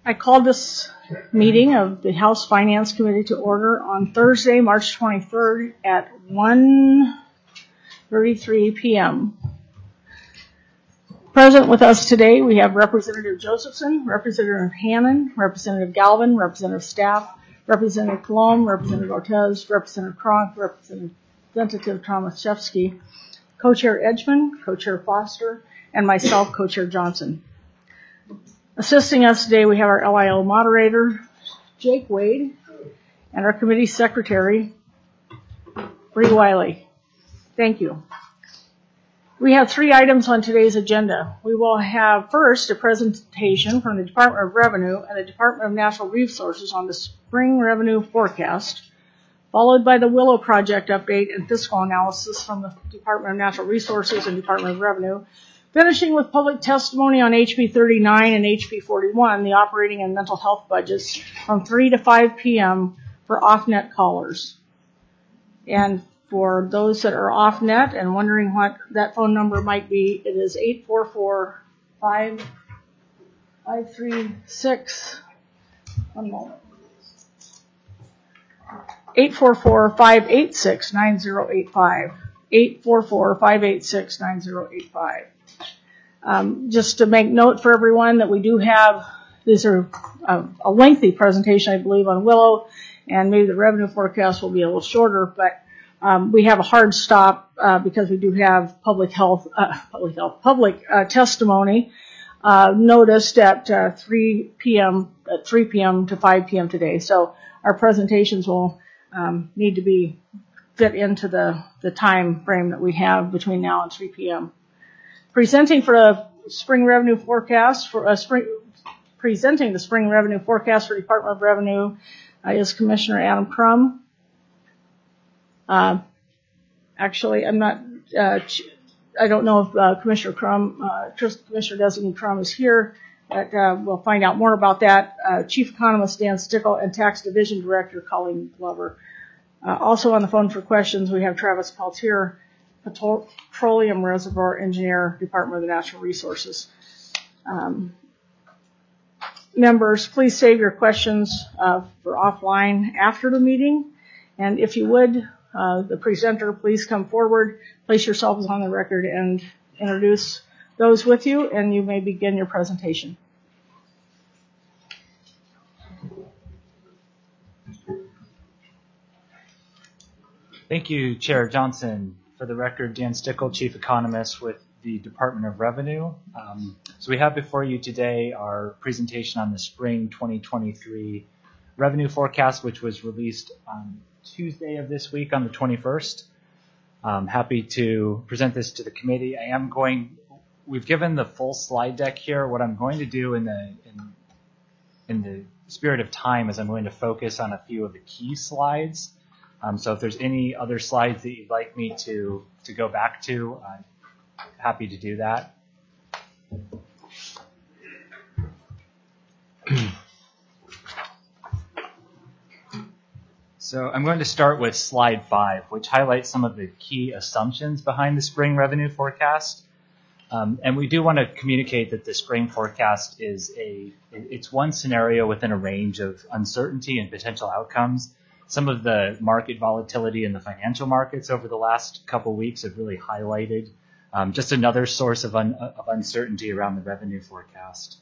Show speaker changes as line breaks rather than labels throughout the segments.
I called this meeting of the House Finance Committee to order on Thursday, March 23rd at 1:33 p.m. Present with us today, we have Representative Josephson, Representative Hannon, Representative Galvin, Representative Staff, Representative Colom, Representative Ortez, Representative Kronk, Representative Tomaszewski, Co-Chair Edgman, Co-Chair Foster, and myself, Co-Chair Johnson. Assisting us today, we have our LIO moderator, Jake Wade, and our committee secretary, Bree Wiley. Thank you. We have 3 items on today's agenda. We will have first a presentation from the Department of Revenue and the Department of Natural Resources on the spring revenue forecast, followed by the Willow Project update and fiscal analysis from the Department of Natural Resources and Department of Revenue, finishing with public testimony on HB 39 and HB 41, the operating and mental health budgets, from 3 to 5 p.m. for off-net callers. And for those that are off-net and wondering what that phone number might be, it is 844-536. One moment. 844-586-9085. 844-586-9085. Just to make note for everyone that we do have, these are a lengthy presentation, I believe, on Willow, and maybe the revenue forecast will be a little shorter, but we have a hard stop because we do have public testimony noticed at 3 p.m. to 5 p.m. today. So our presentations will need to be fit into the time frame that we have between now and 3 p.m. Presenting for a spring revenue forecast presenting the spring revenue forecast for Department of Revenue is Commissioner Adam Crum. Actually, I'm not. I don't know if Commissioner Crum, Commissioner Designee Crum, is here, but we'll find out more about that. Chief Economist Dan Stickle and Tax Division Director Colleen Glover. Also on the phone for questions, we have Travis Peltier, Petroleum Reservoir Engineer, Department of Natural Resources. Members, please save your questions for offline after the meeting. And if you would, the presenter, please come forward, place yourselves on the record, and introduce those with you, and you may begin your presentation.
Thank you, Chair Johnson. For the record, Dan Stickle, Chief Economist with the Department of Revenue. So we have before you today our presentation on the spring 2023 revenue forecast, which was released on Tuesday of this week on the 21st. Happy to present this to the committee. We've given the full slide deck here. What I'm going to do in the spirit of time is I'm going to focus on a few of the key slides. So if there's any other slides that you'd like me to go back to, I'm happy to do that. So I'm going to start with slide 5, which highlights some of the key assumptions behind the spring revenue forecast. And we do want to communicate that the spring forecast it's one scenario within a range of uncertainty and potential outcomes. Some of the market volatility in the financial markets over the last couple weeks have really highlighted just another source of uncertainty around the revenue forecast.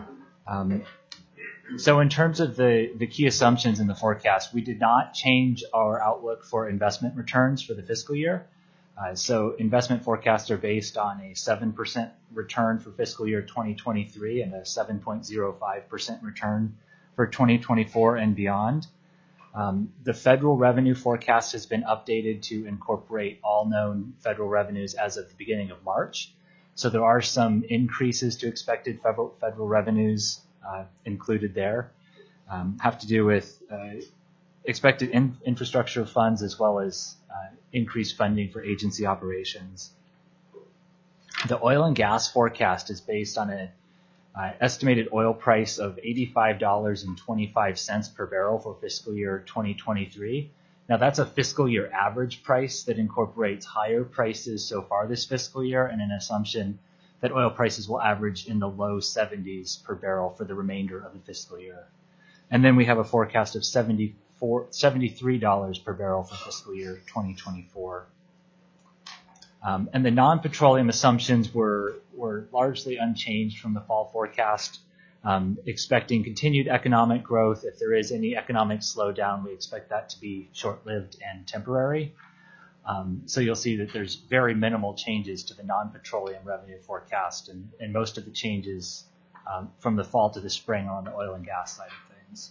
So in terms of the key assumptions in the forecast, we did not change our outlook for investment returns for the fiscal year. So investment forecasts are based on a 7% return for fiscal year 2023 and a 7.05% return for 2024 and beyond. The federal revenue forecast has been updated to incorporate all known federal revenues as of the beginning of March. So there are some increases to expected federal revenues included there. Have to do with expected infrastructure funds as well as increased funding for agency operations. The oil and gas forecast is based on an estimated oil price of $85.25 per barrel for fiscal year 2023. Now that's a fiscal year average price that incorporates higher prices so far this fiscal year and an assumption that oil prices will average in the low 70s per barrel for the remainder of the fiscal year. And then we have a forecast of $73 per barrel for fiscal year 2024. And the non-petroleum assumptions were largely unchanged from the fall forecast, expecting continued economic growth. If there is any economic slowdown, we expect that to be short-lived and temporary. So you'll see that there's very minimal changes to the non-petroleum revenue forecast, and most of the changes from the fall to the spring are on the oil and gas side of things.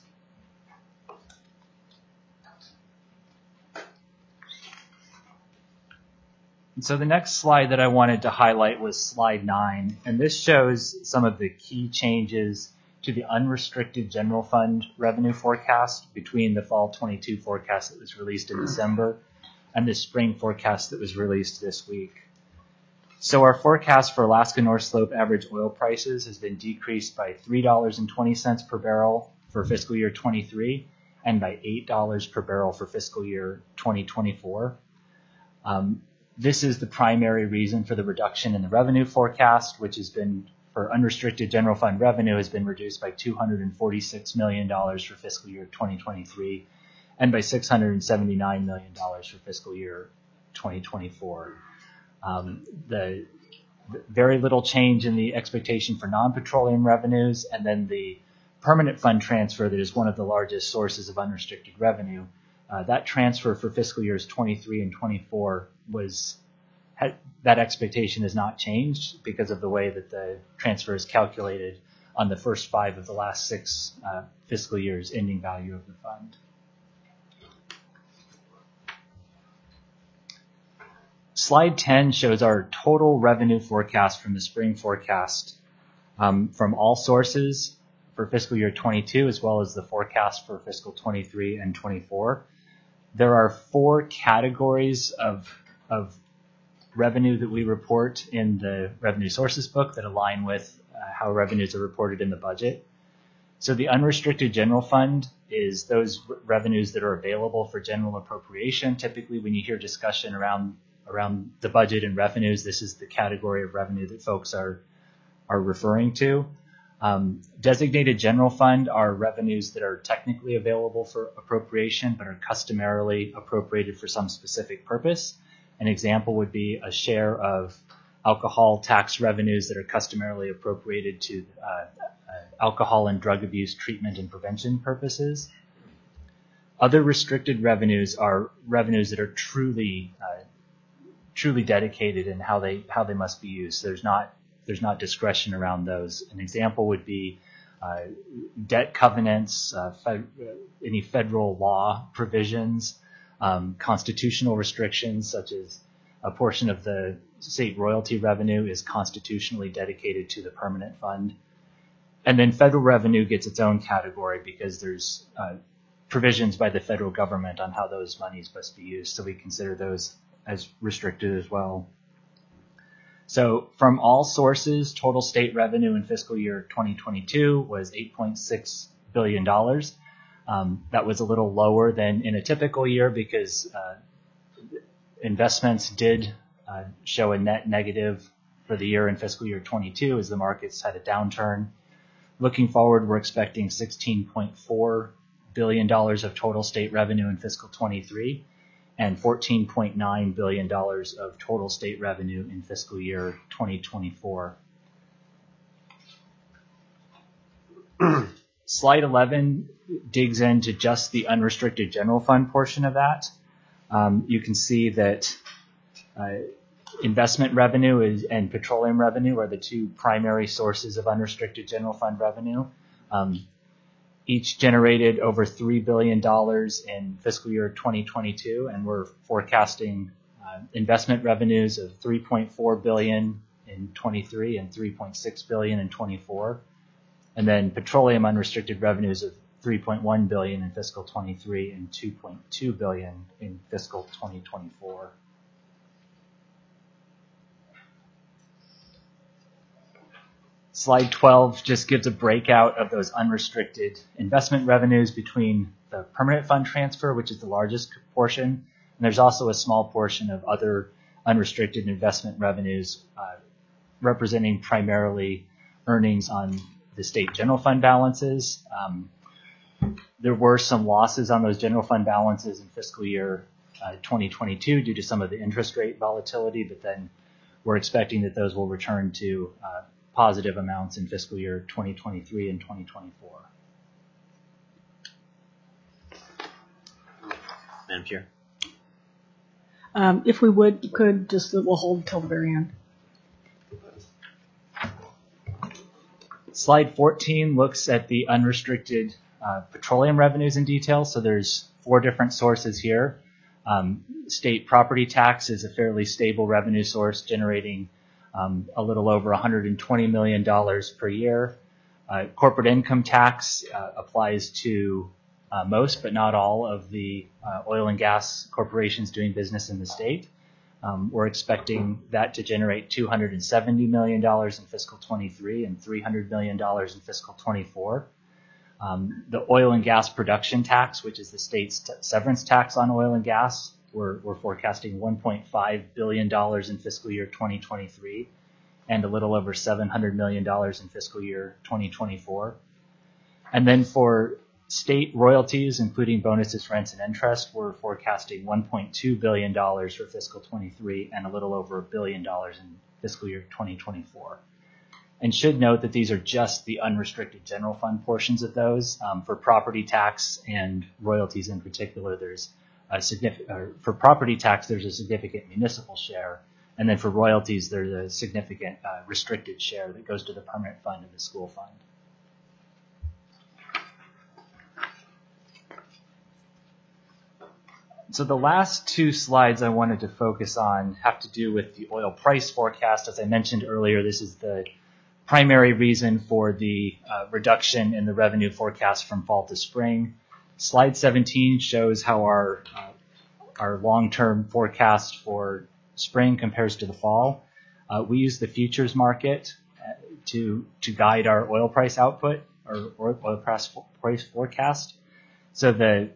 And so the next slide that I wanted to highlight was slide 9, and this shows some of the key changes to the unrestricted general fund revenue forecast between the fall 22 forecast that was released in December and the spring forecast that was released this week. So our forecast for Alaska North Slope average oil prices has been decreased by $3.20 per barrel for fiscal year 23 and by $8 per barrel for fiscal year 2024. This is the primary reason for the reduction in the revenue forecast, which has been, for unrestricted general fund revenue, has been reduced by $246 million for fiscal year 2023 and by $679 million for fiscal year 2024. The very little change in the expectation for non-petroleum revenues, and then the permanent fund transfer that is one of the largest sources of unrestricted revenue. That transfer for fiscal years 23 and 24 that expectation has not changed because of the way that the transfer is calculated on the first 5 of the last 6 fiscal years ending value of the fund. Slide 10 shows our total revenue forecast from the spring forecast from all sources for fiscal year 22, as well as the forecast for fiscal 23 and 24. There are 4 categories of revenue that we report in the revenue sources book that align with how revenues are reported in the budget. So the unrestricted general fund is those revenues that are available for general appropriation. Typically, when you hear discussion around the budget and revenues, this is the category of revenue that folks are referring to. Designated general fund are revenues that are technically available for appropriation but are customarily appropriated for some specific purpose. An example would be a share of alcohol tax revenues that are customarily appropriated to alcohol and drug abuse treatment and prevention purposes. Other restricted revenues are revenues that are truly dedicated in how they must be used. There's not discretion around those. An example would be debt covenants, any federal law provisions, constitutional restrictions, such as a portion of the state royalty revenue is constitutionally dedicated to the permanent fund. And then federal revenue gets its own category because there's provisions by the federal government on how those monies must be used. So we consider those as restricted as well. So from all sources, total state revenue in fiscal year 2022 was $8.6 billion. That was a little lower than in a typical year because investments did show a net negative for the year in fiscal year 22 as the markets had a downturn. Looking forward, we're expecting $16.4 billion of total state revenue in fiscal 23 and $14.9 billion of total state revenue in fiscal year 2024. Slide 11 digs into just the unrestricted general fund portion of that. You can see that investment revenue and petroleum revenue are the 2 primary sources of unrestricted general fund revenue. Each generated over $3 billion in fiscal year 2022, and we're forecasting investment revenues of $3.4 billion in 23 and $3.6 billion in 24. And then petroleum unrestricted revenues of $3.1 billion in fiscal 23 and $2.2 billion in fiscal 2024. Slide 12 just gives a breakout of those unrestricted investment revenues between the permanent fund transfer, which is the largest portion, and there's also a small portion of other unrestricted investment revenues representing primarily earnings on the state general fund balances. There were some losses on those general fund balances in fiscal year 2022 due to some of the interest rate volatility, but then we're expecting that those will return to positive amounts in fiscal year 2023 and 2024.
Madam Chair.
If we could just, we'll hold until the very end.
Slide 14 looks at the unrestricted petroleum revenues in detail. So there's 4 different sources here. State property tax is a fairly stable revenue source, generating a little over $120 million per year. Corporate income tax applies to most, but not all, of the oil and gas corporations doing business in the state. We're expecting that to generate $270 million in fiscal 23 and $300 million in fiscal 24. The oil and gas production tax, which is the state's severance tax on oil and gas, we're forecasting $1.5 billion in fiscal year 2023 and a little over $700 million in fiscal year 2024. And then for state royalties, including bonuses, rents, and interest, we're forecasting $1.2 billion for fiscal 23 and a little over $1 billion in fiscal year 2024. And should note that these are just the unrestricted general fund portions of those. For property tax and royalties in particular, there's a significant, for property tax, there's a significant municipal share. And then for royalties, there's a significant restricted share that goes to the permanent fund and the school fund. So the last 2 slides I wanted to focus on have to do with the oil price forecast. As I mentioned earlier, this is the primary reason for the reduction in the revenue forecast from fall to spring. Slide 17 shows how our long-term forecast for spring compares to the fall. We use the futures market to guide our oil price output or oil price forecast. So the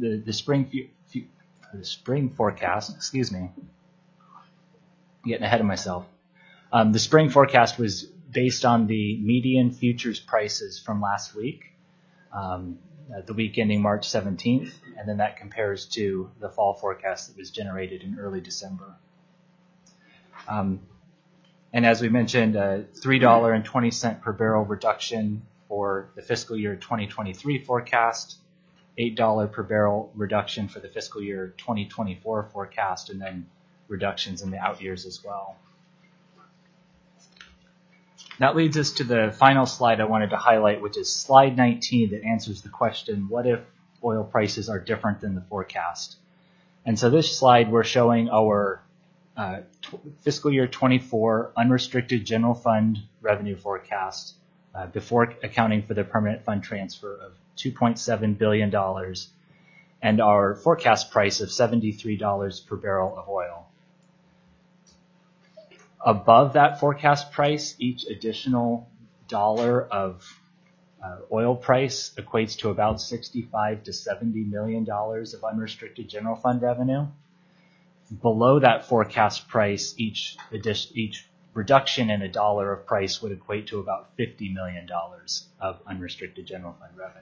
spring forecast, excuse me, I'm getting ahead of myself. The spring forecast was based on the median futures prices from last week, the week ending March 17th, and then that compares to the fall forecast that was generated in early December. And as we mentioned, a $3.20 per barrel reduction for the fiscal year 2023 forecast, $8 per barrel reduction for the fiscal year 2024 forecast, and then reductions in the out years as well. That leads us to the final slide I wanted to highlight, which is slide 19, that answers the question, what if oil prices are different than the forecast? And so this slide, we're showing our fiscal year 24 unrestricted general fund revenue forecast before accounting for the permanent fund transfer of $2.7 billion and our forecast price of $73 per barrel of oil. Above that forecast price, each additional dollar of oil price equates to about $65 to $70 million of unrestricted general fund revenue. Below that forecast price, each reduction in a dollar of price would equate to about $50 million of unrestricted general fund revenue.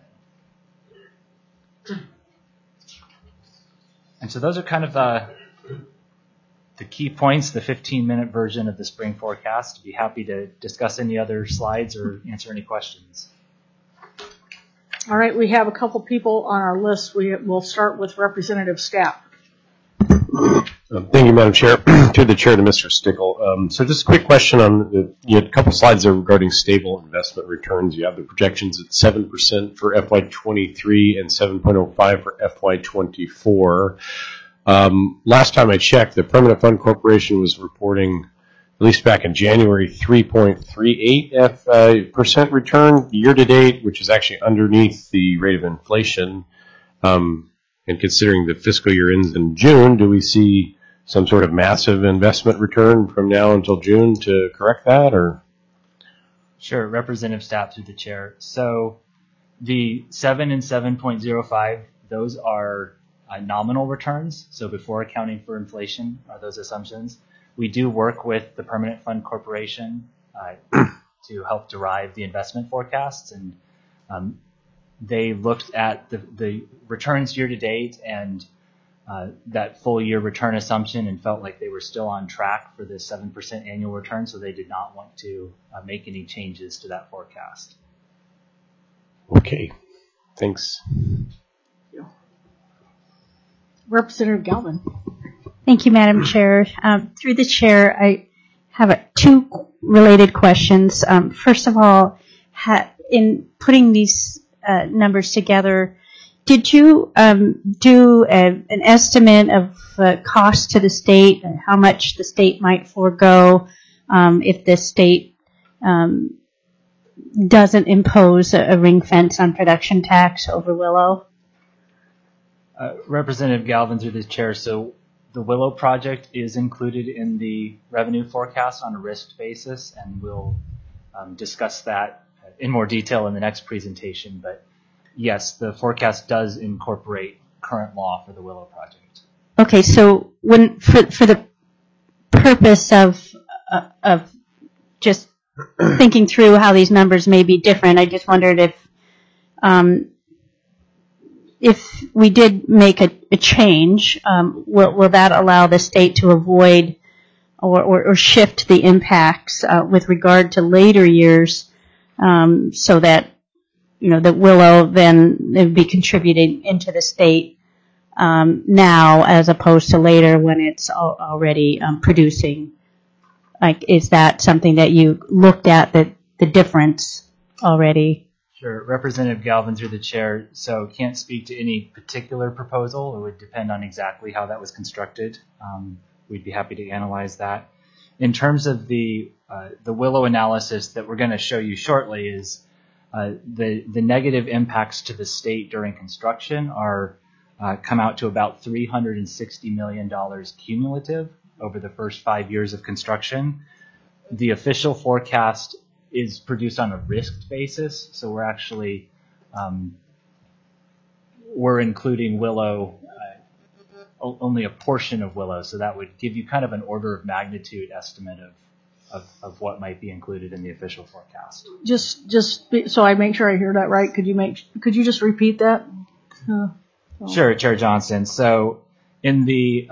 And so those are kind of the key points, the 15-minute version of the spring forecast. I'd be happy to discuss any other slides or answer any questions.
All right, we have a couple people on our list. We'll start with Representative Stapp.
Thank you, Madam Chair. To the Chair, to Mr. Stickle. So just a quick question on you had a couple slides there regarding stable investment returns. You have the projections at 7% for FY23 and 7.05 for FY24. Last time I checked, the Permanent Fund Corporation was reporting, at least back in January, 3.38% return year to date, which is actually underneath the rate of inflation. And considering the fiscal year ends in June, do we see some sort of massive investment return from now until June to correct that, or?
Sure, Representative Stapp through the chair. So the 7 and 7.05, those are nominal returns. So before accounting for inflation are those assumptions. We do work with the Permanent Fund Corporation to help derive the investment forecasts, and they looked at the returns year to date and that full year return assumption and felt like they were still on track for this 7% annual return, so they did not want to make any changes to that forecast.
Okay, thanks.
Representative Galvin.
Thank you, Madam Chair. Through the chair, I have two related questions. First of all, in putting these numbers together, did you do an estimate of cost to the state, how much the state might forego if the state doesn't impose a ring fence on production tax over Willow?
Representative Galvin, through the chair, so the Willow project is included in the revenue forecast on a risk basis, and we'll discuss that in more detail in the next presentation. But yes, the forecast does incorporate current law for the Willow project.
Okay, so when for the purpose of just thinking through how these numbers may be different, I just wondered if we did make a change, will that allow the state to avoid or shift the impacts with regard to later years, so that that Willow then would be contributing into the state now as opposed to later when it's already producing? Like, is that something that you looked at, the difference already?
Sure. Representative Galvin, through the chair, so can't speak to any particular proposal. It would depend on exactly how that was constructed. We'd be happy to analyze that. In terms of the Willow analysis that we're going to show you shortly, is the negative impacts to the state during construction are come out to about $360 million cumulative over the first 5 years of construction. The official forecast is produced on a risked basis, so we're actually we're including Willow, only a portion of Willow, so that would give you kind of an order of magnitude estimate of what might be included in the official forecast.
Just so I make sure I hear that right, could you just repeat that?
Sure, Chair Johnson. So in the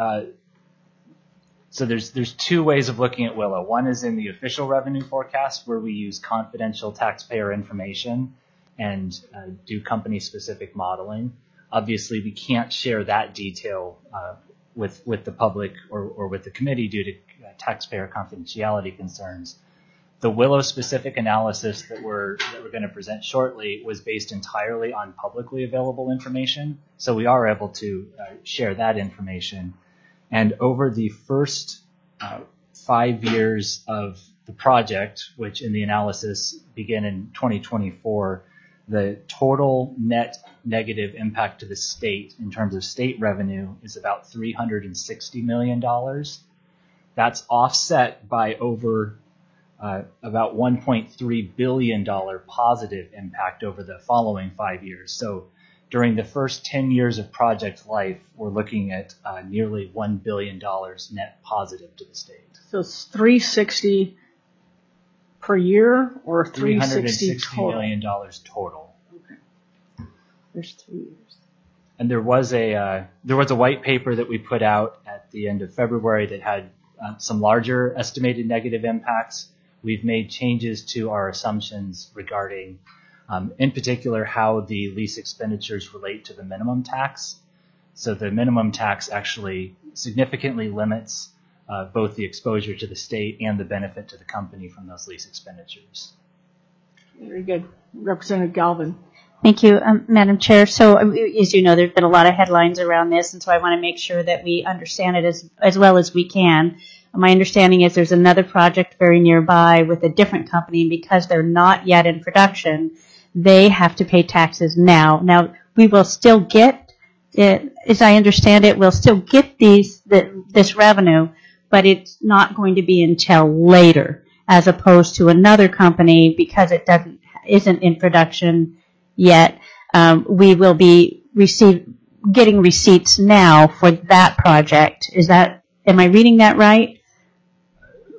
So there's two ways of looking at Willow. One is in the official revenue forecast, where we use confidential taxpayer information and do company-specific modeling. Obviously, we can't share that detail with the public or with the committee due to taxpayer confidentiality concerns. The Willow-specific analysis that we're going to present shortly was based entirely on publicly available information, so we are able to share that information. And over the first 5 years of the project, which in the analysis begin in 2024, the total net negative impact to the state in terms of state revenue is about $360 million. That's offset by over about $1.3 billion positive impact over the following 5 years. So during the first 10 years of project life, we're looking at nearly $1 billion net positive to the state.
So it's 360 per year or 360
$360
total?
million total.
Okay. There's 3 years.
And there was a white paper that we put out at the end of February that had some larger estimated negative impacts. We've made changes to our assumptions regarding in particular, how the lease expenditures relate to the minimum tax. So the minimum tax actually significantly limits both the exposure to the state and the benefit to the company from those lease expenditures.
Very good. Representative Galvin.
Thank you, Madam Chair. So, as you know, there's been a lot of headlines around this, and so I want to make sure that we understand it as well as we can. My understanding is there's another project very nearby with a different company, and because they're not yet in production, they have to pay taxes now. Now, we will still get, as I understand it, we'll still get this revenue, but it's not going to be until later, as opposed to another company, because it isn't in production yet. We will be getting receipts now for that project. Am I reading that right?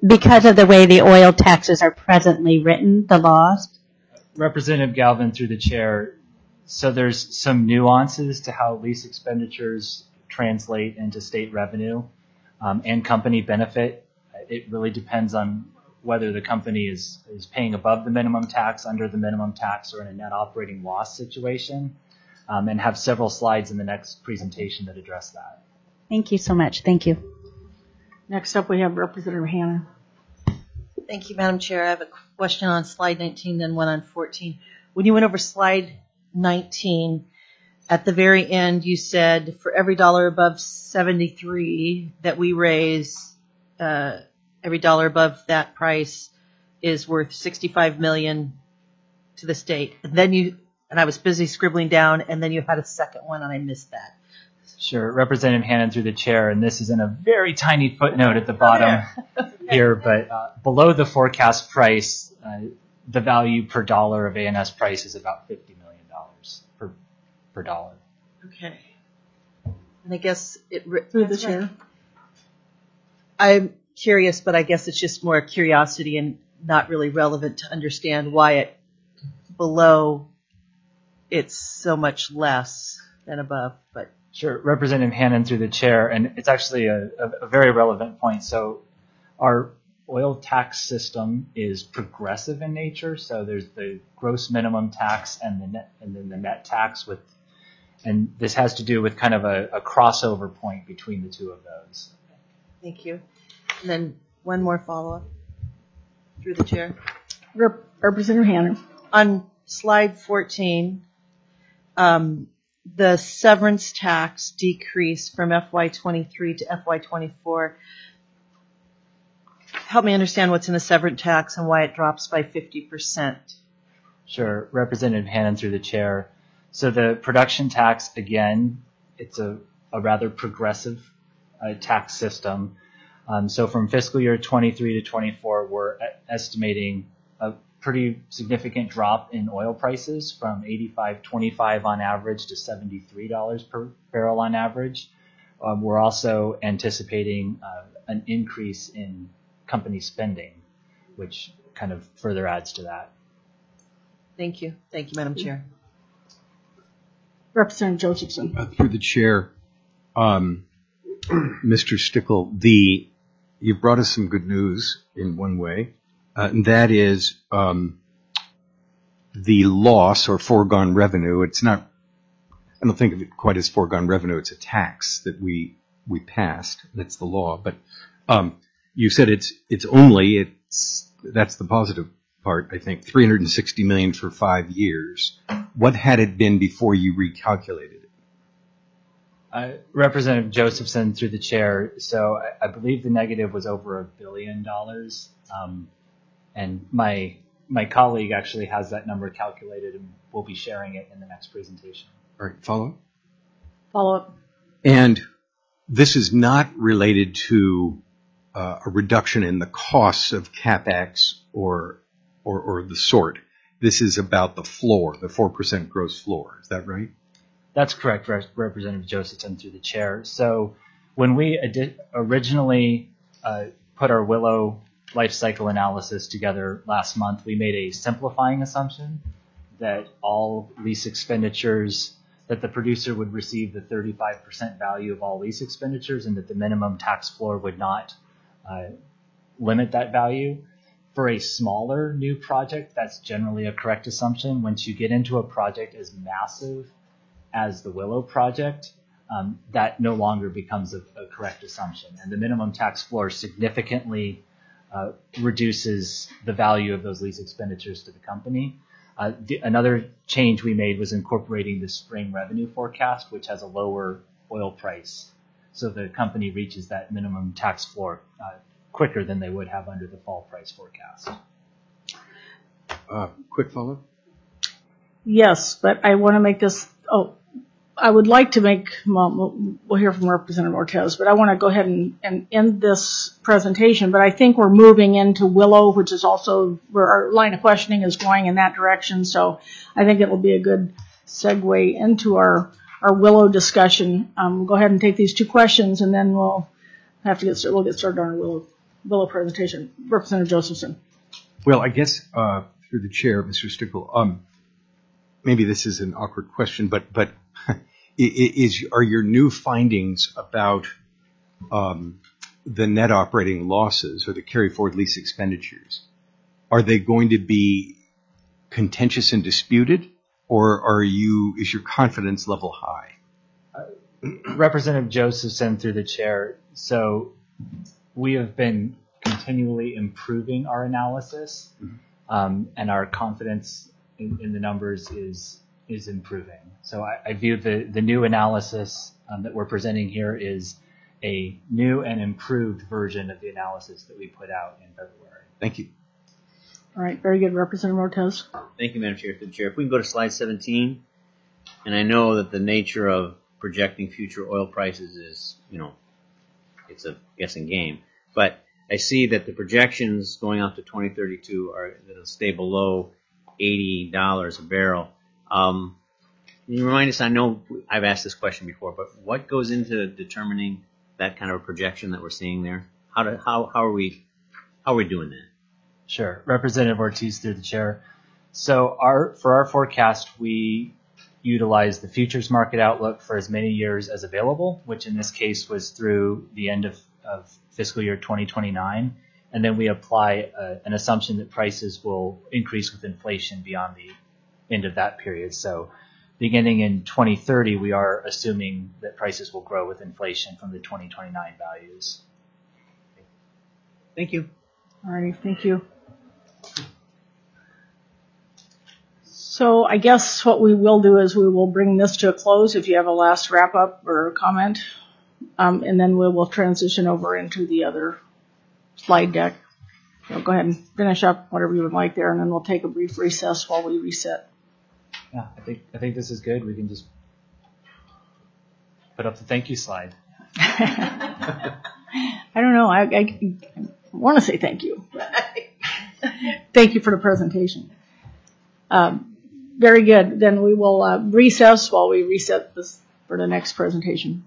because of the way the oil taxes are presently written, the laws?
Representative Galvin, through the chair, so there's some nuances to how lease expenditures translate into state revenue and company benefit. It really depends on whether the company is paying above the minimum tax, under the minimum tax, or in a net operating loss situation, and have several slides in the next presentation that address that.
Thank you so much. Thank you.
Next up, we have Representative Hannon.
Thank you, Madam Chair. I have a question on slide 19 and one on 14. When you went over slide 19, at the very end, you said for every dollar above 73 that we raise, every dollar above that price is worth $65 million to the state. And then I was busy scribbling down, and then you had a second one, and I missed that.
Sure. Representative Hannon, through the chair, and this is in a very tiny footnote at the bottom here, but below the forecast price, the value per dollar of ANS price is about $50 million per dollar.
Okay. And I guess
Through the chair.
I'm curious, but I guess it's just more curiosity and not really relevant to understand why below it's so much less than above. But
sure, Representative Hannon, through the chair, and it's actually a very relevant point. So our oil tax system is progressive in nature. So there's the gross minimum tax and then the net tax and this has to do with kind of a crossover point between the two of those.
Thank you. And then one more follow-up through the chair.
Representative Hannon.
On slide 14, the severance tax decrease from FY23 to FY24. Help me understand what's in the severance tax and why it drops by 50%.
Sure. Representative Hannon, through the chair. So the production tax, again, it's a rather progressive tax system. So from fiscal year 23 to 24, we're estimating a pretty significant drop in oil prices from $85.25 on average to $73 per barrel on average. We're also anticipating an increase in company spending, which kind of further adds to that.
Thank you. Thank you, Madam Chair.
Representative Josephson.
Through the chair, Mr. Stickle, you brought us some good news in one way, and that is the loss or foregone revenue. It's not, I don't think of it quite as foregone revenue. It's a tax that we passed. That's the law. But you said that's the positive part, I think, $360 million for 5 years. What had it been before you recalculated it?
Representative Josephson, through the chair. So I believe the negative was over $1 billion. And my colleague actually has that number calculated, and we'll be sharing it in the next presentation.
All right, follow?
Follow-up.
And this is not related to a reduction in the costs of CapEx or the sort. This is about the floor, the 4% gross floor. Is that right?
That's correct, Representative Josephson, through the chair. So when we originally put our Willow life cycle analysis together last month, we made a simplifying assumption that all lease expenditures, that the producer would receive the 35% value of all lease expenditures and that the minimum tax floor would not limit that value. For a smaller new project, that's generally a correct assumption. Once you get into a project as massive as the Willow project, that no longer becomes a correct assumption. And the minimum tax floor significantly reduces the value of those lease expenditures to the company. Another change we made was incorporating the spring revenue forecast, which has a lower oil price. So the company reaches that minimum tax floor quicker than they would have under the fall price forecast.
Quick follow-up?
Yes, but I want to make this, I would like to make, we'll hear from Representative Ortiz, but I want to go ahead and end this presentation. But I think we're moving into Willow, which is also where our line of questioning is going in that direction. So I think it will be a good segue into our Willow discussion. We'll go ahead and take these two questions, and then we'll get started on our Willow Willow presentation. Representative Josephson.
Well, I guess through the chair, Mr. Stickle, maybe this is an awkward question, but are your new findings about the net operating losses or the carry forward lease expenditures, are they going to be contentious and disputed, or is your confidence level high?
Representative Josephson through the chair. So we have been continually improving our analysis, and our confidence in the numbers is improving. So I view the new analysis that we're presenting here is a new and improved version of the analysis that we put out in February.
Thank you.
All right, very good. Representative Ortiz.
Thank you, Madam Chair. Through the chair, if we can go to slide 17, and I know that the nature of projecting future oil prices is, it's a guessing game, but I see that the projections going out to 2032 are that it'll stay below $80 a barrel. Can you remind us? I know I've asked this question before, but what goes into determining that kind of a projection that we're seeing there? How are we doing that?
Sure. Representative Ortiz through the chair. So for our forecast, we utilize the futures market outlook for as many years as available, which in this case was through the end of fiscal year 2029. And then we apply an assumption that prices will increase with inflation beyond the end of that period. So beginning in 2030, we are assuming that prices will grow with inflation from the 2029 values.
Thank you.
All righty, thank you. So I guess what we will do is we will bring this to a close if you have a last wrap up or comment, and then we will transition over into the other slide deck. So go ahead and finish up whatever you would like there, and then we'll take a brief recess while we reset.
Yeah, I think this is good. We can just put up the thank you slide.
I don't know. I want to say thank you. Thank you for the presentation. Very good. Then we will recess while we reset this for the next presentation.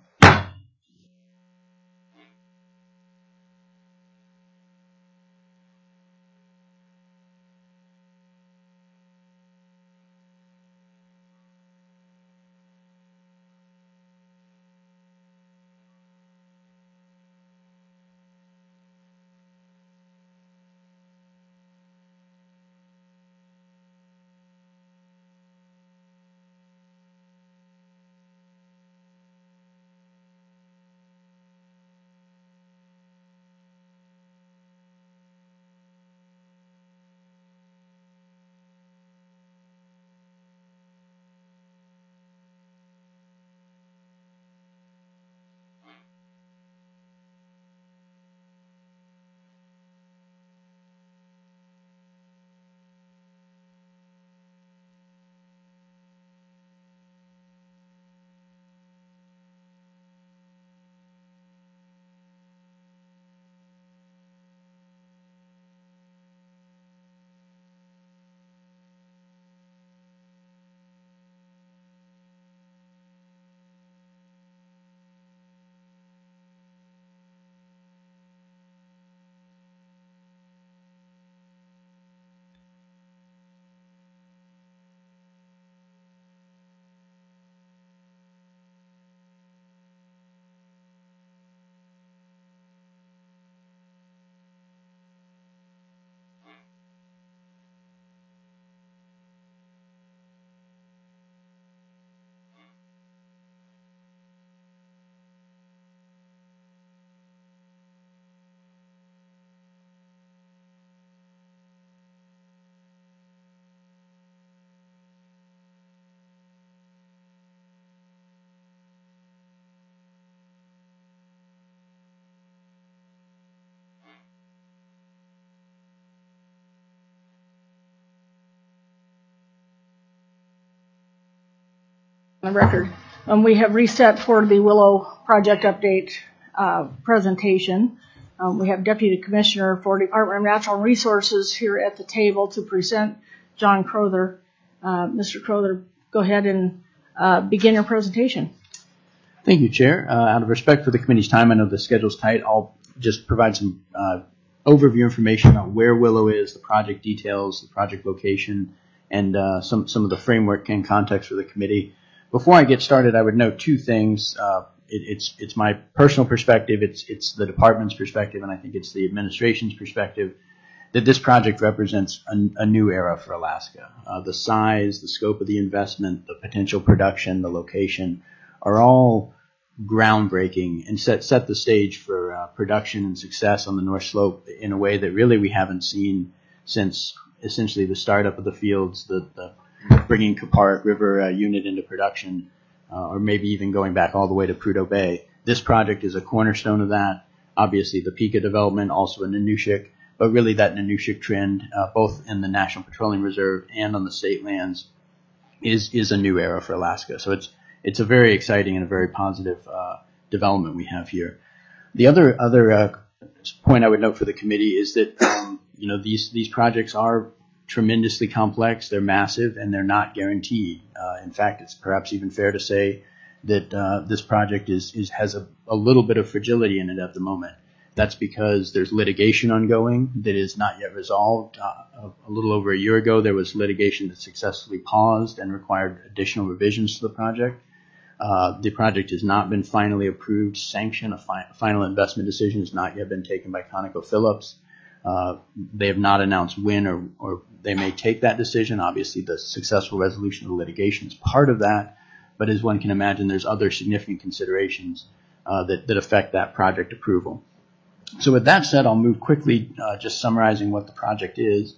On the record. We have reset for the Willow project update presentation. We have Deputy Commissioner for Department of Natural Resources here at the table to present, John Crowther. Mr. Crowther, go ahead and begin your presentation.
Thank you, Chair. Out of respect for the committee's time, I know the schedule's tight. I'll just provide some overview information about where Willow is, the project details, the project location, and some of the framework and context for the committee. Before I get started, I would note two things. It's my personal perspective, it's the department's perspective, and I think it's the administration's perspective, that this project represents a new era for Alaska. The size, the scope of the investment, the potential production, the location are all groundbreaking and set the stage for production and success on the North Slope in a way that really we haven't seen since essentially the startup of the fields, the bringing Kuparuk River unit into production, or maybe even going back all the way to Prudhoe Bay. This project is a cornerstone of that. Obviously, the Pikka development, also in Nanushuk, but really that Nanushuk trend, both in the National Petroleum Reserve and on the state lands, is a new era for Alaska. So it's a very exciting and a very positive development we have here. The other point I would note for the committee is that these projects are tremendously complex, they're massive, and they're not guaranteed. In fact, it's perhaps even fair to say that this project has a little bit of fragility in it at the moment. That's because there's litigation ongoing that is not yet resolved. A little over a year ago, there was litigation that successfully paused and required additional revisions to the project. The project has not been finally approved, sanctioned. A final investment decision has not yet been taken by ConocoPhillips. They have not announced when or they may take that decision. Obviously, the successful resolution of the litigation is part of that. But as one can imagine, there's other significant considerations that affect that project approval. So with that said, I'll move quickly, just summarizing what the project is.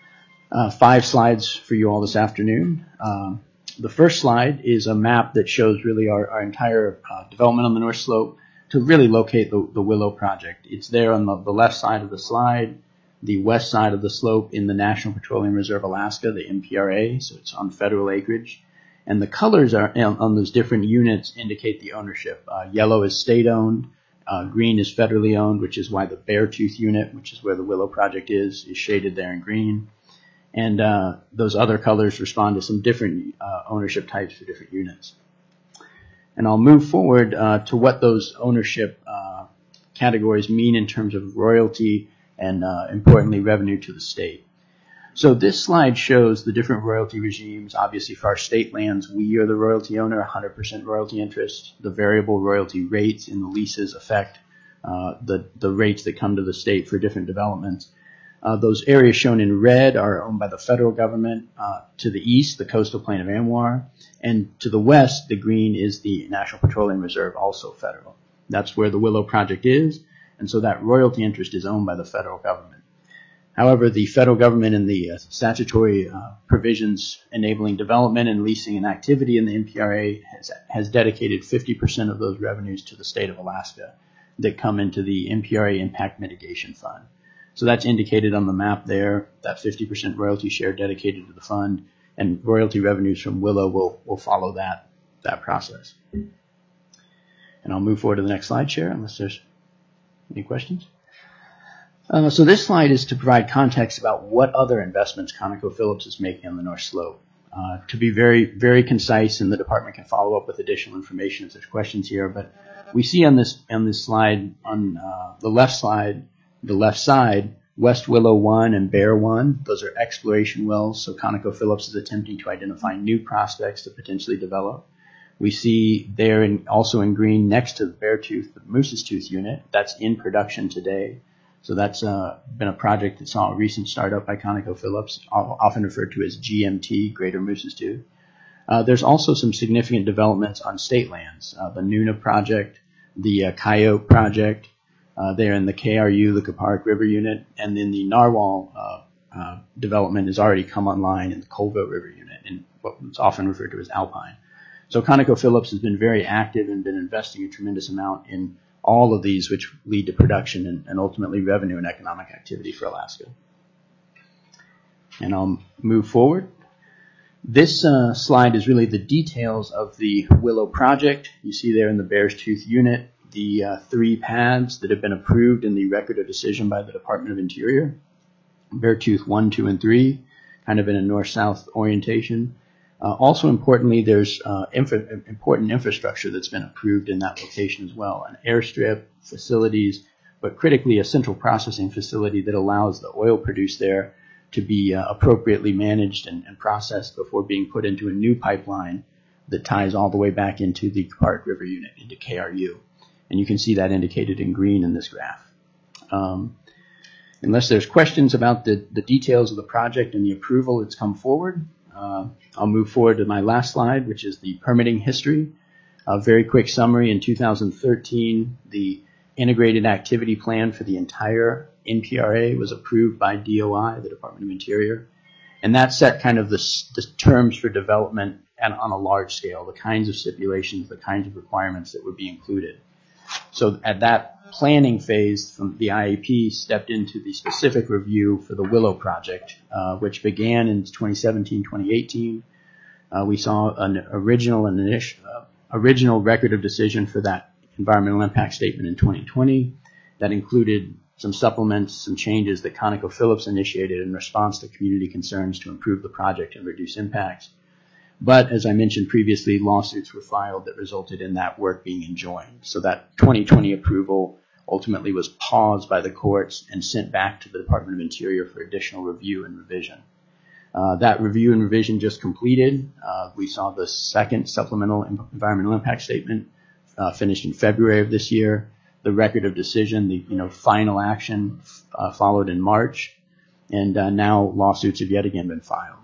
5 slides for you all this afternoon. The first slide is a map that shows really our entire development on the North Slope to really locate the Willow project. It's there on the left side of the slide, the west side of the slope in the National Petroleum Reserve Alaska, the NPRA, so it's on federal acreage. And the colors are on those different units indicate the ownership. Yellow is state-owned, green is federally owned, which is why the Beartooth unit, which is where the Willow project is shaded there in green. And those other colors respond to some different ownership types for different units. And I'll move forward to what those ownership categories mean in terms of royalty and, importantly, revenue to the state. So this slide shows the different royalty regimes. Obviously, for our state lands, we are the royalty owner, 100% royalty interest. The variable royalty rates in the leases affect the rates that come to the state for different developments. Those areas shown in red are owned by the federal government. To the east, the coastal plain of ANWR. And to the west, the green is the National Petroleum Reserve, also federal. That's where the Willow project is. And so that royalty interest is owned by the federal government. However, the federal government and the statutory provisions enabling development and leasing and activity in the NPRA has dedicated 50% of those revenues to the state of Alaska that come into the NPRA Impact Mitigation Fund. So that's indicated on the map there, that 50% royalty share dedicated to the fund, and royalty revenues from Willow will follow that process. And I'll move forward to the next slide, Chair, unless there's any questions. So this slide is to provide context about what other investments ConocoPhillips is making on the North Slope. To be very, very concise, and the department can follow up with additional information if there's questions here, but we see on this slide, on the left side, West Willow 1 and Bear 1. Those are exploration wells, so ConocoPhillips is attempting to identify new prospects to potentially develop. We see there also in green next to the Beartooth, the Moose's Tooth unit. That's in production today. So that's been a project that saw a recent startup by ConocoPhillips, often referred to as GMT, Greater Moose's Tooth. There's also some significant developments on state lands. The Nuna project, the Coyote project, there in the KRU, the Kuparuk River unit, and then the Narwhal development has already come online in the Colville River unit, in what's often referred to as Alpine. So ConocoPhillips has been very active and been investing a tremendous amount in all of these, which lead to production and ultimately revenue and economic activity for Alaska. And I'll move forward. This slide is really the details of the Willow project. You see there in the Beartooth unit the 3 pads that have been approved in the record of decision by the Department of Interior. Beartooth 1, 2, and 3, kind of in a north-south orientation. Also importantly, there's important infrastructure that's been approved in that location as well, an airstrip, facilities, but critically a central processing facility that allows the oil produced there to be appropriately managed and processed before being put into a new pipeline that ties all the way back into the Park River unit, into KRU. And you can see that indicated in green in this graph. Unless there's questions about the details of the project and the approval that's come forward, I'll move forward to my last slide, which is the permitting history. A very quick summary. In 2013, the integrated activity plan for the entire NPRA was approved by DOI, the Department of Interior, and that set kind of the terms for development and on a large scale, the kinds of stipulations, the kinds of requirements that would be included. So at that planning phase, from the IAP stepped into the specific review for the Willow project, which began in 2017-2018. We saw an original record of decision for that environmental impact statement in 2020 that included some supplements, some changes that ConocoPhillips initiated in response to community concerns to improve the project and reduce impacts. But as I mentioned previously, lawsuits were filed that resulted in that work being enjoined. So that 2020 approval ultimately was paused by the courts and sent back to the Department of Interior for additional review and revision. That review and revision just completed. We saw the second supplemental environmental impact statement finished in February of this year. The record of decision, the final action followed in March, and now lawsuits have yet again been filed.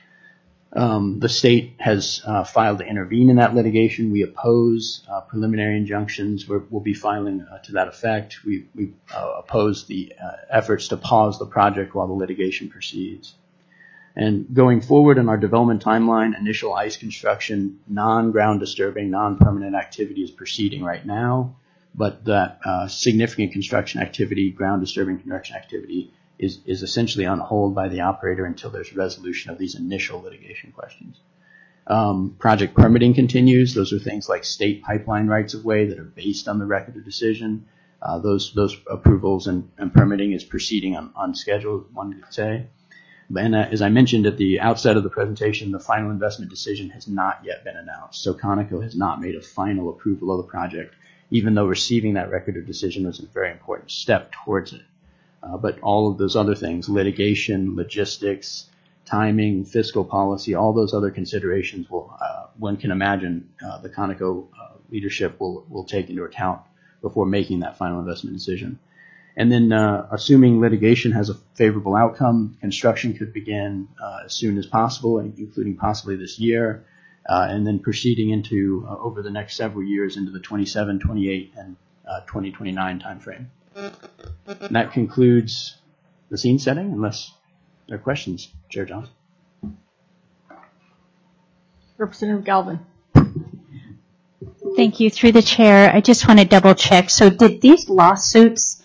The state has filed to intervene in that litigation. We oppose preliminary injunctions. We'll be filing to that effect. We oppose the efforts to pause the project while the litigation proceeds. And going forward in our development timeline, initial ice construction, non-ground disturbing, non-permanent activity is proceeding right now, but that significant construction activity, ground disturbing construction activity, is essentially on hold by the operator until there's resolution of these initial litigation questions. Project permitting continues. Those are things like state pipeline rights of way that are based on the record of decision. Those approvals and permitting is proceeding on schedule, one could say. And as I mentioned at the outset of the presentation, the final investment decision has not yet been announced. So Conoco has not made a final approval of the project, even though receiving that record of decision was a very important step towards it. But all of those other things, litigation, logistics, timing, fiscal policy, all those other considerations will, one can imagine, the Conoco leadership will take into account before making that final investment decision. And then, assuming litigation has a favorable outcome, construction could begin as soon as possible, including possibly this year, and then proceeding into over the next several years into the 27, 28, and 2029 timeframe. And that concludes the scene setting, unless there are questions, Chair Johnson.
Representative Galvin.
Thank you. Through the chair, I just want to double check. So did these lawsuits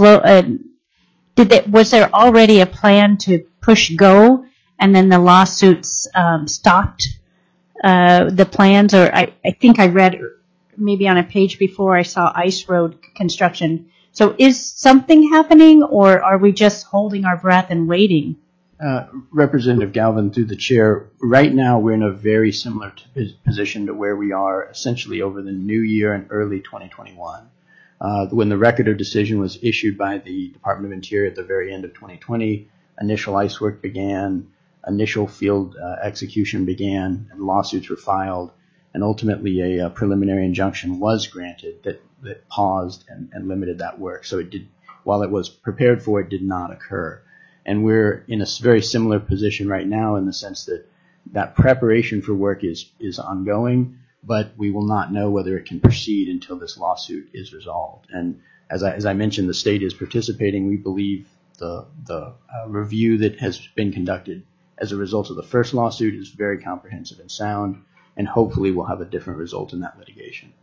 was there already a plan to push go and then the lawsuits stopped the plans? Or I think I read maybe on a page before I saw ice road construction. So is something happening, or are we just holding our breath and waiting?
Representative Galvin, through the chair, right now we're in a very similar position to where we are essentially over the new year and early 2021. When the record of decision was issued by the Department of Interior at the very end of 2020, initial ice work began, initial field execution began, and lawsuits were filed, and ultimately a preliminary injunction was granted that paused and limited that work. So it did, while it was prepared for, it did not occur. And we're in a very similar position right now in the sense that that preparation for work is ongoing, but we will not know whether it can proceed until this lawsuit is resolved. And as I mentioned, the state is participating. We believe the review that has been conducted as a result of the first lawsuit is very comprehensive and sound, and hopefully we'll have a different result in that litigation.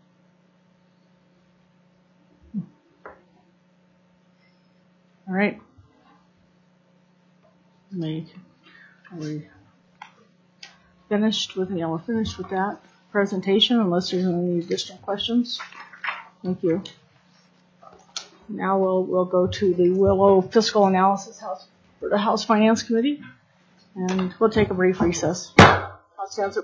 All right. We're finished with that presentation, unless there's any additional questions. Thank you. Now we'll go to the Willow Fiscal Analysis House for the House Finance Committee, and we'll take a brief recess. Constanza.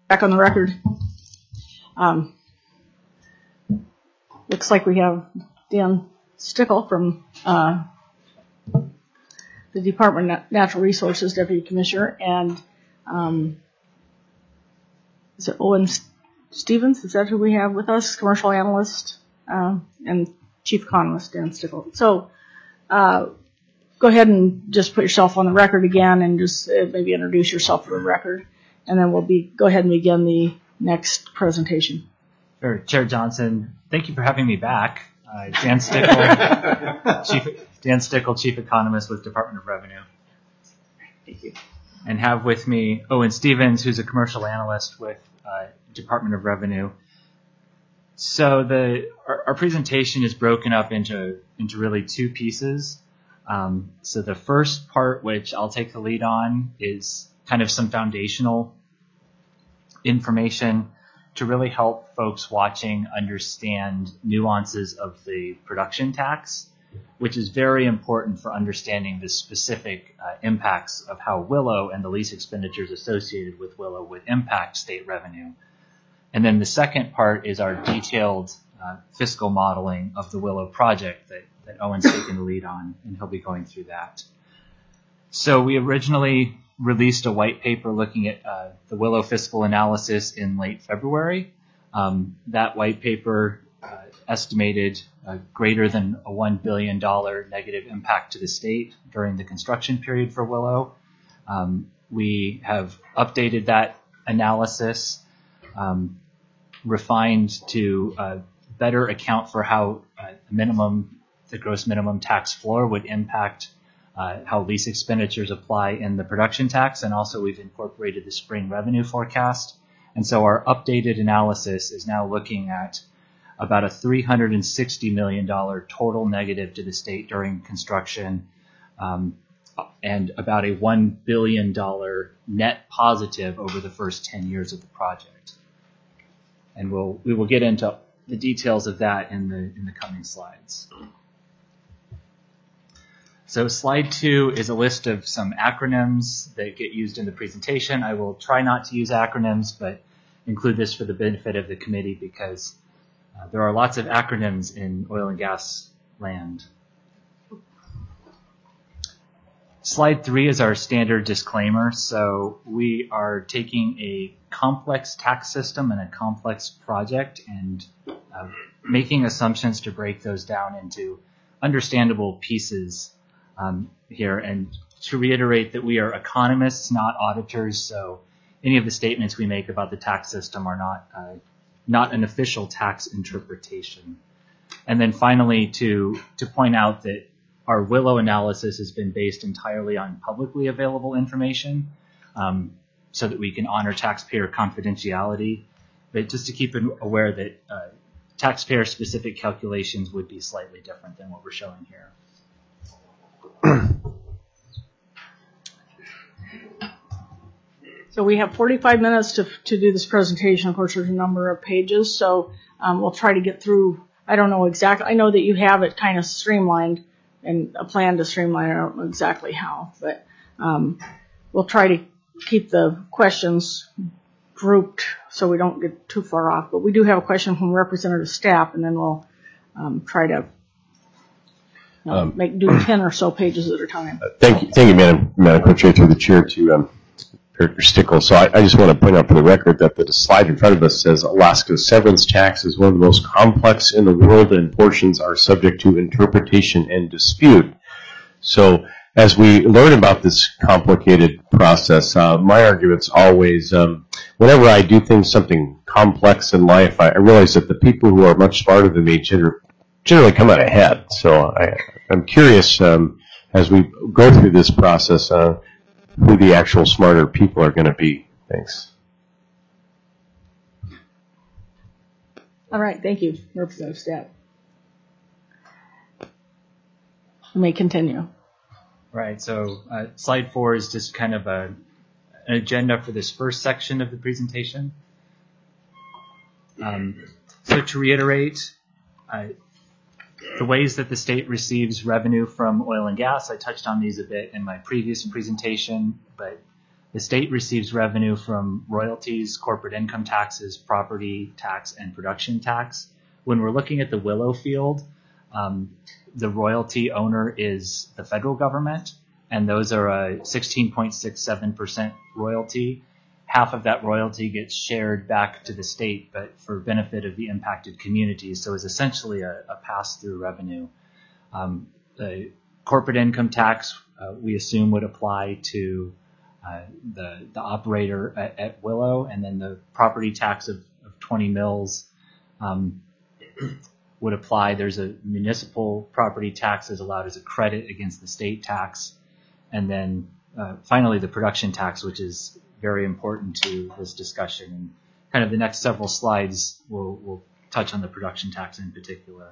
back on the record. Looks like we have Dan Stickle from the Department of Natural Resources, Deputy Commissioner, and is it Owen Stevens? Is that who we have with us? Commercial Analyst and Chief Economist Dan Stickle. So go ahead and just put yourself on the record again and just maybe introduce yourself for the record, and then we'll go ahead and begin the next presentation.
Sure. Chair Johnson, thank you for having me back. Dan Stickle, Chief Economist with Department of Revenue.
Thank you.
And have with me Owen Stevens, who's a Commercial Analyst with Department of Revenue. So our presentation is broken up into really two pieces. So the first part, which I'll take the lead on, is kind of some foundational information to really help folks watching understand nuances of the production tax, which is very important for understanding the specific impacts of how Willow and the lease expenditures associated with Willow would impact state revenue. And then the second part is our detailed fiscal modeling of the Willow project that Owen's taken the lead on, and he'll be going through that. So we originally released a white paper looking at the Willow fiscal analysis in late February. That white paper estimated greater than a $1 billion negative impact to the state during the construction period for Willow. We have updated that analysis, refined to better account for how the gross minimum tax floor would impact how lease expenditures apply in the production tax, and also we've incorporated the spring revenue forecast. And so our updated analysis is now looking at about a $360 million total negative to the state during construction, and about a $1 billion net positive over the first 10 years of the project. And we will get into the details of that in the coming slides. So slide 2 is a list of some acronyms that get used in the presentation. I will try not to use acronyms, but include this for the benefit of the committee because there are lots of acronyms in oil and gas land. Slide 3 is our standard disclaimer. So we are taking a complex tax system and a complex project and making assumptions to break those down into understandable pieces here. And to reiterate that we are economists, not auditors, so any of the statements we make about the tax system are not an official tax interpretation. And then finally, to point out that our Willow analysis has been based entirely on publicly available information, so that we can honor taxpayer confidentiality. But just to keep aware that taxpayer-specific calculations would be slightly different than what we're showing here.
So we have 45 minutes to do this presentation. Of course, there's a number of pages, so we'll try to get through. I don't know exactly. I know that you have it kind of streamlined and a plan to streamline. I don't know exactly how, but we'll try to keep the questions grouped so we don't get too far off. But we do have a question from Representative Stapp, and then we'll try to do 10 or so pages at a time.
Thank you, Madam Co-Chair, through the chair to Director Stickle. So I just want to point out for the record that the slide in front of us says Alaska's severance tax is one of the most complex in the world, and portions are subject to interpretation and dispute. So as we learn about this complicated process, my argument's always, whenever I do something complex in life, I realize that the people who are much smarter than me generally come out ahead. So I'm curious, as we go through this process, who the actual smarter people are going to be. Thanks.
All right. Thank you, Representative Stapp. You may continue.
Right. So slide 4 is just kind of an agenda for this first section of the presentation. So to reiterate, the ways that the state receives revenue from oil and gas, I touched on these a bit in my previous presentation, but The state receives revenue from royalties, corporate income taxes, property tax, and production tax. When we're looking at the Willow Field, the royalty owner is the federal government, and those are a 16.67% royalty. Half of that royalty gets shared back to the state, but for benefit of the impacted communities, so it's essentially a pass-through revenue. The corporate income tax, we assume, would apply to the operator at Willow, and then the property tax of 20 mills would apply. There's a municipal property tax is allowed as a credit against the state tax. And then finally, the production tax, which is very important to this discussion. And kind of the next several slides will touch on the production tax in particular.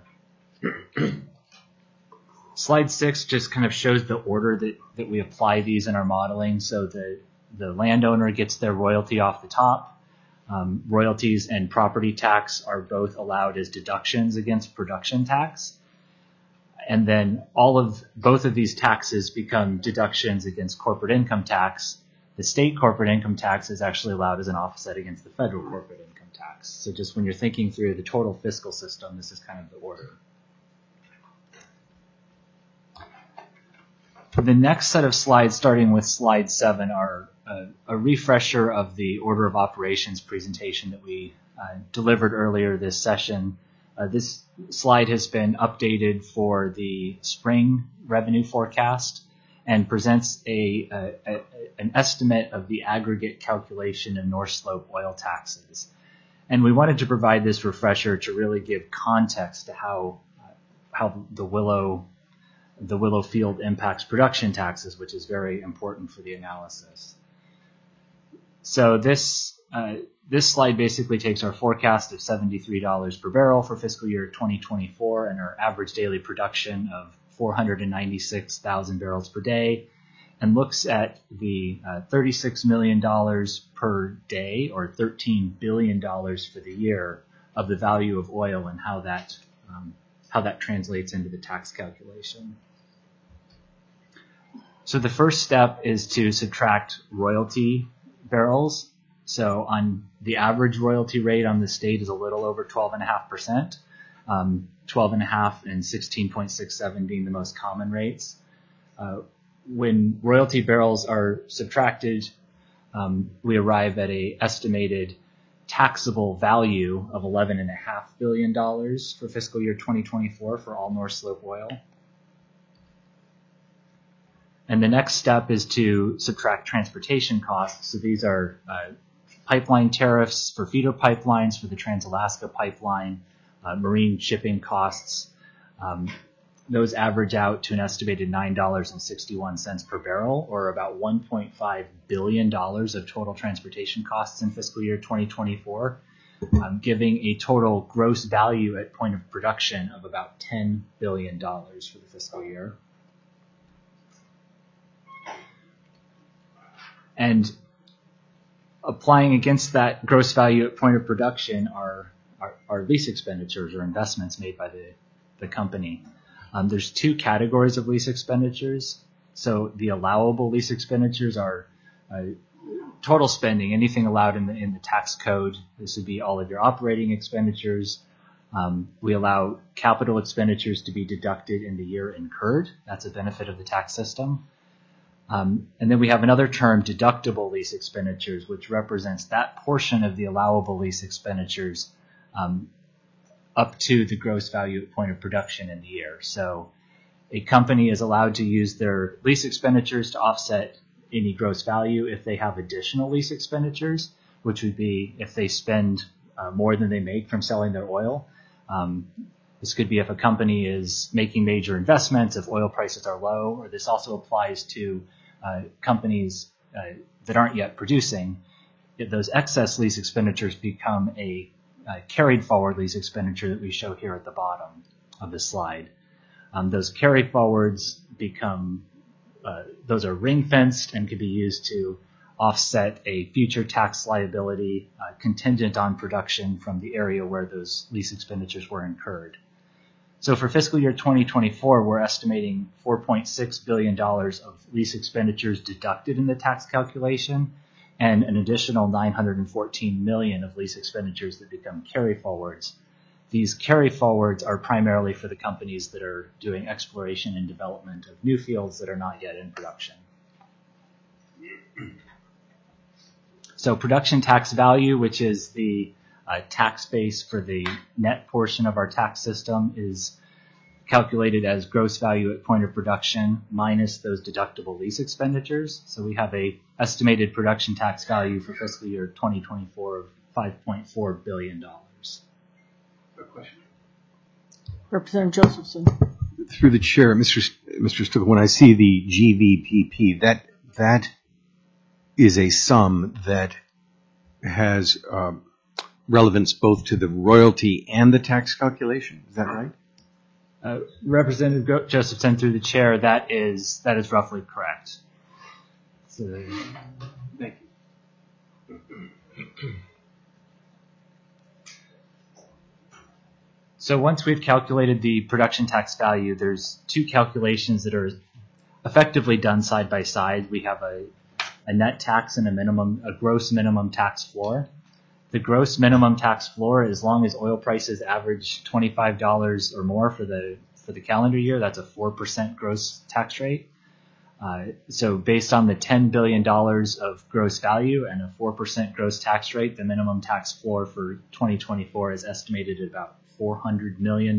Slide 6 just kind of shows the order that we apply these in our modeling. So the landowner gets their royalty off the top. Royalties and property tax are both allowed as deductions against production tax. And then both of these taxes become deductions against corporate income tax. The state corporate income tax is actually allowed as an offset against the federal corporate income tax. So just when you're thinking through the total fiscal system, this is kind of the order. The next set of slides, starting with slide 7, are a refresher of the order of operations presentation that we delivered earlier this session. This slide has been updated for the spring revenue forecast and presents an estimate of the aggregate calculation of North Slope oil taxes. And we wanted to provide this refresher to really give context to how the Willow Field impacts production taxes, which is very important for the analysis. So this slide basically takes our forecast of $73 per barrel for fiscal year 2024 and our average daily production of 496,000 barrels per day and looks at the $36 million per day, or $13 billion for the year, of the value of oil and how that translates into the tax calculation. So the first step is to subtract royalty barrels. So on the average royalty rate on the state is a little over 12.5%, 12.5 and 16.67 being the most common rates. When royalty barrels are subtracted, we arrive at a estimated taxable value of $11.5 billion for fiscal year 2024 for all North Slope oil. And the next step is to subtract transportation costs. So these are pipeline tariffs for feeder pipelines for the Trans-Alaska Pipeline, marine shipping costs. Those average out to an estimated $9.61 per barrel, or about $1.5 billion of total transportation costs in fiscal year 2024, giving a total gross value at point of production of about $10 billion for the fiscal year. And applying against that gross value at point of production are lease expenditures or investments made by the company. There's two categories of lease expenditures. So the allowable lease expenditures are total spending, anything allowed in the tax code. This would be all of your operating expenditures. We allow capital expenditures to be deducted in the year incurred. That's a benefit of the tax system. And then we have another term, deductible lease expenditures, which represents that portion of the allowable lease expenditures up to the gross value at point of production in the year. So a company is allowed to use their lease expenditures to offset any gross value if they have additional lease expenditures, which would be if they spend more than they make from selling their oil. This could be if a company is making major investments, if oil prices are low, or this also applies to companies that aren't yet producing. If those excess lease expenditures become a carried forward lease expenditure that we show here at the bottom of the slide. Those carry forwards those are ring fenced and can be used to offset a future tax liability contingent on production from the area where those lease expenditures were incurred. So for fiscal year 2024, we're estimating $4.6 billion of lease expenditures deducted in the tax calculation, and an additional $914 million of lease expenditures that become carry forwards. These carry forwards are primarily for the companies that are doing exploration and development of new fields that are not yet in production. So production tax value, which is the tax base for the net portion of our tax system, is calculated as gross value at point of production minus those deductible lease expenditures. So we have a estimated production tax value for fiscal year 2024 of $5.4 billion.
Question.
Representative Josephson.
Through the chair, Mr. Stickle, when I see the GVPP, that is a sum that has relevance both to the royalty and the tax calculation. Is that right?
Representative Josephson, through the chair, that is roughly correct. So,
Thank you.
So once we've calculated the production tax value, there's two calculations that are effectively done side by side. We have a net tax and a gross minimum tax floor. The gross minimum tax floor, as long as oil prices average $25 or more for the calendar year, that's a 4% gross tax rate. So based on the $10 billion of gross value and a 4% gross tax rate, the minimum tax floor for 2024 is estimated at about $400 million.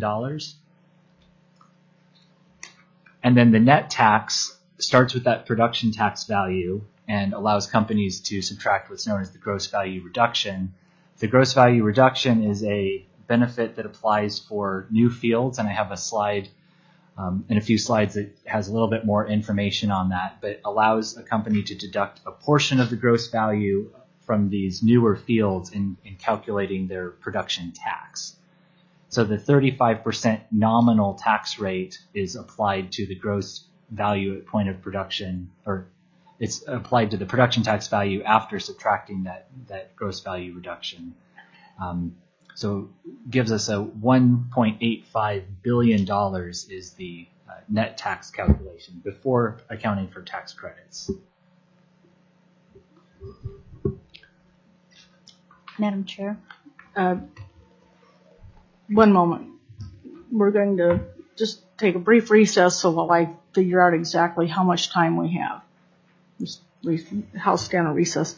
And then the net tax starts with that production tax value and allows companies to subtract what's known as the gross value reduction. The gross value reduction is a benefit that applies for new fields, and I have a slide in a few slides that has a little bit more information on that, but allows a company to deduct a portion of the gross value from these newer fields in calculating their production tax. So the 35% nominal tax rate is applied to the gross value at point of production, or it's applied to the production tax value after subtracting that gross value reduction. So gives us a $1.85 billion is the net tax calculation before accounting for tax credits.
Madam Chair.
One moment. We're going to just take a brief recess so while I figure out exactly how much time we have. Just House stand a recess.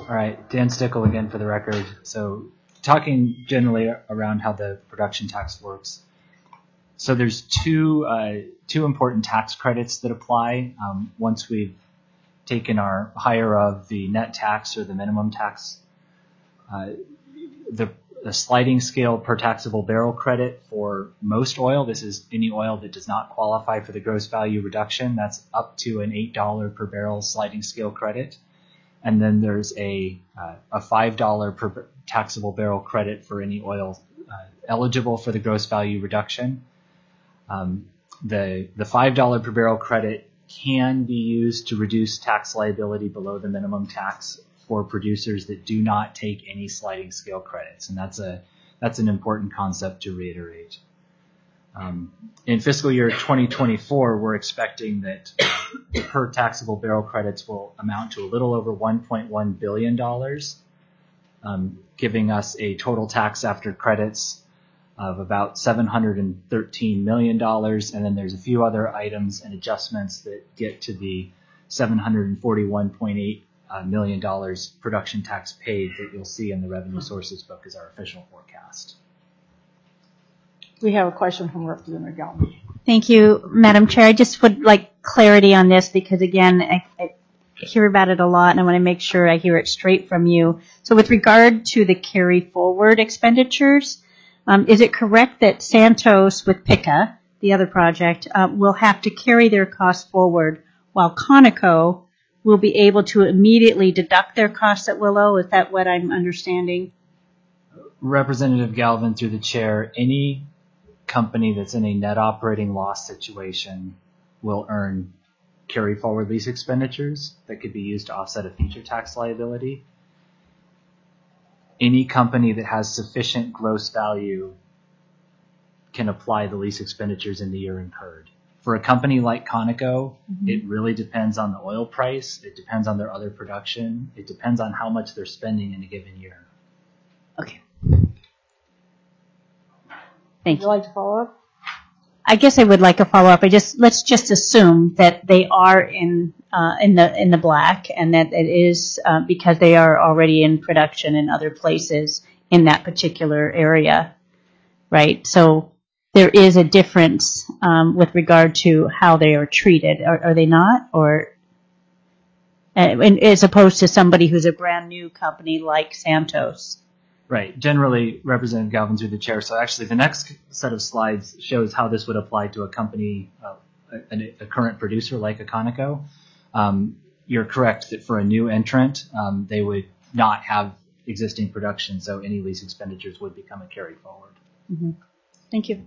All right, Dan Stickle again for the record. So talking generally around how the production tax works. So there's two important tax credits that apply once we've taken our higher of the net tax or the minimum tax. The sliding scale per taxable barrel credit for most oil, this is any oil that does not qualify for the gross value reduction, that's up to an $8 per barrel sliding scale credit. And then there's a $5 per taxable barrel credit for any oil eligible for the gross value reduction. The $5 per barrel credit can be used to reduce tax liability below the minimum tax for producers that do not take any sliding scale credits, and that's an important concept to reiterate. In fiscal year 2024, we're expecting that per taxable barrel credits will amount to a little over $1.1 billion, giving us a total tax after credits of about $713 million. And then there's a few other items and adjustments that get to the $741.8 million production tax paid that you'll see in the revenue sources book as our official forecast.
We have a question from Representative Galvin.
Thank you, Madam Chair. I just would like clarity on this because, again, I hear about it a lot, and I want to make sure I hear it straight from you. So with regard to the carry forward expenditures, is it correct that Santos with PICA, the other project, will have to carry their costs forward while Conoco will be able to immediately deduct their costs at Willow? Is that what I'm understanding?
Representative Galvin, through the chair, any company that's in a net operating loss situation will earn carry forward lease expenditures that could be used to offset a future tax liability. Any company that has sufficient gross value can apply the lease expenditures in the year incurred. For a company like Conoco, it really depends on the oil price. It depends on their other production. It depends on how much they're spending in a given year.
Okay.
Would
Thank
you
you.
like to follow up?
I guess I would like a follow-up. Let's just assume that they are in the black, and that it is because they are already in production in other places in that particular area, right? So there is a difference with regard to how they are treated. Are they not? Or as opposed to somebody who's a brand new company like Santos?
Right. Generally, Representative Galvin, through the chair. So actually, the next set of slides shows how this would apply to a company, a current producer like a Conoco. You're correct that for a new entrant, they would not have existing production, so any lease expenditures would become a carry forward.
Mm-hmm. Thank you.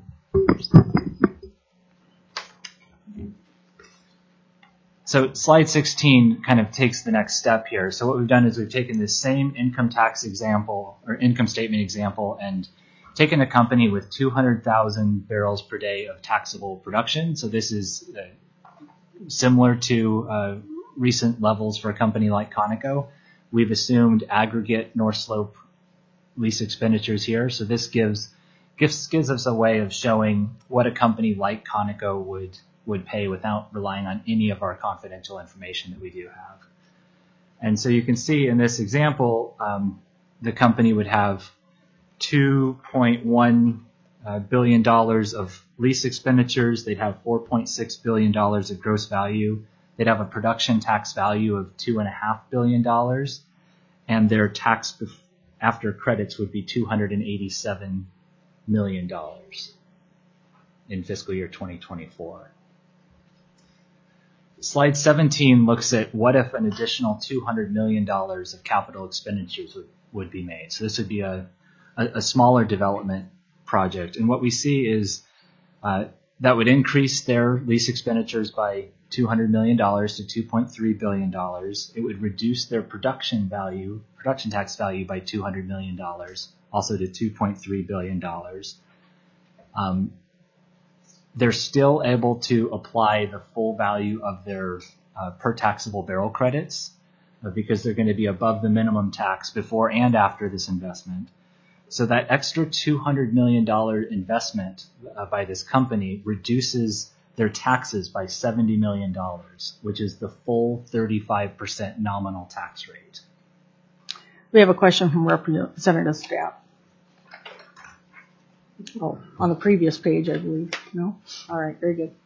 So slide 16 kind of takes the next step here. So what we've done is we've taken this same income tax example or income statement example and taken a company with 200,000 barrels per day of taxable production. So this is similar to recent levels for a company like Conoco. We've assumed aggregate North Slope lease expenditures here. So this gives us a way of showing what a company like Conoco would pay without relying on any of our confidential information that we do have. And so you can see in this example, the company would have $2.1 billion of lease expenditures. They'd have $4.6 billion of gross value. They'd have a production tax value of $2.5 billion. And their tax after credits would be $287 million in fiscal year 2024. Slide 17 looks at what if an additional $200 million of capital expenditures would be made. So this would be a smaller development project. And what we see is that would increase their lease expenditures by $200 million to $2.3 billion. It would reduce their production tax value by $200 million, also to $2.3 billion. They're still able to apply the full value of their per taxable barrel credits because they're going to be above the minimum tax before and after this investment. So that extra $200 million investment by this company reduces their taxes by $70 million, which is the full 35% nominal tax rate.
We have a question from Representative Stapp. Oh, on the previous page, I believe. No? All right, very good.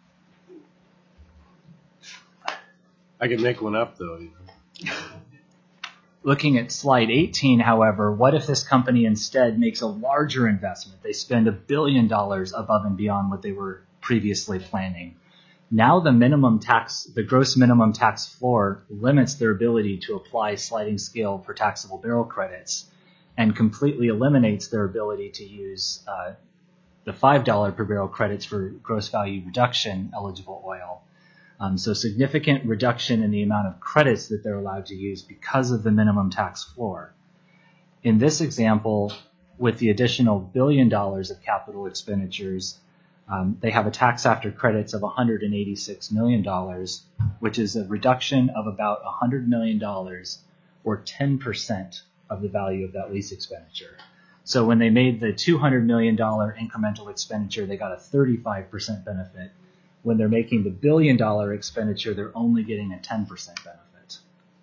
I can make one up, though.
Looking at slide 18, however, what if this company instead makes a larger investment? They spend $1 billion above and beyond what they were previously planning. Now the gross minimum tax floor limits their ability to apply sliding scale for taxable barrel credits and completely eliminates their ability to use the $5 per barrel credits for gross value reduction eligible oil. So significant reduction in the amount of credits that they're allowed to use because of the minimum tax floor. In this example, with the additional $1 billion of capital expenditures, they have a tax after credits of $186 million, which is a reduction of about $100 million or 10% of the value of that lease expenditure. So when they made the $200 million incremental expenditure, they got a 35% benefit. When they're making the $1 billion expenditure, they're only getting a 10% benefit.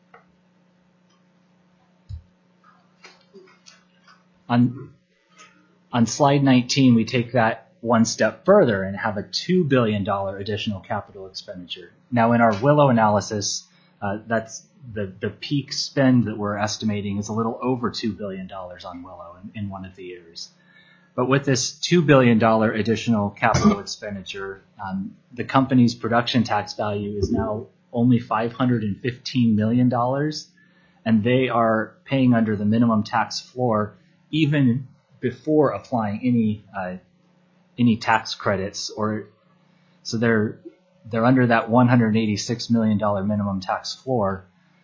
On slide 19, we take that one step further and have a $2 billion additional capital expenditure. Now, in our Willow analysis, that's the peak spend that we're estimating is a little over $2 billion on Willow in one of the years. But with this $2 billion additional capital expenditure, the company's production tax value is now only $515 million, and they are paying under the minimum tax floor even before applying any tax credits. So they're under that $186 million minimum tax floor.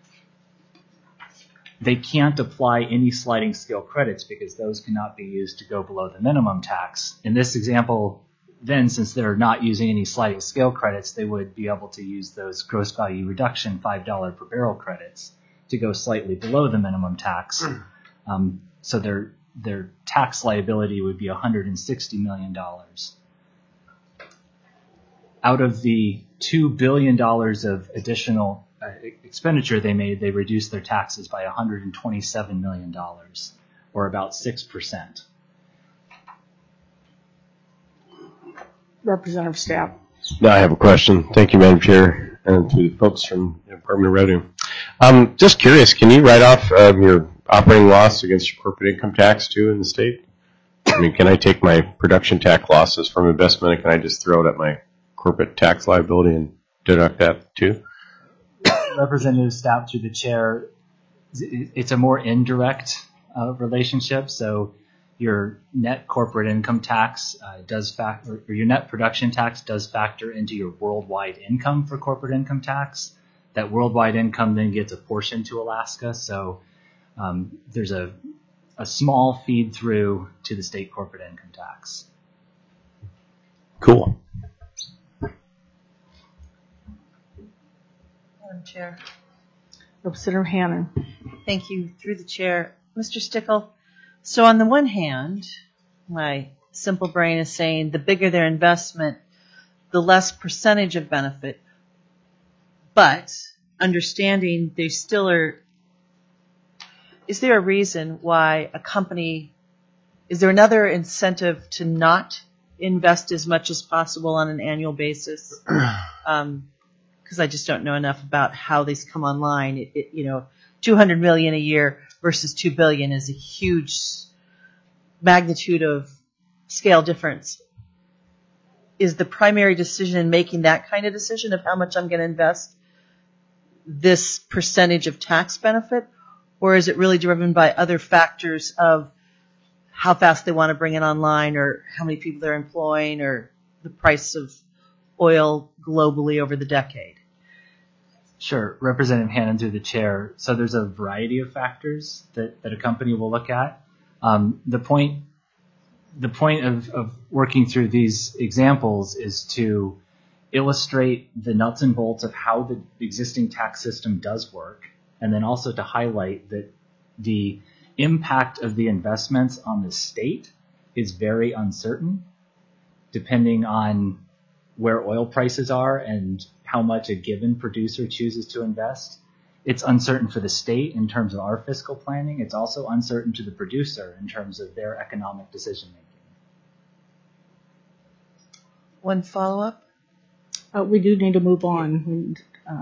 They can't apply any sliding scale credits because those cannot be used to go below the minimum tax. In this example, then, since they're not using any sliding scale credits, they would be able to use those gross value reduction $5 per barrel credits to go slightly below the minimum tax. So their tax liability would be $160 million. Out of the $2 billion of additional expenditure they made, they reduced their taxes by $127 million, or about 6%.
Representative Stapp.
Now I have a question. Thank you, Madam Chair, and to the folks from the Department of Revenue. Just curious, can you write off your operating loss against your corporate income tax, too, in the state? I mean, can I take my production tax losses from investment and can I just throw it at my corporate tax liability and deduct that, too?
Representative Stapp, through the chair, it's a more indirect relationship. So your net corporate income tax does factor, or your net production tax does factor into your worldwide income for corporate income tax. That worldwide income then gets apportioned to Alaska. So there's a small feed through to the state corporate income tax.
Cool.
Madam Chair.
Representative Hannan.
Thank you. Through the chair. Mr. Stickle, so on the one hand, my simple brain is saying the bigger their investment, the less percentage of benefit. But understanding they still are, is there a reason why a company, is there another incentive to not invest as much as possible on an annual basis? Because I just don't know enough about how these come online. $200 million a year versus $2 billion is a huge magnitude of scale difference. Is the primary decision in making that kind of decision of how much I'm going to invest this percentage of tax benefit, or is it really driven by other factors of how fast they want to bring it online, or how many people they're employing, or the price of oil globally over the decade?
Sure. Representative Hannan, through the chair. So there's a variety of factors that a company will look at. The point of working through these examples is to illustrate the nuts and bolts of how the existing tax system does work, and then also to highlight that the impact of the investments on the state is very uncertain, depending on where oil prices are and how much a given producer chooses to invest. it's uncertain for the state in terms of our fiscal planning. It's also uncertain to the producer in terms of their economic decision making.
One follow-up?
We do need to move on.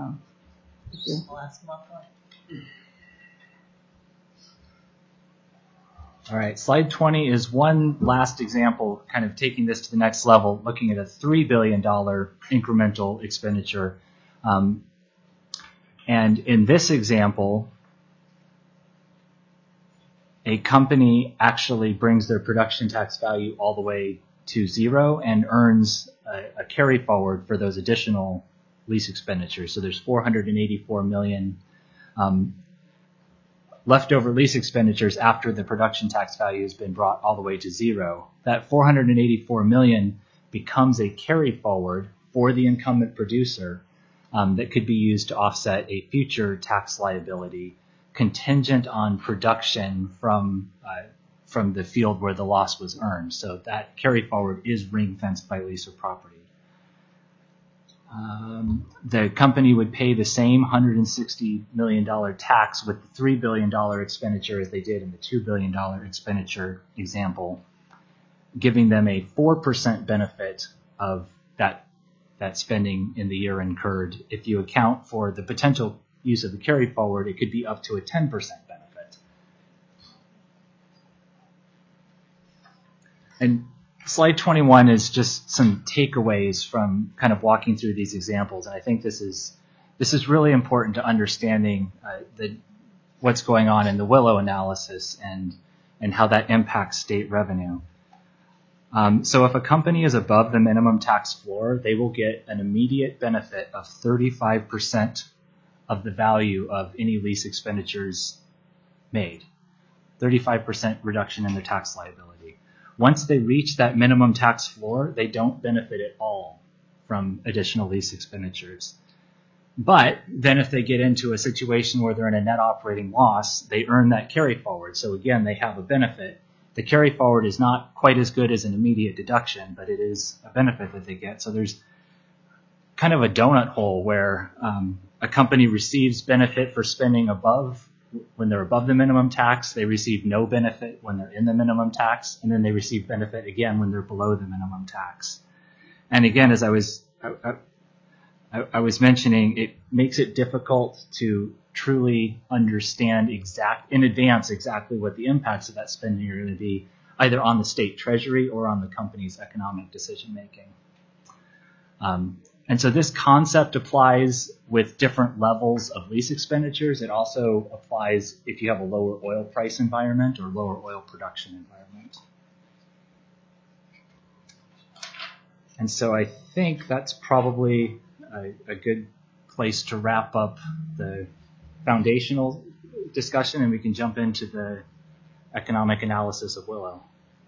All right, slide 20 is one last example, kind of taking this to the next level, looking at a $3 billion incremental expenditure. And in this example, a company actually brings their production tax value all the way to zero and earns a carry forward for those additional lease expenditures. So there's $484 million leftover lease expenditures after the production tax value has been brought all the way to zero. That $484 million becomes a carry forward for the incumbent producer that could be used to offset a future tax liability contingent on production from the field where the loss was earned. So that carry forward is ring fenced by lease or property. The company would pay the same $160 million tax with the $3 billion expenditure as they did in the $2 billion expenditure example, giving them a 4% benefit of that spending in the year incurred. If you account for the potential use of the carry forward, it could be up to a 10% benefit. And slide 21 is just some takeaways from kind of walking through these examples. And I think this is really important to understanding what's going on in the Willow analysis and how that impacts state revenue. So if a company is above the minimum tax floor, they will get an immediate benefit of 35% of the value of any lease expenditures made. 35% reduction in their tax liability. Once they reach that minimum tax floor, they don't benefit at all from additional lease expenditures. But then if they get into a situation where they're in a net operating loss, they earn that carry forward. So again, they have a benefit. The carry forward is not quite as good as an immediate deduction, but it is a benefit that they get. So there's kind of a donut hole where a company receives benefit for spending when they're above the minimum tax. They receive no benefit when they're in the minimum tax, and then they receive benefit again when they're below the minimum tax. And again, as I was mentioning, it makes it difficult to truly understand in advance exactly what the impacts of that spending are going to be, either on the state treasury or on the company's economic decision making. And so this concept applies with different levels of lease expenditures. It also applies if you have a lower oil price environment or lower oil production environment. And so I think that's probably a good place to wrap up the foundational discussion, and we can jump into the economic analysis of Willow.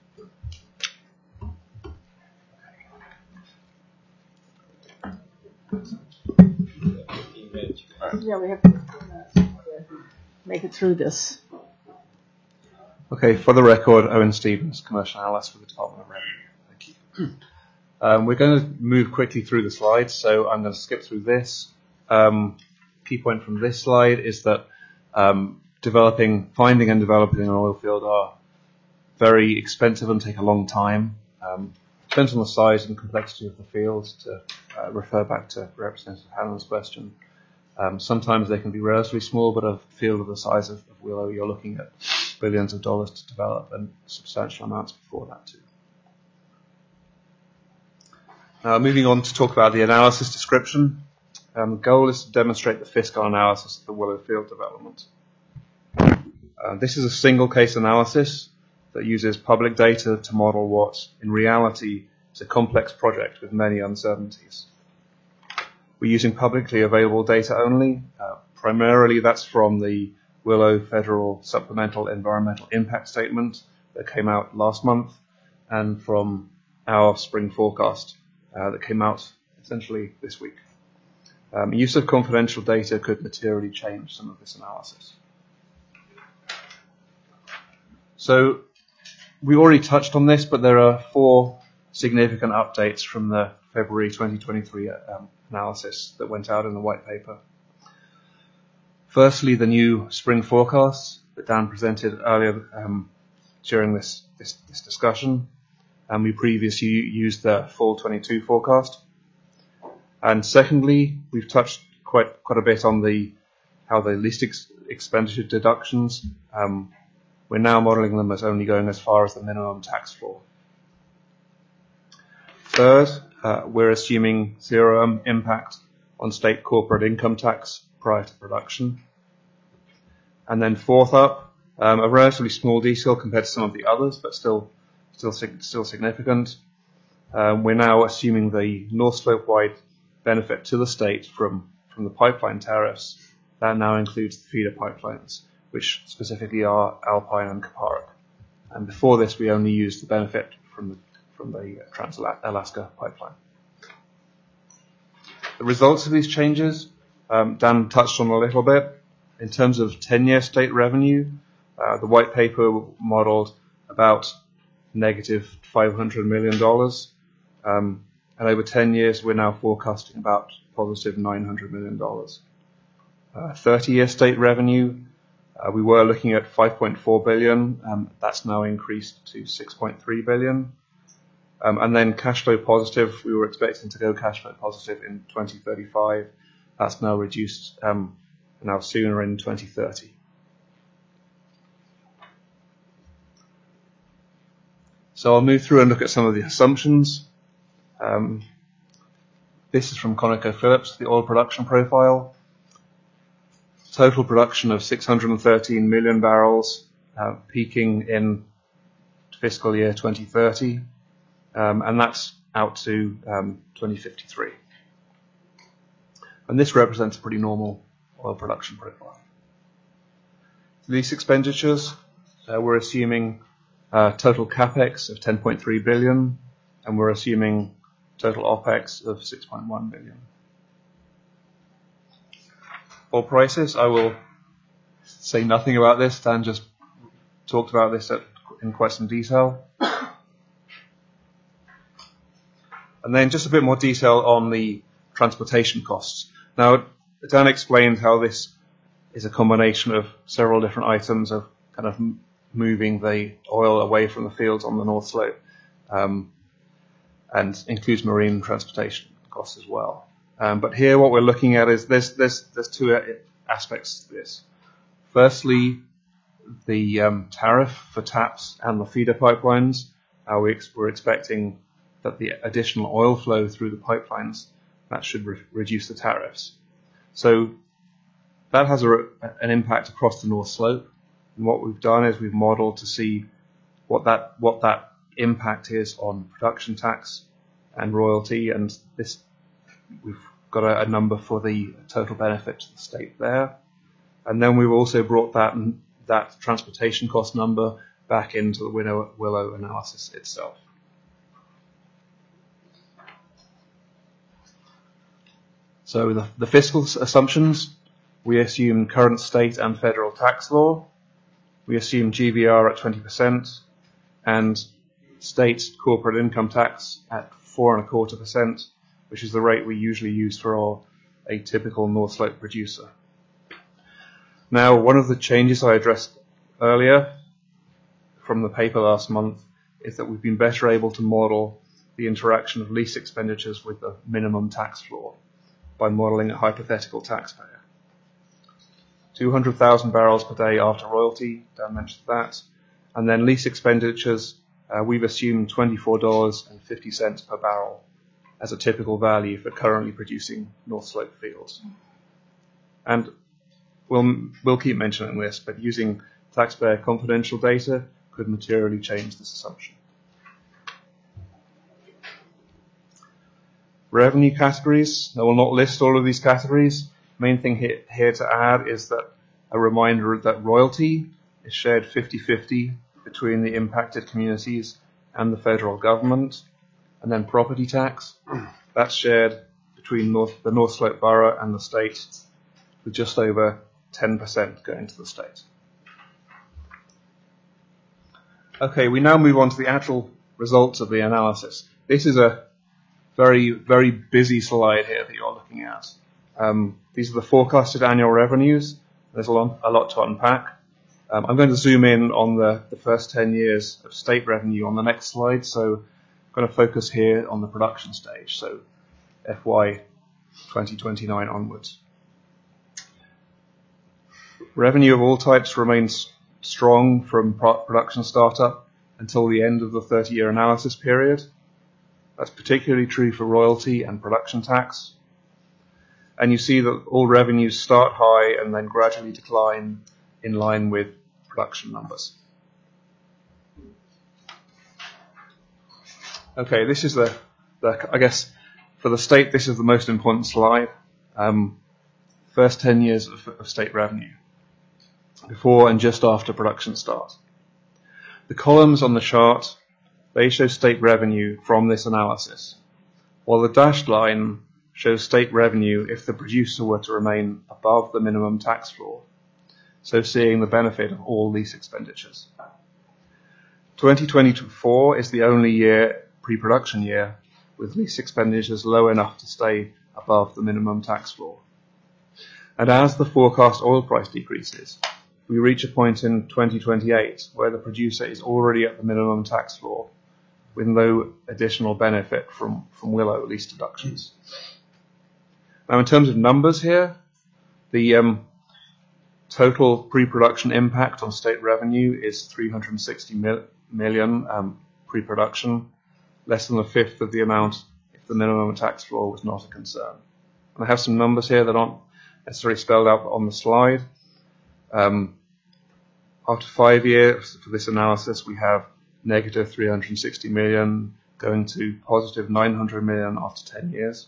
Yeah, we have to make it through this.
Okay, for the record, Owen Stevens, Commercial Analyst for the Department of Revenue. Thank you. We're going to move quickly through the slides, so I'm going to skip through this. Key point from this slide is that finding and developing an oil field are very expensive and take a long time. Depends on the size and complexity of the field, to refer back to Representative Hanlon's question. Sometimes they can be relatively small, but a field of the size of Willow, you're looking at billions of dollars to develop, and substantial amounts before that too. Now, moving on to talk about the analysis description. The goal is to demonstrate the fiscal analysis of the Willow field development. This is a single case analysis that uses public data to model what, in reality, is a complex project with many uncertainties. We're using publicly available data only. Primarily, that's from the Willow Federal Supplemental Environmental Impact Statement that came out last month, and from our spring forecast that came out essentially this week. Use of confidential data could materially change some of this analysis. So we already touched on this, but there are 4 significant updates from the February 2023 analysis that went out in the white paper. Firstly, the new spring forecasts that Dan presented earlier during this discussion, and we previously used the fall 22 forecast. And secondly, we've touched quite a bit on how the least expenditure deductions. We're now modelling them as only going as far as the minimum tax floor. Third, we're assuming zero impact on state corporate income tax prior to production. And then fourth up, a relatively small detail compared to some of the others, but still significant. We're now assuming the North Slope-wide benefit to the state from the pipeline tariffs. That now includes the feeder pipelines, which specifically are Alpine and Kaparic. And before this, we only used the benefit from the Trans-Alaska pipeline. The results of these changes, Dan touched on a little bit. In terms of 10-year state revenue, the white paper modeled about negative $500 million. And over 10 years, we're now forecasting about positive $900 million. 30-year state revenue, we were looking at $5.4 billion. That's now increased to $6.3 billion. And then cash flow positive, we were expecting to go cash flow positive in 2035. That's now reduced now sooner in 2030. So I'll move through and look at some of the assumptions. This is from ConocoPhillips, the oil production profile. Total production of 613 million barrels, peaking in fiscal year 2030, and that's out to 2053. And this represents a pretty normal oil production profile. Lease expenditures, we're assuming total capex of 10.3 billion, and we're assuming total OPEX of 6.1 billion. Oil prices, I will say nothing about this. Dan just talked about this in quite some detail. And then just a bit more detail on the transportation costs. Now, Dan explained how this is a combination of several different items of kind of moving the oil away from the fields on the North Slope, and includes marine transportation costs as well. But here what we're looking at is there's two aspects to this. Firstly, the tariff for TAPS and the feeder pipelines. We're expecting that the additional oil flow through the pipelines, that should reduce the tariffs. So that has an impact across the North Slope. And what we've done is we've modeled to see what that impact is on production tax and royalty, and this we've got a number for the total benefit to the state there. And then we've also brought that transportation cost number back into the Willow analysis itself. So the fiscal assumptions, we assume current state and federal tax law. We assume GVR at 20% and state corporate income tax at 4.25%, which is the rate we usually use for a typical North Slope producer. Now, one of the changes I addressed earlier from the paper last month is that we've been better able to model the interaction of lease expenditures with the minimum tax floor by modeling a hypothetical taxpayer. 200,000 barrels per day after royalty, Dan mentioned that. And then lease expenditures, we've assumed $24.50 per barrel as a typical value for currently producing North Slope fields. And we'll keep mentioning this, but using taxpayer confidential data could materially change this assumption. Revenue categories, I will not list all of these categories. Main thing here to add is that a reminder that royalty is shared 50-50 between the impacted communities and the federal government. And then property tax, that's shared between the North Slope Borough and the state, with just over 10% going to the state. Okay, we now move on to the actual results of the analysis. This is a very, very busy slide here that you're looking at. These are the forecasted annual revenues There's a lot to unpack. I'm going to zoom in on the first 10 years of state revenue on the next slide. So I'm going to focus here on the production stage, so FY 2029 onwards. Revenue of all types remains strong from production startup until the end of the 30-year analysis period. That's particularly true for royalty and production tax. And you see that all revenues start high and then gradually decline in line with production numbers. Okay, this is I guess, for the state, this is the most important slide. First 10 years of state revenue, before and just after production start. The columns on the chart, they show state revenue from this analysis, while the dashed line shows state revenue if the producer were to remain above the minimum tax floor, so seeing the benefit of all lease expenditures. 2024 is the only pre-production year with lease expenditures low enough to stay above the minimum tax floor. And as the forecast oil price decreases, we reach a point in 2028 where the producer is already at the minimum tax floor with no additional benefit from Willow lease deductions. Now, in terms of numbers here, the total pre-production impact on state revenue is 360 million pre-production, less than a fifth of the amount if the minimum tax floor was not a concern. And I have some numbers here that aren't necessarily spelled out on the slide. After 5 years for this analysis, we have negative 360 million going to positive 900 million after 10 years.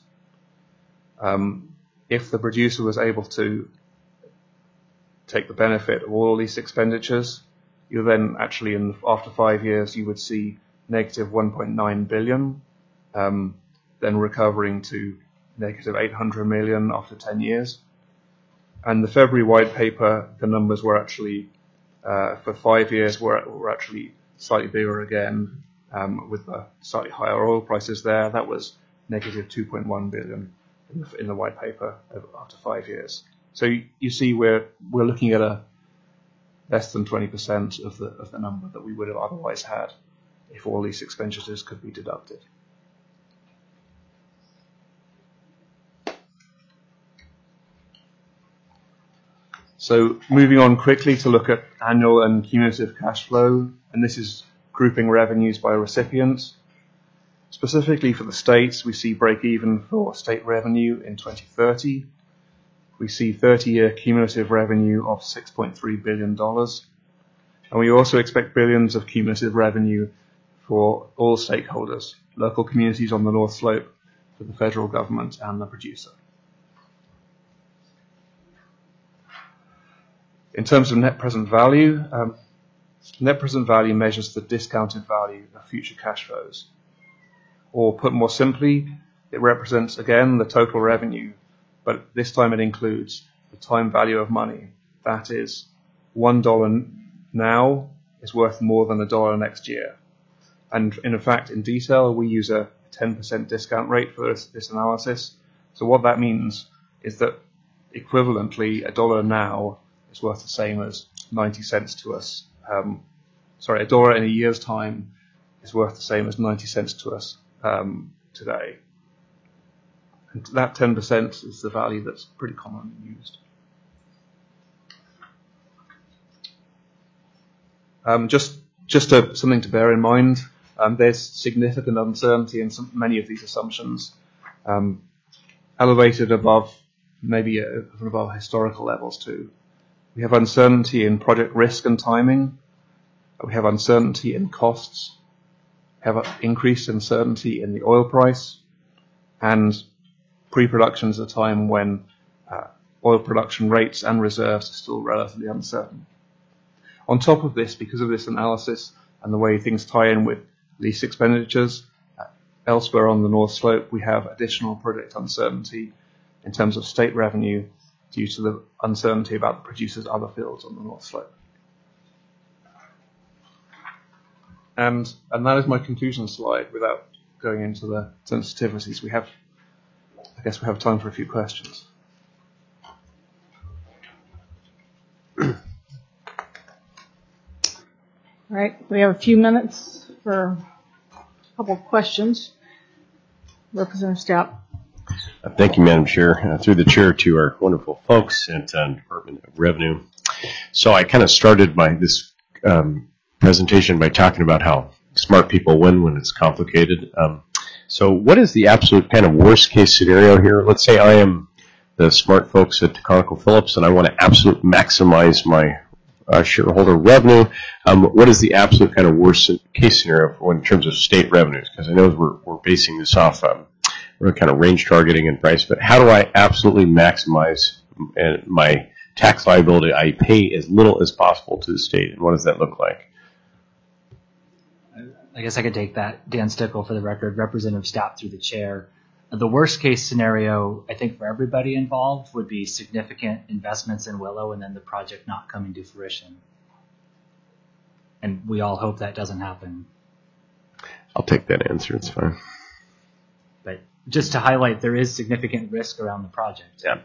If the producer was able to take the benefit of all lease expenditures, you then actually, after 5 years, you would see negative 1.9 billion, then recovering to negative 800 million after 10 years. And the February white paper, the numbers were actually, for 5 years, were actually slightly bigger again, with the slightly higher oil prices there. That was negative 2.1 billion in the white paper after 5 years. So you see we're looking at a less than 20% of the number that we would have otherwise had if all lease expenditures could be deducted. So moving on quickly to look at annual and cumulative cash flow, and this is grouping revenues by recipient. Specifically for the states, we see break-even for state revenue in 2030. We see 30-year cumulative revenue of $6.3 billion. And we also expect billions of cumulative revenue for all stakeholders, local communities on the North Slope, for the federal government and the producer. In terms of net present value measures the discounted value of future cash flows. Or put more simply, it represents again the total revenue, but this time it includes the time value of money. That is, $1 now is worth more than $1 next year. And in fact, in detail, we use a 10% discount rate for this analysis. So what that means is that equivalently, $1 now is worth the same as 90 cents to us. $1 in a year's time is worth the same as 90 cents to us today. And that 10% is the value that's pretty commonly used. Something to bear in mind. There's significant uncertainty in many of these assumptions, elevated above historical levels too. We have uncertainty in project risk and timing. We have uncertainty in costs. We have increased uncertainty in the oil price, and pre-production is a time when oil production rates and reserves are still relatively uncertain. On top of this, because of this analysis and the way things tie in with lease expenditures, elsewhere on the North Slope, we have additional project uncertainty in terms of state revenue due to the uncertainty about the producer's other fields on the North Slope. And that is my conclusion slide without going into the sensitivities. I guess we have time for a few questions.
right, we have a few minutes for a couple of questions. Representative Stapp.
Thank you, Madam Chair. Through the chair to our wonderful folks at Department of Revenue. So I kind of started this presentation by talking about how smart people win when it's complicated. So what is the absolute kind of worst case scenario here? Let's say I am the smart folks at ConocoPhillips and I want to absolutely maximize my shareholder revenue. What is the absolute kind of worst case scenario in terms of state revenues? Because I know we're basing this off we're kind of range targeting and price, but how do I absolutely maximize my tax liability? I pay as little as possible to the state, and what does that look like?
I guess I could take that. Dan Stickle for the record, Representative Stapp through the chair. The worst case scenario, I think, for everybody involved would be significant investments in Willow and then the project not coming to fruition. And we all hope that doesn't happen.
I'll take that answer. It's fine.
But just to highlight, there is significant risk around the project.
Yeah.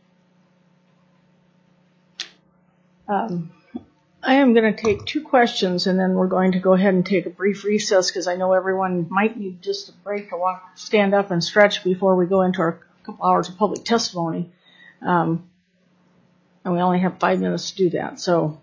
I am going to take 2 questions, and then we're going to go ahead and take a brief recess because I know everyone might need just a break to stand up and stretch before we go into our couple hours of public testimony. And we only have 5 minutes to do that. So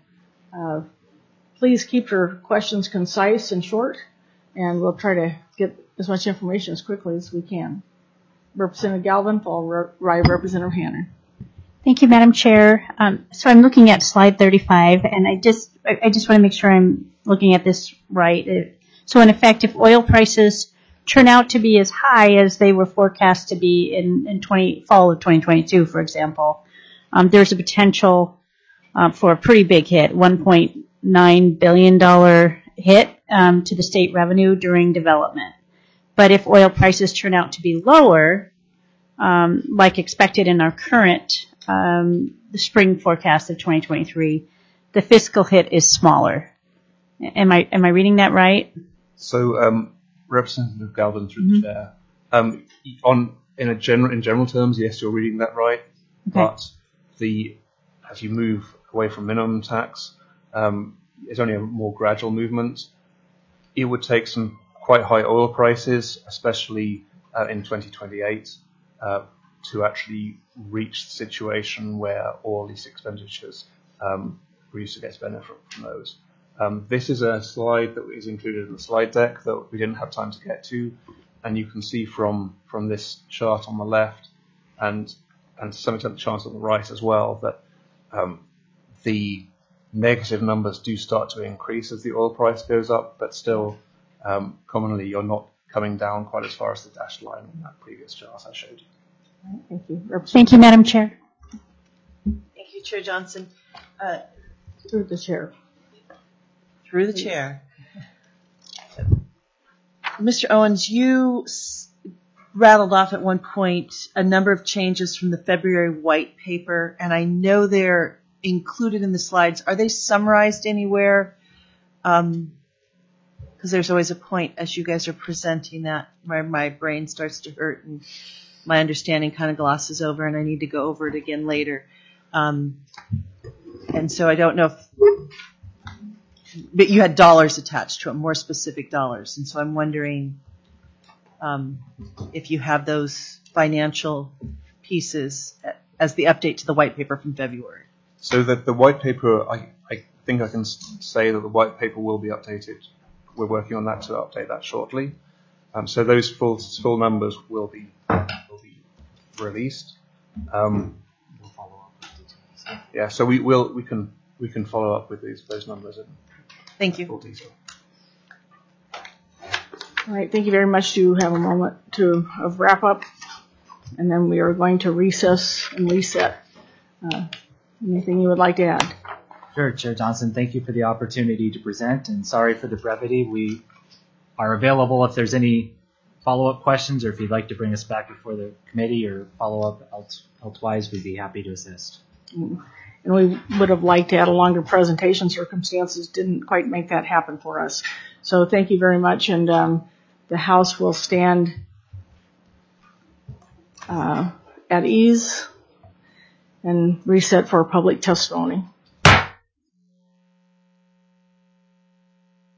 please keep your questions concise and short, and we'll try to get as much information as quickly as we can. Representative Galvin, followed by Representative Hannon.
Thank you, Madam Chair. So I'm looking at slide 35, and I just want to make sure I'm looking at this right. So in effect, if oil prices turn out to be as high as they were forecast to be in fall of 2022, for example, there's a potential for a pretty big hit, $1.9 billion hit to the state revenue during development. But if oil prices turn out to be lower, like expected in our current the spring forecast of 2023, the fiscal hit is smaller. Am I reading that right?
So, Representative Galvin through the chair. In general terms, yes, you're reading that right. Okay. But as you move away from minimum tax, it's only a more gradual movement. It would take some quite high oil prices, especially in 2028, to actually reach the situation where all these expenditures producer gets benefit from those. This is a slide that is included in the slide deck that we didn't have time to get to, and you can see from this chart on the left and to some extent the chart on the right as well that the negative numbers do start to increase as the oil price goes up, but still commonly you're not coming down quite as far as the dashed line on that previous chart I showed you.
Thank you.
Thank you, Madam Chair.
Thank you, Chair Johnson.
Through the chair.
Through the chair. Mr. Owens, you rattled off at one point a number of changes from the February white paper, and I know they're included in the slides. Are they summarized anywhere? Because there's always a point as you guys are presenting that where my brain starts to hurt and my understanding kind of glosses over and I need to go over it again later. And so I don't know but you had dollars attached to it, more specific dollars. And so I'm wondering if you have those financial pieces as the update to the white paper from February.
So that the white paper, I think I can say that the white paper will be updated. We're working on that to update that shortly. So those full numbers will be released.
We'll follow up with details.
Yeah, so we can follow up with those numbers in
Thank you.
full detail.
All right, thank you very much. You have a moment to wrap up, and then we are going to recess and reset. Anything you would like to add?
Sure, Chair Johnson, thank you for the opportunity to present, and sorry for the brevity. We are available if there's any follow-up questions, or if you'd like to bring us back before the committee or follow up elsewise, we'd be happy to assist.
And we would have liked to add a longer presentation. Circumstances didn't quite make that happen for us. So thank you very much, and the House will stand at ease and reset for public testimony.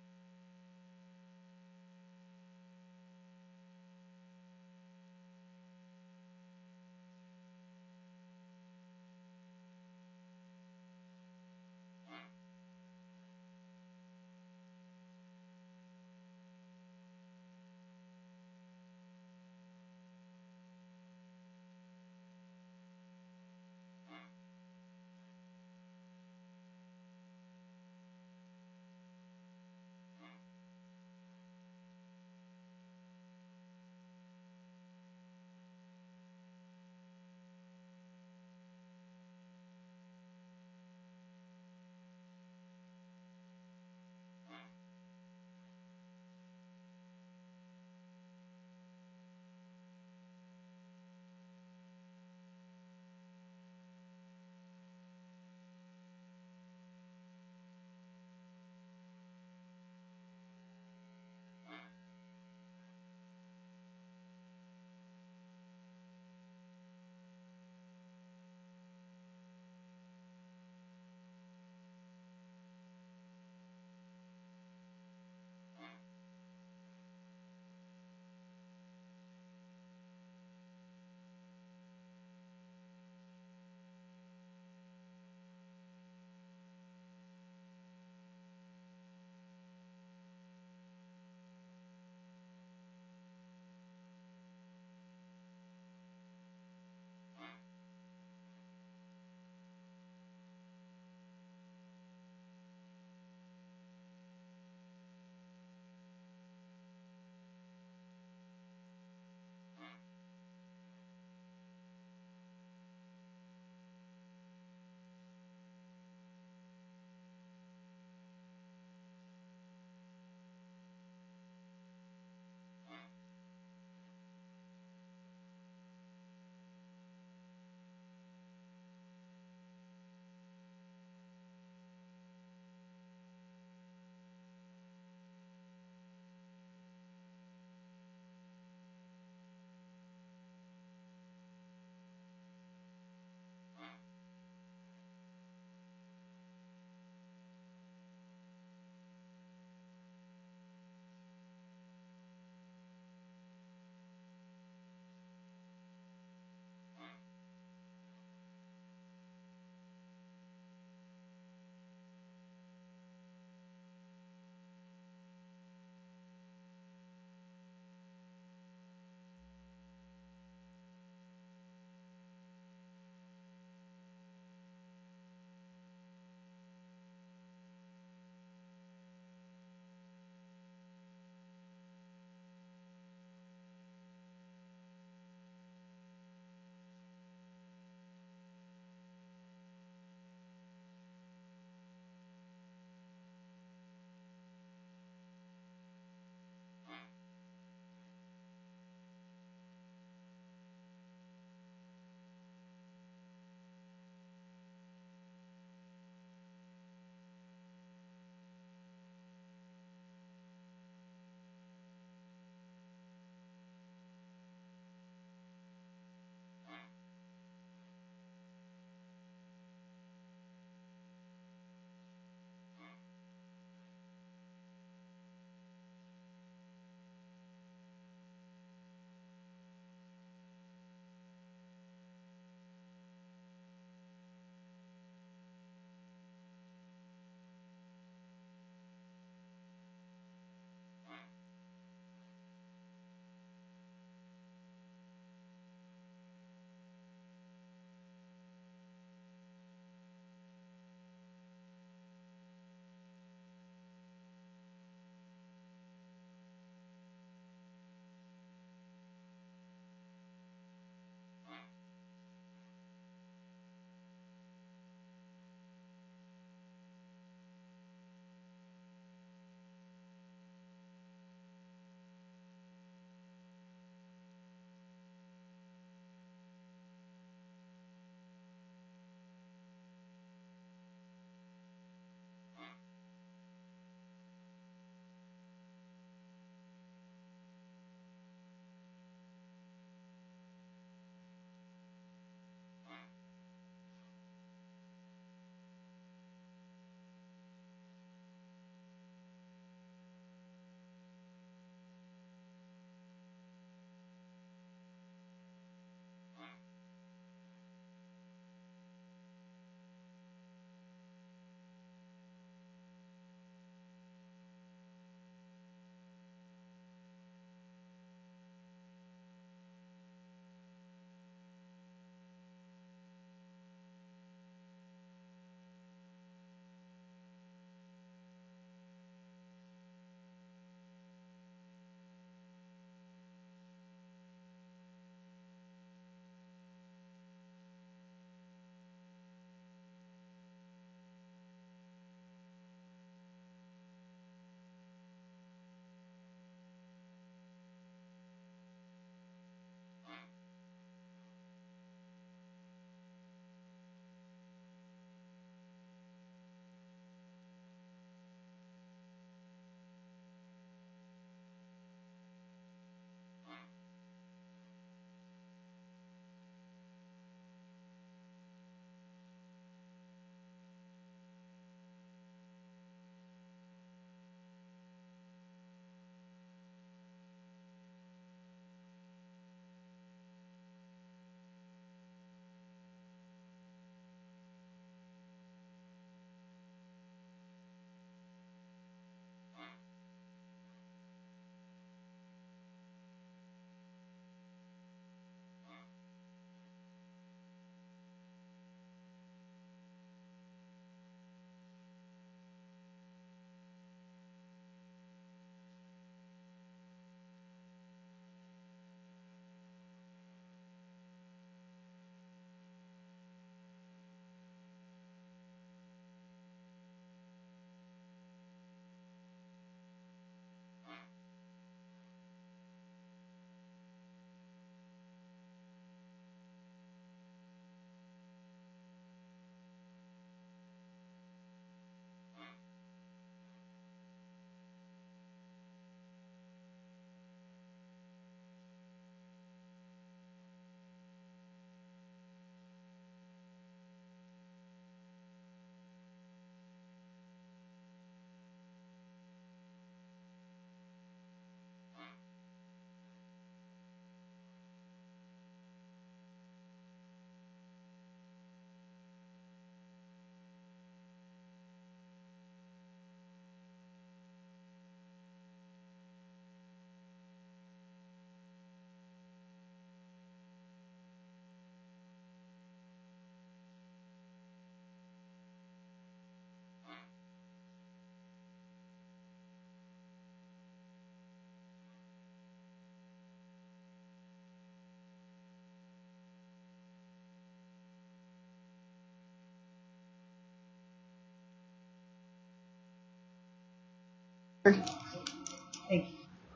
Thank you.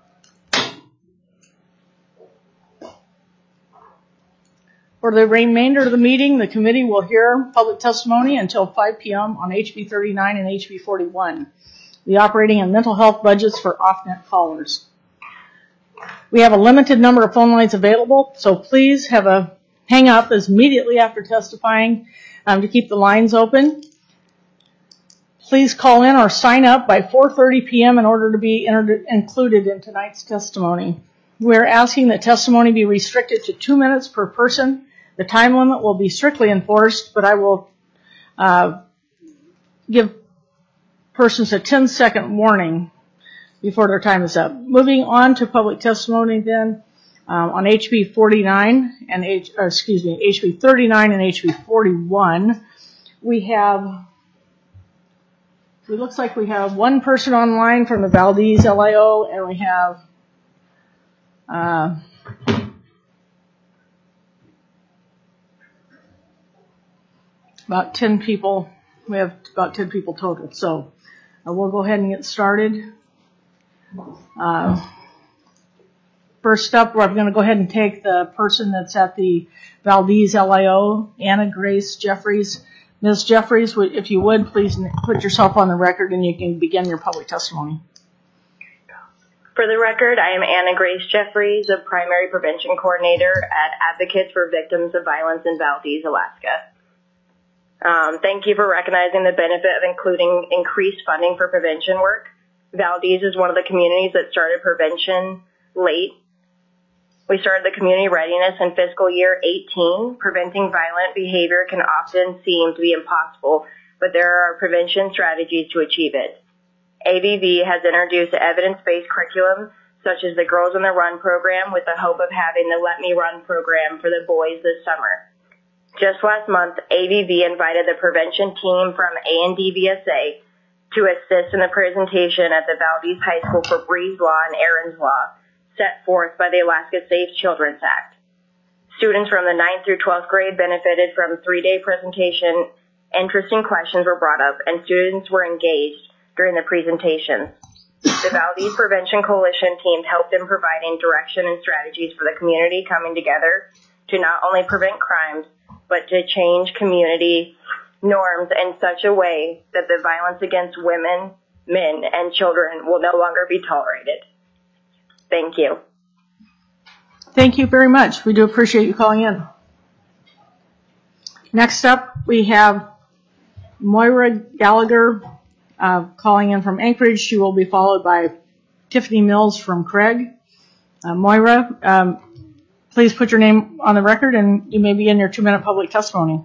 For the remainder of the meeting, the committee will hear public testimony until 5 p.m. on HB 39 and HB 41, the operating and mental health budgets for off-net callers. We have a limited number of phone lines available, so please hang up as immediately after testifying to keep the lines open. Please call in or sign up by 4:30 p.m. in order to be included in tonight's testimony. We're asking that testimony be restricted to 2 minutes per person. The time limit will be strictly enforced, but I will give persons a 10-second warning before their time is up. Moving on to public testimony then, on HB 49 and HB 39 and HB 41, it looks like we have one person online from the Valdez LIO, and we have about 10 people. We have about 10 people total. So we'll go ahead and get started. First up, we're going to go ahead and take the person that's at the Valdez LIO, Anna Grace Jeffries. Ms. Jeffries, if you would, please put yourself on the record and you can begin your public testimony.
For the record, I am Anna Grace Jeffries, a primary prevention coordinator at Advocates for Victims of Violence in Valdez, Alaska. Thank you for recognizing the benefit of including increased funding for prevention work. Valdez is one of the communities that started prevention late. We started the community readiness in fiscal year 18. Preventing violent behavior can often seem to be impossible, but there are prevention strategies to achieve it. AVV has introduced evidence-based curriculum such as the Girls on the Run program with the hope of having the Let Me Run program for the boys this summer. Just last month, AVV invited the prevention team from ANDVSA to assist in the presentation at the Valdez High School for Breeze Law and Aaron's Law set forth by the Alaska Safe Children's Act. Students from the 9th through 12th grade benefited from a 3-day presentation. Interesting questions were brought up, and students were engaged during the presentations. The Valdez Prevention Coalition team helped in providing direction and strategies for the community coming together to not only prevent crimes, but to change community norms in such a way that the violence against women, men, and children will no longer be tolerated. Thank you.
Thank you very much. We do appreciate you calling in. Next up, we have Moira Gallagher calling in from Anchorage. She will be followed by Tiffany Mills from Craig. Moira, please put your name on the record and you may begin your 2-minute public testimony.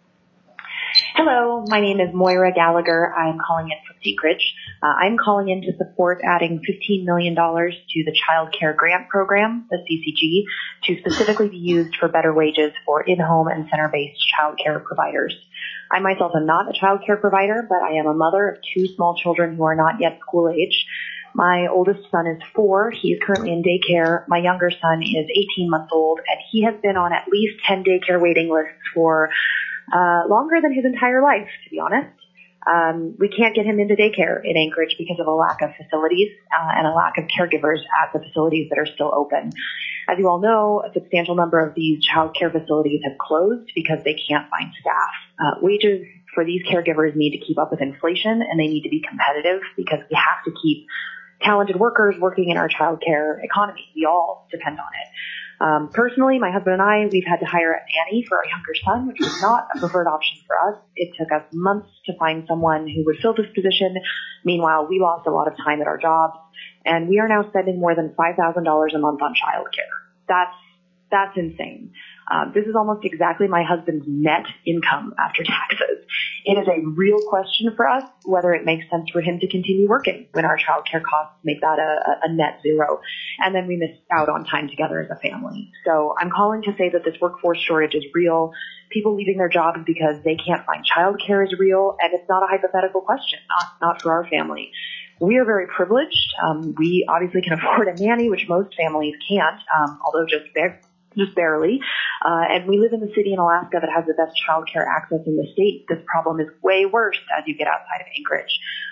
Hello, my name is Moira Gallagher. I'm calling in from Anchorage. I'm calling in to support adding $15 million to the Child Care Grant Program, the CCG, to specifically be used for better wages for in-home and center-based child care providers. I myself am not a child care provider, but I am a mother of 2 small children who are not yet school age. My oldest son is 4. He is currently in daycare. My younger son is 18 months old, and he has been on at least 10 daycare waiting lists for longer than his entire life, to be honest. We can't get him into daycare in Anchorage because of a lack of facilities and a lack of caregivers at the facilities that are still open. As you all know, a substantial number of these child care facilities have closed because they can't find staff. Wages for these caregivers need to keep up with inflation, and they need to be competitive because we have to keep talented workers working in our child care economy. We all depend on it. Personally, my husband and I, we've had to hire a nanny for our younger son, which was not a preferred option for us. It took us months to find someone who would fill this position. Meanwhile, we lost a lot of time at our jobs, and we are now spending more than $5,000 a month on childcare. That's insane. This is almost exactly my husband's net income after taxes. It is a real question for us whether it makes sense for him to continue working when our childcare costs make that a net zero, and then we miss out on time together as a family. So I'm calling to say that this workforce shortage is real. People leaving their jobs because they can't find childcare is real, and it's not a hypothetical question, not for our family. We are very privileged. We obviously can afford a nanny, which most families can't, although just barely. And we live in the city in Alaska that has the best childcare access in the state. This problem is way worse as you get outside of Anchorage.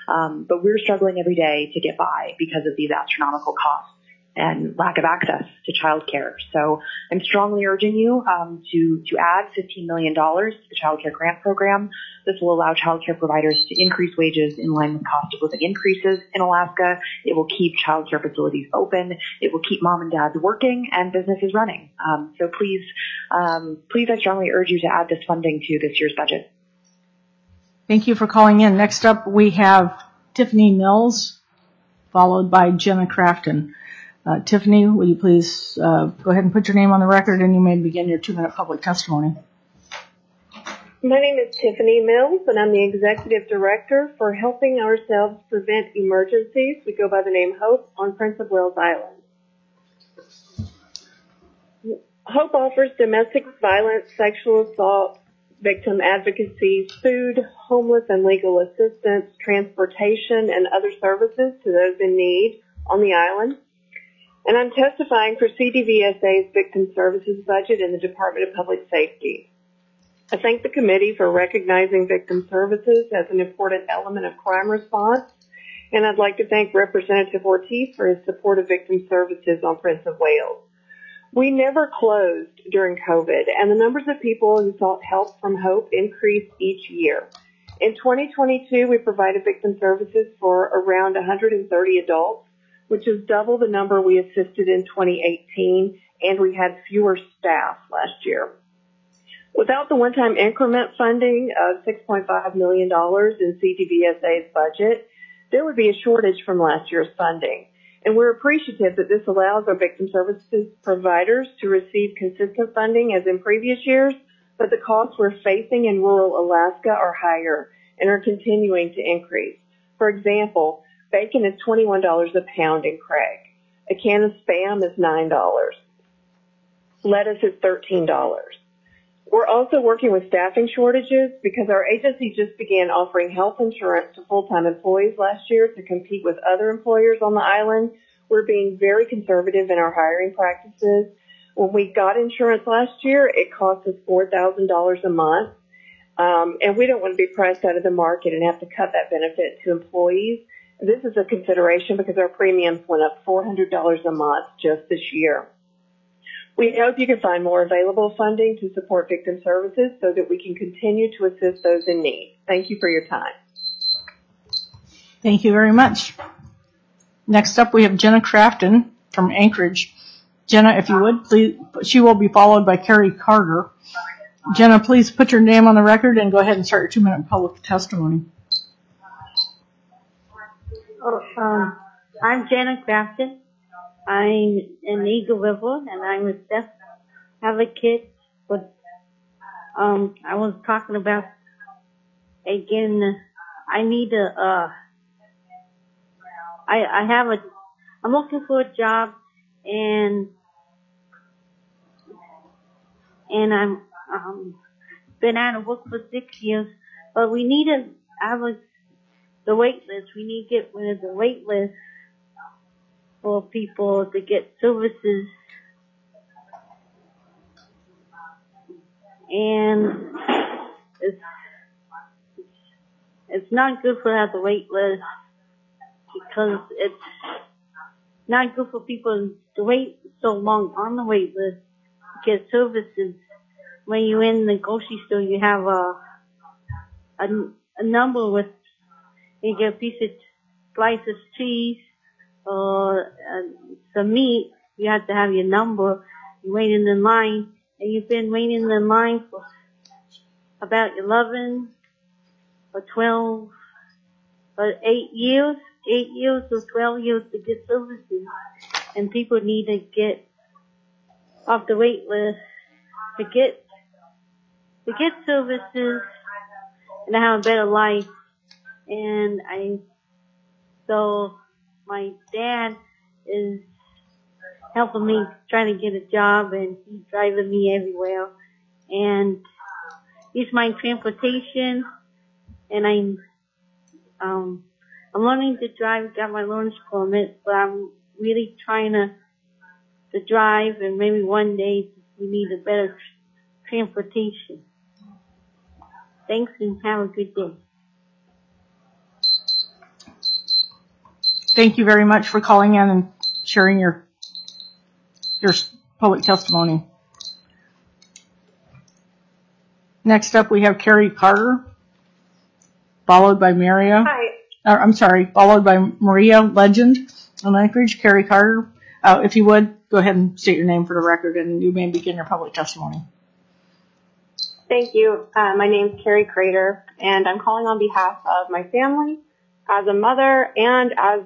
But we're struggling every day to get by because of these astronomical costs and lack of access to childcare. So I'm strongly urging you to add $15 million to the Child Care Grant Program. This will allow child care providers to increase wages in line with cost of living increases in Alaska. It will keep child care facilities open. It will keep mom and dads working and businesses running. So please, I strongly urge you to add this funding to this year's budget.
Thank you for calling in. Next up, we have Tiffany Mills, followed by Jenna Crafton. Tiffany, will you please go ahead and put your name on the record, and you may begin your 2-minute public testimony.
My name is Tiffany Mills, and I'm the Executive Director for Helping Ourselves Prevent Emergencies. We go by the name HOPE on Prince of Wales Island. HOPE offers domestic violence, sexual assault, victim advocacy, food, homeless and legal assistance, transportation, and other services to those in need on the island. And I'm testifying for CDVSA's Victim Services budget in the Department of Public Safety. I thank the committee for recognizing victim services as an important element of crime response, and I'd like to thank Representative Ortiz for his support of victim services on Prince of Wales. We never closed during COVID, and the numbers of people who sought help from HOPE increased each year. In 2022, we provided victim services for around 130 adults, which is double the number we assisted in 2018, and we had fewer staff last year. Without the one-time increment funding of $6.5 million in CDVSA's budget, there would be a shortage from last year's funding. And we're appreciative that this allows our victim services providers to receive consistent funding as in previous years, but the costs we're facing in rural Alaska are higher and are continuing to increase. For example, bacon is $21 a pound in Craig. A can of Spam is $9. Lettuce is $13. We're also working with staffing shortages because our agency just began offering health insurance to full-time employees last year to compete with other employers on the island. We're being very conservative in our hiring practices. When we got insurance last year, it cost us $4,000 a month. And we don't want to be priced out of the market and have to cut that benefit to employees. This is a consideration because our premiums went up $400 a month just this year. We hope you can find more available funding to support victim services so that we can continue to assist those in need. Thank you for your time.
Thank you very much. Next up, we have Jenna Crafton from Anchorage. Jenna, if you would, please, she will be followed by Carrie Carter. Jenna, please put your name on the record and go ahead and start your 2-minute public testimony.
I'm Jenna Crafton. I'm an Eagle River, and I'm a deaf advocate. But I was talking about again. I need I'm looking for a job, and I'm been out of work for 6 years. But we need to have the wait list. We need to get rid of the wait list for people to get services. And it's not good for that, the wait list, because it's not good for people to wait so long on the wait list to get services. When you're in the grocery store, you have a number with, you get a piece of slice of cheese or some meat. You have to have your number. You're waiting in line, and you've been waiting in line for about 11 or 12 or 8 years or 12 years to get services. And people need to get off the wait list to get services and have a better life. And so my dad is helping me trying to get a job, and he's driving me everywhere. And he's my transportation, and I'm learning to drive, got my learner's permit, but I'm really trying to drive, and maybe one day we need a better transportation. Thanks, and have a good day.
Thank you very much for calling in and sharing your public testimony. Next up, we have Carrie Carter, followed by followed by Maria Legend on Anchorage. Carrie Carter, if you would, go ahead and state your name for the record, and you may begin your public testimony.
Thank you. My name's Carrie Crater, and I'm calling on behalf of my family as a mother and as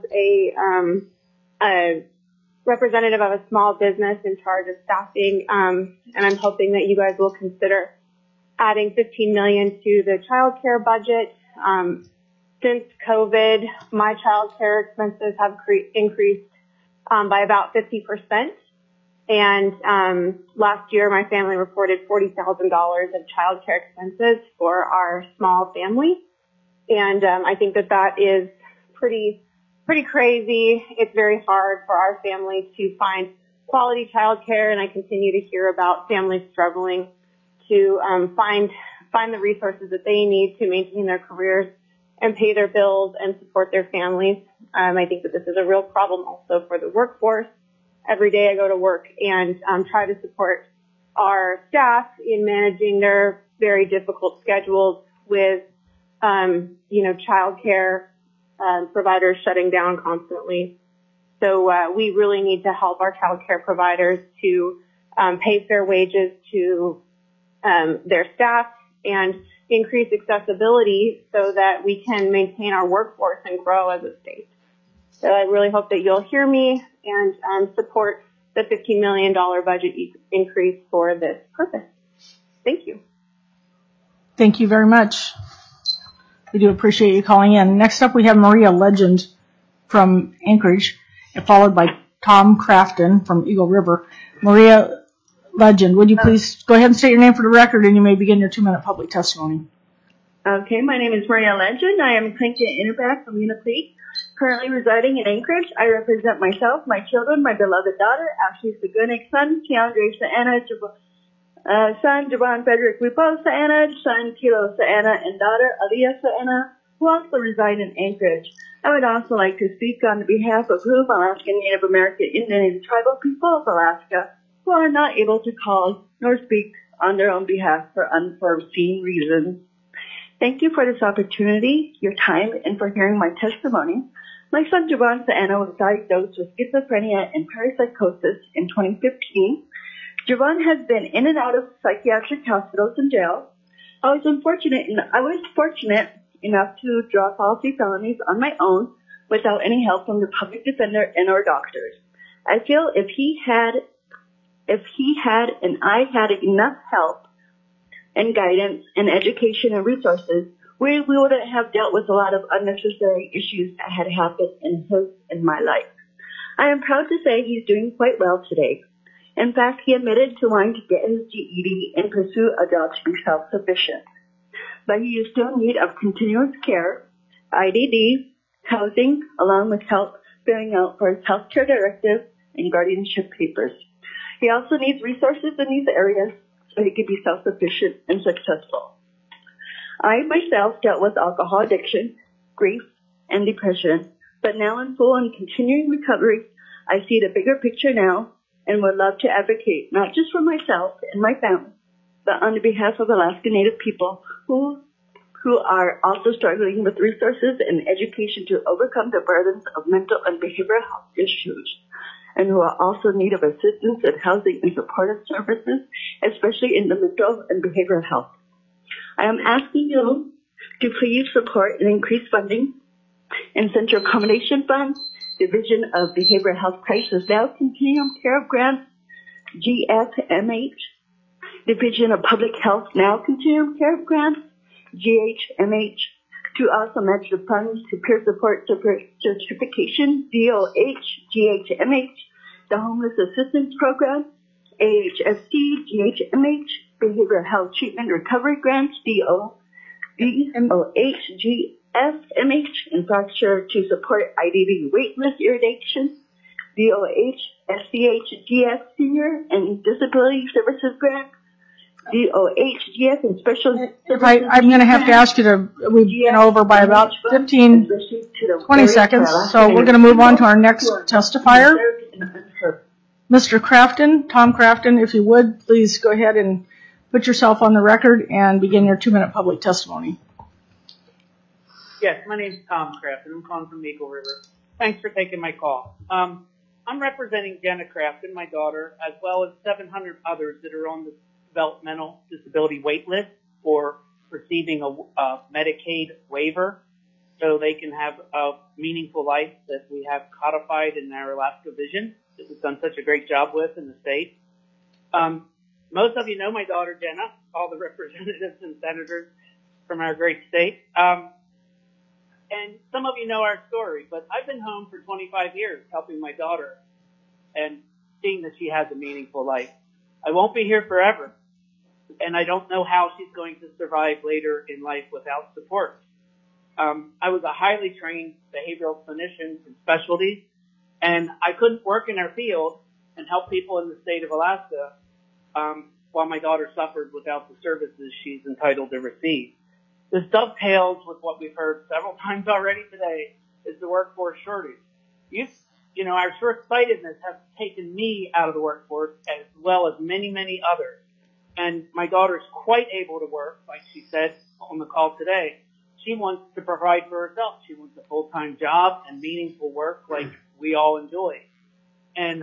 a representative of a small business in charge of staffing, and I'm hoping that you guys will consider adding $15 million to the child care budget. Since COVID, my child care expenses have increased by about 50%. And last year, my family reported $40,000 of child care expenses for our small family. And I think that is pretty crazy. It's very hard for our family to find quality child care, and I continue to hear about families struggling to find the resources that they need to maintain their careers and pay their bills and support their families. I think that this is a real problem also for the workforce. Every day I go to work and try to support our staff in managing their very difficult schedules with, child care providers shutting down constantly. So we really need to help our child care providers to pay fair wages to their staff and increase accessibility so that we can maintain our workforce and grow as a state. So I really hope that you'll hear me and support the $15 million budget increase for this purpose. Thank you.
Thank you very much. We do appreciate you calling in. Next up, we have Maria Legend from Anchorage, followed by Tom Crafton from Eagle River. Maria Legend, would you please go ahead and state your name for the record, and you may begin your 2-minute public testimony.
Okay, my name is Maria Legend. I am Clinton Innerback from Unique, currently residing in Anchorage. I represent myself, my children, my beloved daughter, Ashley Segunik, son, Keandre Saana, son, Javon Frederick Lupo Saana, son, Kilo Saana, and daughter, Aliyah Saana, who also reside in Anchorage. I would also like to speak on behalf of whom Alaskan Native American Indian and tribal people of Alaska who are not able to call nor speak on their own behalf for unforeseen reasons. Thank you for this opportunity, your time, and for hearing my testimony. My son Javon Saana was diagnosed with schizophrenia and parapsychosis in 2015. Javon has been in and out of psychiatric hospitals and jails. I was fortunate enough to draw falsely felonies on my own without any help from the public defender and or doctors. I feel if he had and I had enough help and guidance and education and resources, we wouldn't have dealt with a lot of unnecessary issues that had happened in his and my life. I am proud to say he's doing quite well today. In fact, he admitted to wanting to get his GED and pursue a job to be self-sufficient. But he is still in need of continuous care, IDD, housing, along with help filling out for his healthcare directive and guardianship papers. He also needs resources in these areas so he can be self-sufficient and successful. I myself dealt with alcohol addiction, grief, and depression, but now in full and continuing recovery, I see the bigger picture now and would love to advocate not just for myself and my family, but on behalf of Alaska Native people who are also struggling with resources and education to overcome the burdens of mental and behavioral health issues, and who are also in need of assistance in housing and supportive services, especially in the mental and behavioral health. I am asking you to please support and increase funding in Central Accommodation Fund, Division of Behavioral Health Crisis Now Continuum Care Grants, GFMH, Division of Public Health Now Continuum Care Grants, GHMH, to also match the funds to peer support certification, DOH, GHMH, the Homeless Assistance Program, AHST, GHMH, Behavioral Health Treatment Recovery Grants, DOH, GFMH, Infrastructure to Support IDD Waitlist Irrigation, DOH, SCH, GS Senior and Disability Services Grant,
DOHGS and special
I'm going to have to ask you to, we've been over by about 15, 20 seconds, so we're going to move on to our next testifier. Mr. Crafton, Tom Crafton, if you would, please go ahead and put yourself on the record and begin your 2-minute public testimony.
Yes, my name's Tom Crafton. I'm calling from Eagle River. Thanks for taking my call. I'm representing Jenna Crafton, my daughter, as well as 700 others that are on the developmental disability wait list for receiving a Medicaid waiver so they can have a meaningful life that we have codified in our Alaska Vision that we've done such a great job with in the state. Most of you know my daughter, Jenna, all the representatives and senators from our great state. And some of you know our story, but I've been home for 25 years helping my daughter and seeing that she has a meaningful life. I won't be here forever, and I don't know how she's going to survive later in life without support. I was a highly trained behavioral clinician in specialties, and I couldn't work in our field and help people in the state of Alaska while my daughter suffered without the services she's entitled to receive. This dovetails with what we've heard several times already today, is the workforce shortage. Our short-sightedness has taken me out of the workforce as well as many, many others. And my daughter's quite able to work, like she said on the call today. She wants to provide for herself. She wants a full-time job and meaningful work like we all enjoy. And,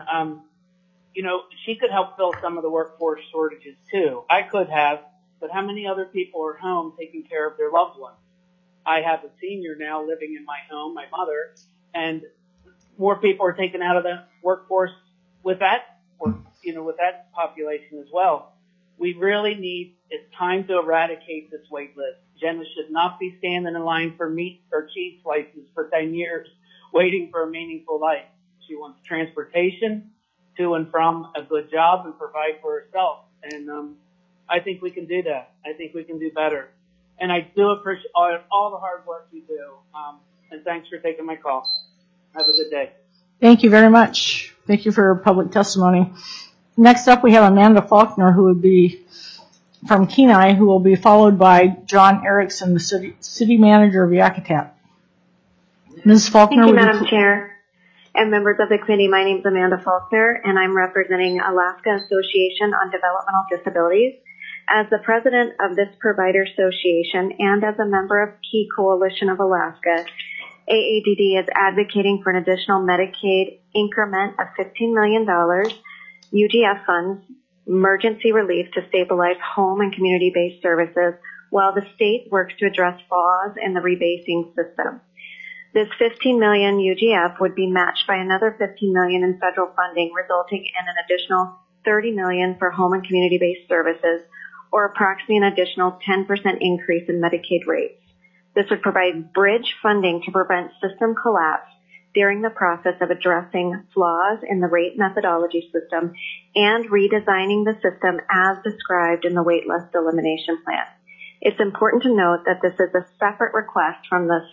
she could help fill some of the workforce shortages too. I could have. But how many other people are home taking care of their loved ones? I have a senior now living in my home, my mother, and more people are taken out of the workforce with that, with that population as well. We really it's time to eradicate this wait list. Jenna should not be standing in line for meat or cheese slices for 10 years waiting for a meaningful life. She wants transportation to and from a good job and provide for herself. And, I think we can do that. I think we can do better. And I do appreciate all the hard work you do. And thanks for taking my call. Have a good day.
Thank you very much. Thank you for your public testimony. Next up, we have Amanda Faulkner, who would be from Kenai, who will be followed by John Erickson, the city manager of Yakutat. Ms. Faulkner.
Thank you, Madam Chair and members of the committee. My name is Amanda Faulkner, and I'm representing Alaska Association on Developmental Disabilities. As the president of this provider association and as a member of Key Coalition of Alaska, AADD is advocating for an additional Medicaid increment of $15 million, UGF funds, emergency relief to stabilize home and community-based services while the state works to address flaws in the rebasing system. This $15 million UGF would be matched by another $15 million in federal funding, resulting in an additional $30 million for home and community-based services, or approximately an additional 10% increase in Medicaid rates. This would provide bridge funding to prevent system collapse during the process of addressing flaws in the rate methodology system and redesigning the system as described in the waitlist elimination plan. It's important to note that this is a separate request from the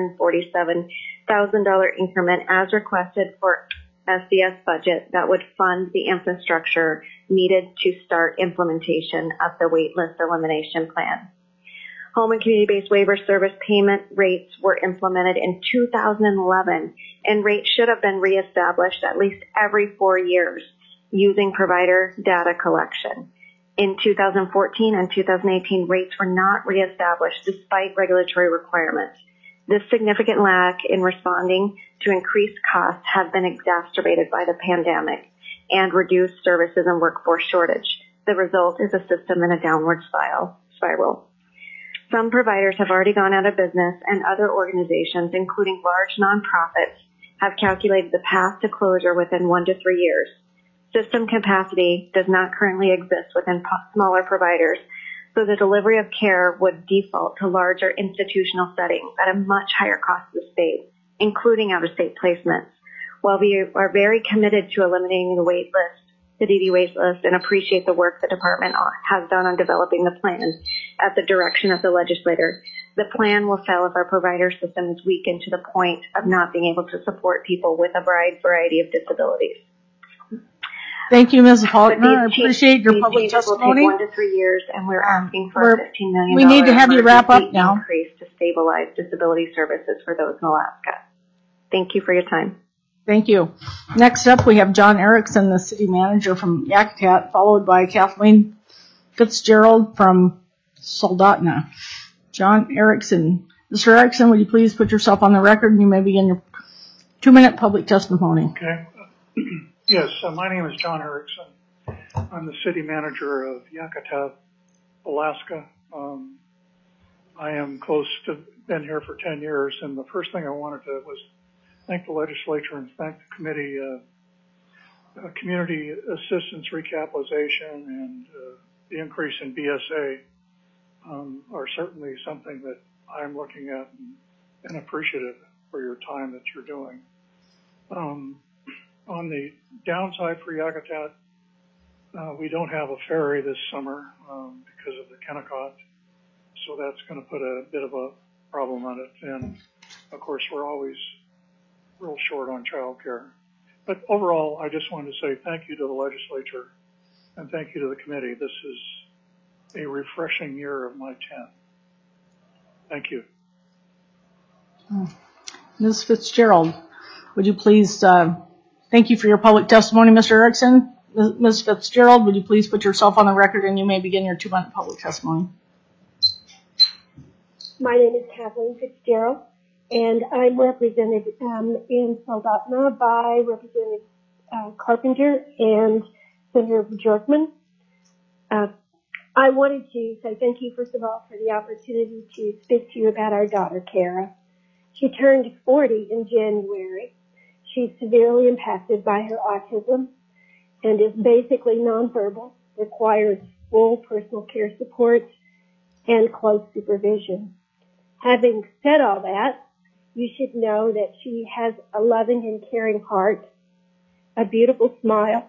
$647,000 increment as requested for SDS budget that would fund the infrastructure needed to start implementation of the waitlist elimination plan. Home and community-based waiver service payment rates were implemented in 2011, and rates should have been reestablished at least every 4 years using provider data collection. In 2014 and 2018, rates were not reestablished despite regulatory requirements. This significant lack in responding to increased costs has been exacerbated by the pandemic and reduced services and workforce shortage. The result is a system in a downward spiral. Some providers have already gone out of business, and other organizations, including large nonprofits, have calculated the path to closure within 1 to 3 years. System capacity does not currently exist within smaller providers, so the delivery of care would default to larger institutional settings at a much higher cost to the state, including out-of-state placements. While we are very committed to eliminating the wait list, the DD wait list, and appreciate the work the department has done on developing the plan at the direction of the legislator, the plan will fail if our provider system is weakened to the point of not being able to support people with a wide variety of disabilities.
Thank you, Ms.
But
Faulkner. I
these
appreciate your
these
public
changes will take
testimony.
1 to 3 years, and we're asking for a $15 million
we need to have you wrap up now.
increase to stabilize disability services for those in Alaska. Thank you for your time.
Thank you. Next up, we have John Erickson, the city manager from Yakutat, followed by Kathleen Fitzgerald from Soldotna. John Erickson. Mr. Erickson, would you please put yourself on the record and you may begin your 2-minute public testimony.
Okay. Yes, my name is John Erickson. I'm the city manager of Yakutat, Alaska. I am close to been here for 10 years, and the first thing I wanted to was thank the legislature and thank the committee. Community assistance recapitalization and the increase in BSA are certainly something that I'm looking at and appreciative for your time that you're doing. On the downside for Yakutat, we don't have a ferry this summer because of the Kennecott, so that's going to put a bit of a problem on it. And of course, we're always real short on childcare. But overall, I just wanted to say thank you to the legislature and thank you to the committee. This is a refreshing year of my 10. Thank you.
Ms. Fitzgerald, would you please, thank you for your public testimony, Mr. Erickson. Ms. Fitzgerald, would you please put yourself on the record and you may begin your 2-minute public testimony.
My name is Kathleen Fitzgerald, and I'm represented in Soldotna by Representative Carpenter and Senator Bjorkman. I wanted to say thank you, first of all, for the opportunity to speak to you about our daughter, Kara. She turned 40 in January. She's severely impacted by her autism and is basically nonverbal, requires full personal care support and close supervision. Having said all that, you should know that she has a loving and caring heart, a beautiful smile,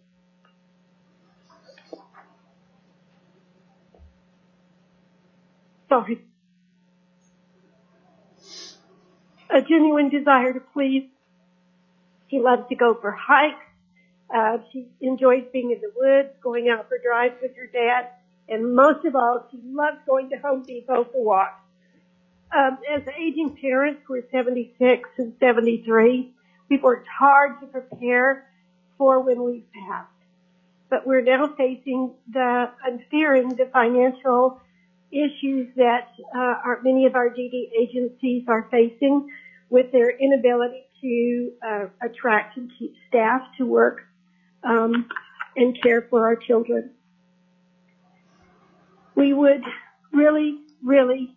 a genuine desire to please. She loves to go for hikes. She enjoys being in the woods, going out for drives with her dad, and most of all, she loves going to Home Depot for walks. As aging parents, we're 76 and 73. We've worked hard to prepare for when we've passed. But we're now facing and fearing the financial issues that many of our DD agencies are facing with their inability to attract and keep staff to work and care for our children. We would really, really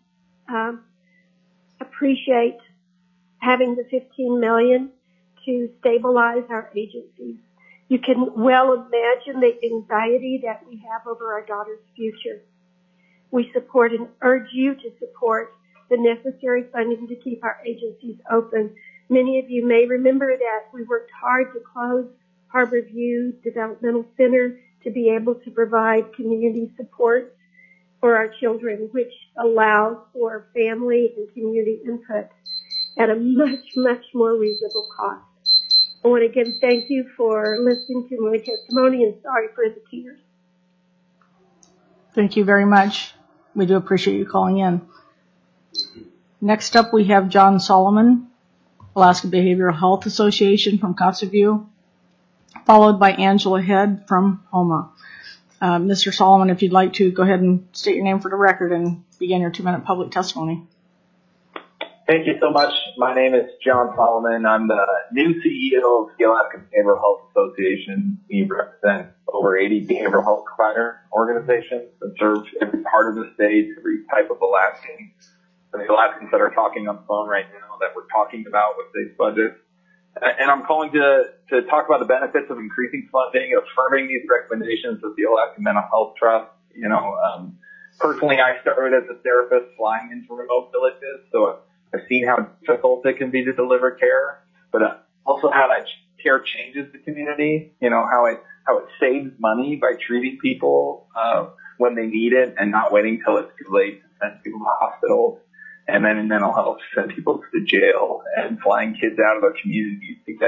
appreciate having the $15 million to stabilize our agencies. You can well imagine the anxiety that we have over our daughter's future. We support and urge you to support the necessary funding to keep our agencies open. Many of you may remember that we worked hard to close Harborview Developmental Center to be able to provide community support for our children, which allows for family and community input at a much, much more reasonable cost. I want to again thank you for listening to my testimony and sorry for the tears.
Thank you very much. We do appreciate you calling in. Next up, we have John Solomon, Alaska Behavioral Health Association from Kotzebue, followed by Angela Head from Homer. Mr. Solomon, if you'd like to go ahead and state your name for the record and begin your 2-minute public testimony.
Thank you so much. My name is John Solomon. I'm the new CEO of the Alaska Behavioral Health Association. We represent over 80 behavioral health provider organizations that serve every part of the state, every type of Alaskan. For the Alaskans that are talking on the phone right now that we're talking about with these budgets. And I'm calling to talk about the benefits of increasing funding, affirming these recommendations of the Alaska Mental Health Trust. Personally, I started as a therapist flying into remote villages, so I've seen how difficult it can be to deliver care, but also how that care changes the community. How it saves money by treating people when they need it and not waiting till it's too late to send people to hospitals. And then in mental health, send people to jail and flying kids out of their communities to get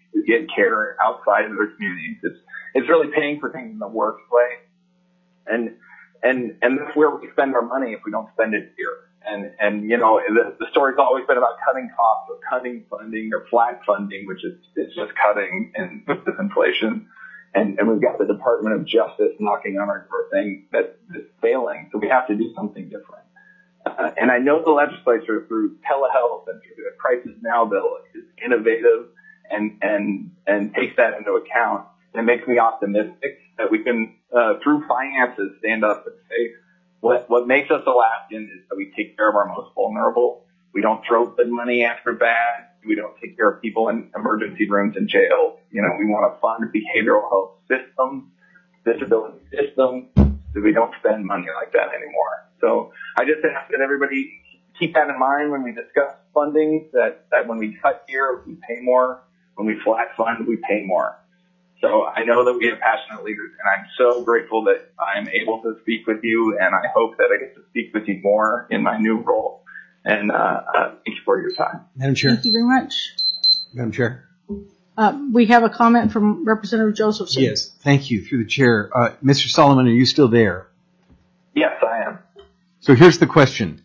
to get care outside of their communities. It's really paying for things in the worst way. And that's where we spend our money if we don't spend it here. And you know, the story's always been about cutting costs or cutting funding or flat funding, which is just cutting and with this inflation. And we've got the Department of Justice knocking on our door saying that it's failing. So we have to do something different. And I know the legislature through telehealth and through the Crisis Now bill is innovative and takes that into account. And it makes me optimistic that we can, through finances, stand up and say, what makes us Alaskan is that we take care of our most vulnerable. We don't throw good money after bad. We don't take care of people in emergency rooms and jails. You know, we want to fund behavioral health systems, disability systems, so we don't spend money like that anymore. So I just ask that everybody keep that in mind when we discuss funding, that when we cut here, we pay more. When we flat fund, we pay more. So I know that we have passionate leaders, and I'm so grateful that I'm able to speak with you, and I hope that I get to speak with you more in my new role. And thank you for your time.
Madam Chair.
Thank you very much.
Madam Chair.
We have a comment from Representative Josephson.
Yes, thank you. Through the chair. Mr. Solomon, are you still there?
Yes, I am.
So here's the question.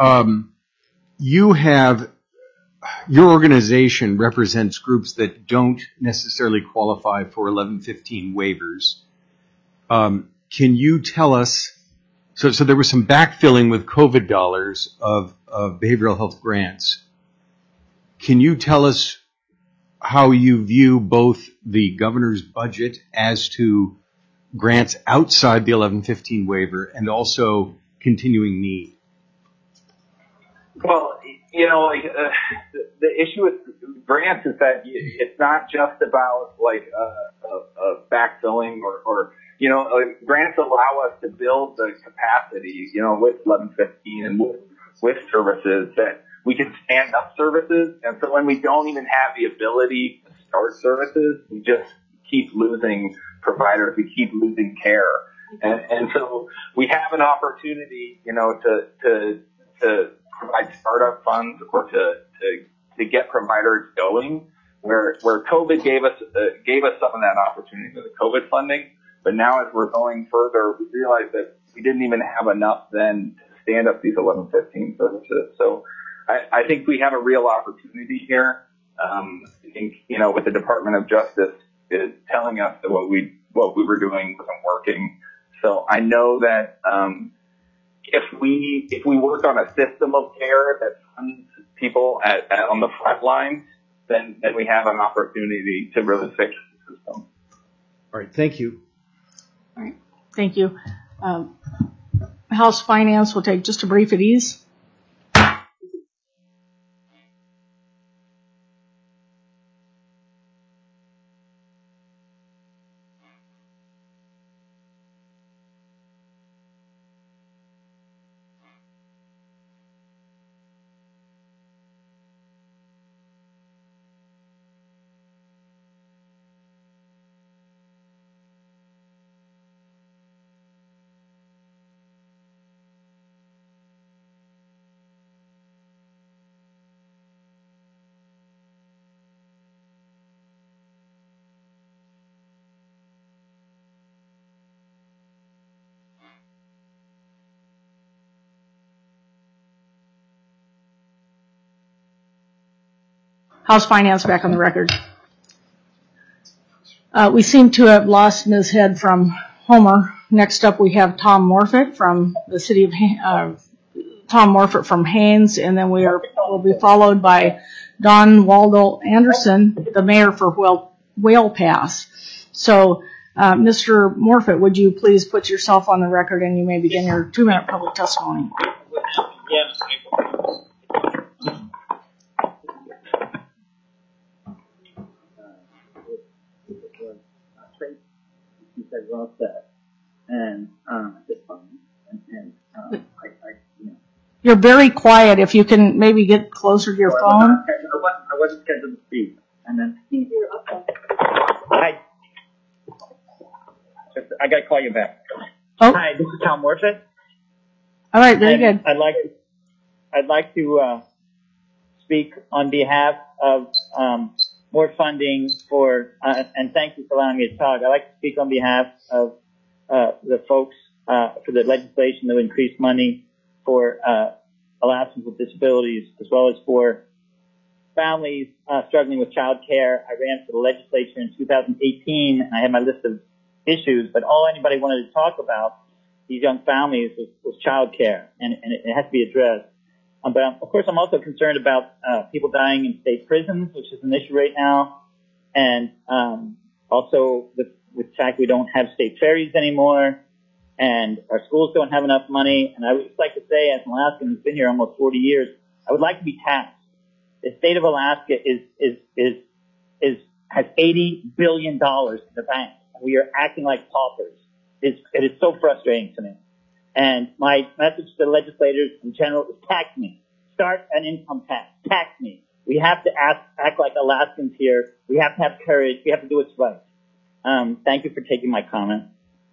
Your organization represents groups that don't necessarily qualify for 1115 waivers. Can you tell us, so there was some backfilling with COVID dollars of behavioral health grants. Can you tell us how you view both the governor's budget as to grants outside the 1115 waiver and also continuing need?
Well, you know, the issue with grants is that it's not just about like backfilling or you know, grants allow us to build the capacity, you know, with 1115 and with services that we can stand up services. And so when we don't even have the ability to start services, we just keep losing providers. We keep losing care. And so we have an opportunity, you know, to provide startup funds or to get providers going where COVID gave us some of that opportunity with the COVID funding. But now as we're going further, we realize that we didn't even have enough then to stand up these 1115 services. So I think we have a real opportunity here. I think, you know, with the Department of Justice is telling us that what we were doing wasn't working. So I know that if we work on a system of care that funds people on the front lines, then we have an opportunity to really fix the system.
All right, thank you.
All right, thank you. House Finance will take just a brief at ease. House Finance back on the record. We seem to have lost Ms. Head from Homer. Next up, we have Tom Morfitt from the city of Tom Morfitt from Haines, and then will be followed by Don Waldo Anderson, the mayor for Whale Pass. So, Mr. Morfitt, would you please put yourself on the record and you may begin your 2-minute public testimony.
Yes. He said, well said. And it's fine.
You're very quiet. If you can maybe get closer to your phone.
I wasn't scheduled to speak. And then I got to call you back.
Oh.
Hi, this is Tom Morfitt.
All right, very good.
I'd like to speak on behalf of more funding for, and thank you for allowing me to talk. I'd like to speak on behalf of the folks for the legislation that would increase money for Alaskans with disabilities, as well as for families struggling with child care. I ran for the legislature in 2018, and I had my list of issues, but all anybody wanted to talk about these young families was child care, and it has to be addressed. But of course, I'm also concerned about people dying in state prisons, which is an issue right now, and also with the fact we don't have state ferries anymore, and our schools don't have enough money. And I would just like to say, as an Alaskan who's been here almost 40 years, I would like to be taxed. The state of Alaska has $80 billion in the bank, and we are acting like paupers. It is so frustrating to me. And my message to the legislators in general is tax me. Start an income tax. Tax me. We have to act like Alaskans here. We have to have courage. We have to do what's right. Thank you for taking my comment.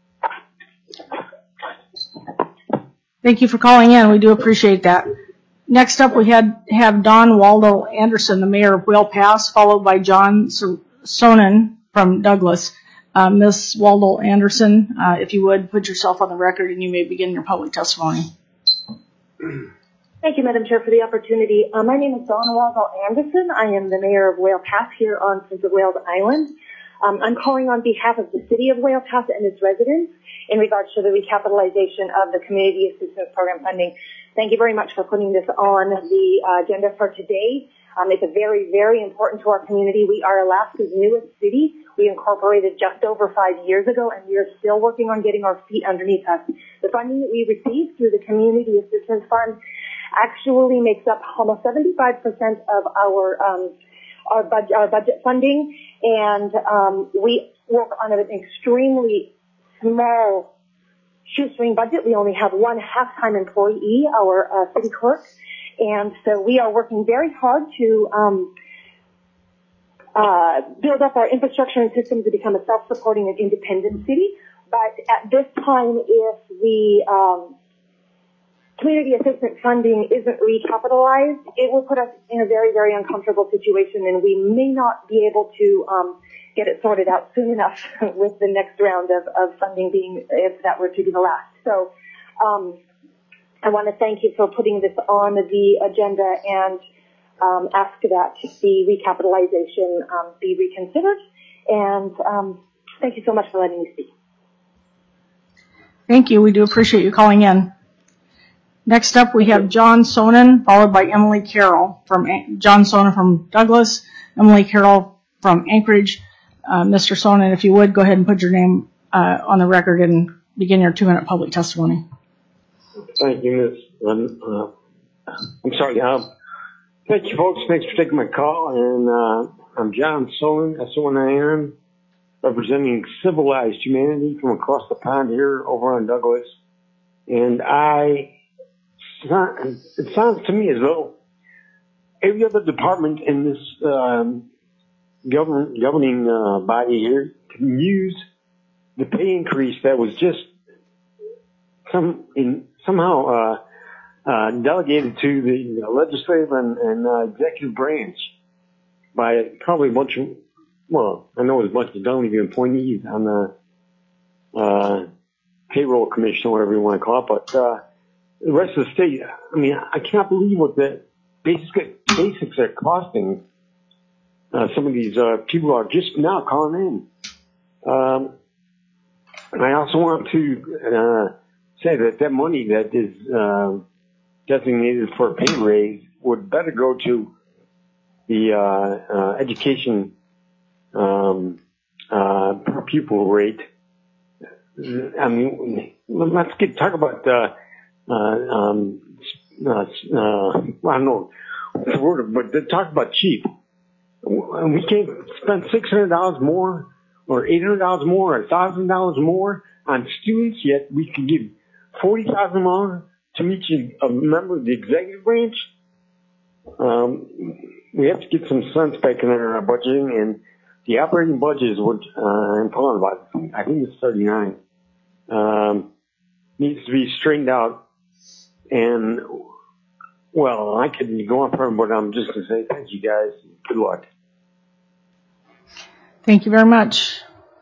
Thank you for calling in. We do appreciate that. Next up, we have Don Waldo Anderson, the mayor of Whale Pass, followed by John Sonnen from Douglas. Ms. Waldo Anderson, if you would, put yourself on the record and you may begin your public testimony.
Thank you, Madam Chair, for the opportunity. My name is Dawn Waldo Anderson. I am the mayor of Whale Pass here on Prince of Wales Island. I'm calling on behalf of the city of Whale Pass and its residents in regards to the recapitalization of the Community Assistance Program funding. Thank you very much for putting this on the agenda for today. It's very, very important to our community. We are Alaska's newest city. We incorporated just over 5 years ago, and we are still working on getting our feet underneath us. The funding that we receive through the Community Assistance Fund actually makes up almost 75% of our budget funding, and we work on an extremely small shoestring budget. We only have one half-time employee, our city clerk, and so we are working very hard to build up our infrastructure and systems to become a self-supporting and independent city. But at this time, if the community assistance funding isn't recapitalized, it will put us in a very, very uncomfortable situation, and we may not be able to get it sorted out soon enough with the next round of funding being, if that were to be the last. So I want to thank you for putting this on the agenda and ask that the recapitalization be reconsidered. And thank you so much for letting me speak.
Thank you. We do appreciate you calling in. Next up, we have John Sonnen, followed by Emily Carroll John Sonnen from Douglas, Emily Carroll from Anchorage. Mr. Sonnen, if you would, go ahead and put your name on the record and begin your 2-minute public testimony.
Thank you, Ms. I'm sorry. Thank you, folks. Thanks for taking my call. And I'm John Sonnen, S-O-N-I-N, representing civilized humanity from across the pond here over on Douglas. And it sounds to me as though every other department in this governing body here can use the pay increase that was just somehow delegated to the legislative and executive branch by probably a bunch of, well, I know it was a bunch of don't even appointees on the payroll commission or whatever you want to call it, but the rest of the state, I mean, I can't believe what the basics are costing. Some of these people are just now calling in. And I also want to say that money that is designated for a pay raise would better go to the education per pupil rate. I mean, let's talk about I don't know the word, but talk about cheap. We can't spend $600 more or $800 more or $1,000 more on students, yet we can give $40,000 more to each a member of the executive branch. We have to get some sense back in our budgeting, and the operating budget is what I'm talking about. I think it's 39. Needs to be straightened out. And, well, I could go on forever, but I'm just going to say thank you guys. Good luck.
Thank you very much.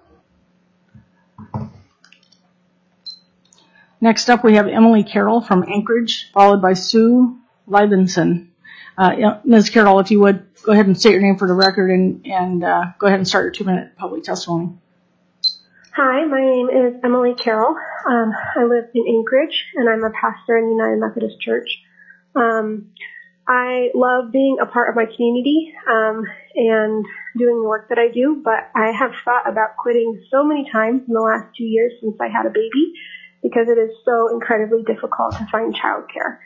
Next up, we have Emily Carroll from Anchorage, followed by Sue Libenson. Ms. Carroll, if you would, go ahead and state your name for the record and go ahead and start your 2-minute public testimony.
Hi, my name is Emily Carroll. I live in Anchorage, and I'm a pastor in the United Methodist Church. I love being a part of my community and doing the work that I do, but I have thought about quitting so many times in the last 2 years since I had a baby because it is so incredibly difficult to find childcare.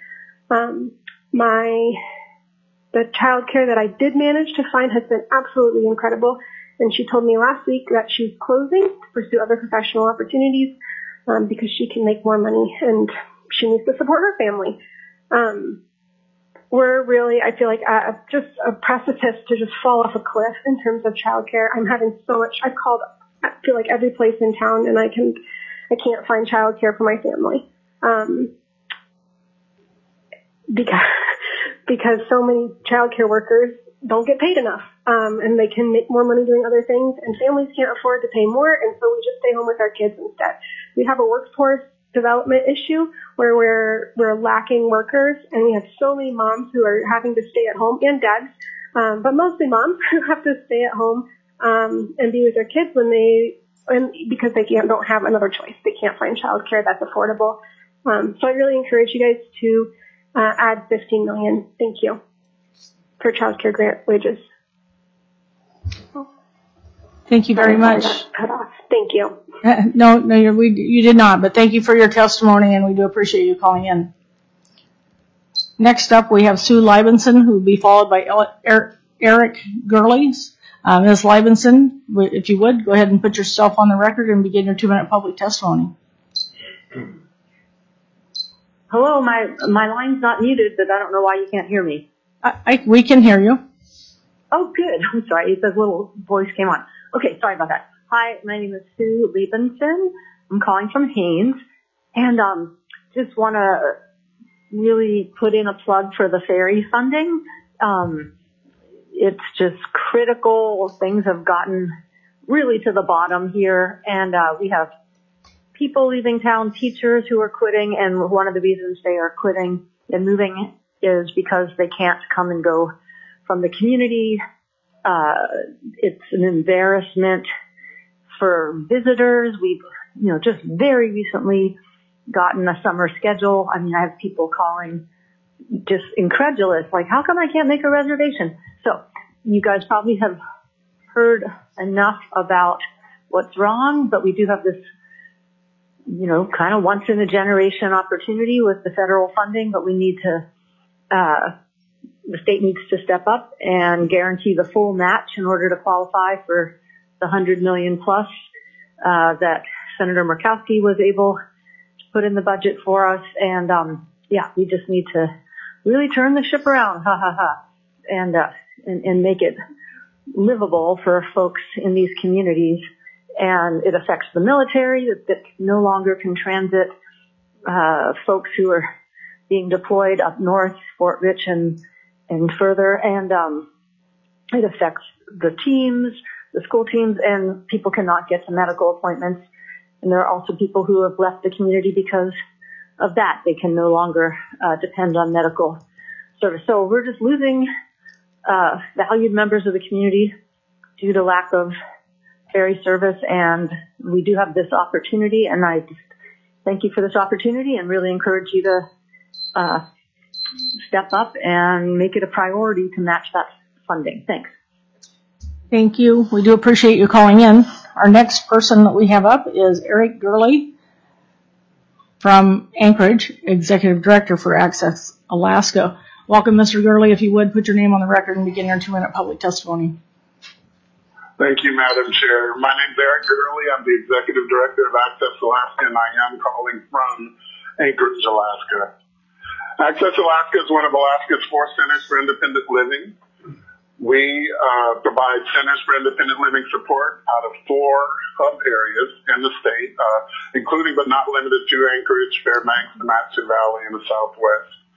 The childcare that I did manage to find has been absolutely incredible, and she told me last week that she's closing to pursue other professional opportunities because she can make more money and she needs to support her family. We're really, I feel like, just a precipice to just fall off a cliff in terms of childcare. I'm having so much. I've called, I feel like, every place in town, and I can't find childcare for my family because so many childcare workers don't get paid enough, and they can make more money doing other things, and families can't afford to pay more, and so we just stay home with our kids instead. We have a workforce development issue where we're lacking workers, and we have so many moms who are having to stay at home, and dads, but mostly moms who have to stay at home and be with their kids because they don't have another choice. They can't find childcare that's affordable. So I really encourage you guys to add $15 million. Thank you for childcare grant wages.
Thank you very much.
Cut off. Thank you.
No, you did not, but thank you for your testimony, and we do appreciate you calling in. Next up, we have Sue Libenson, who will be followed by Eric Gurley's. Ms. Libenson, if you would, go ahead and put yourself on the record and begin your 2-minute public testimony.
Hello, my line's not muted, but I don't know why you can't hear me.
We can hear you.
Oh, good. I'm sorry. This little voice came on. Okay, sorry about that. Hi, my name is Sue Liebenson. I'm calling from Haines, and just want to really put in a plug for the ferry funding. It's just critical. Things have gotten really to the bottom here, and we have people leaving town, teachers who are quitting, and one of the reasons they are quitting and moving is because they can't come and go from the community. It's an embarrassment for visitors. We've, just very recently gotten a summer schedule. I mean, I have people calling just incredulous, like, how come I can't make a reservation? So you guys probably have heard enough about what's wrong, but we do have this, kind of once in a generation opportunity with the federal funding, but we need to, the state needs to step up and guarantee the full match in order to qualify for the $100 million plus that Senator Murkowski was able to put in the budget for us. And we just need to really turn the ship around, and make it livable for folks in these communities. And it affects the military that no longer can transit folks who are being deployed up north, Fort Rich and further. And it affects the teams, the school teams, and people cannot get to medical appointments. And there are also people who have left the community because of that. They can no longer depend on medical service. So we're just losing valued members of the community due to lack of ferry service, and we do have this opportunity, and I just thank you for this opportunity and really encourage you to step up and make it a priority to match that funding. Thanks.
Thank you. We do appreciate you calling in. Our next person that we have up is Eric Gurley from Anchorage, Executive Director for Access Alaska. Welcome, Mr. Gurley. If you would, put your name on the record and begin your 2-minute public testimony.
Thank you, Madam Chair. My name is Eric Gurley. I'm the Executive Director of Access Alaska, and I am calling from Anchorage, Alaska. Access Alaska is one of Alaska's 4 centers for independent living. We provide centers for independent living support out of 4 hub areas in the state, including but not limited to Anchorage, Fairbanks, the Mat-Su Valley, and the Southwest.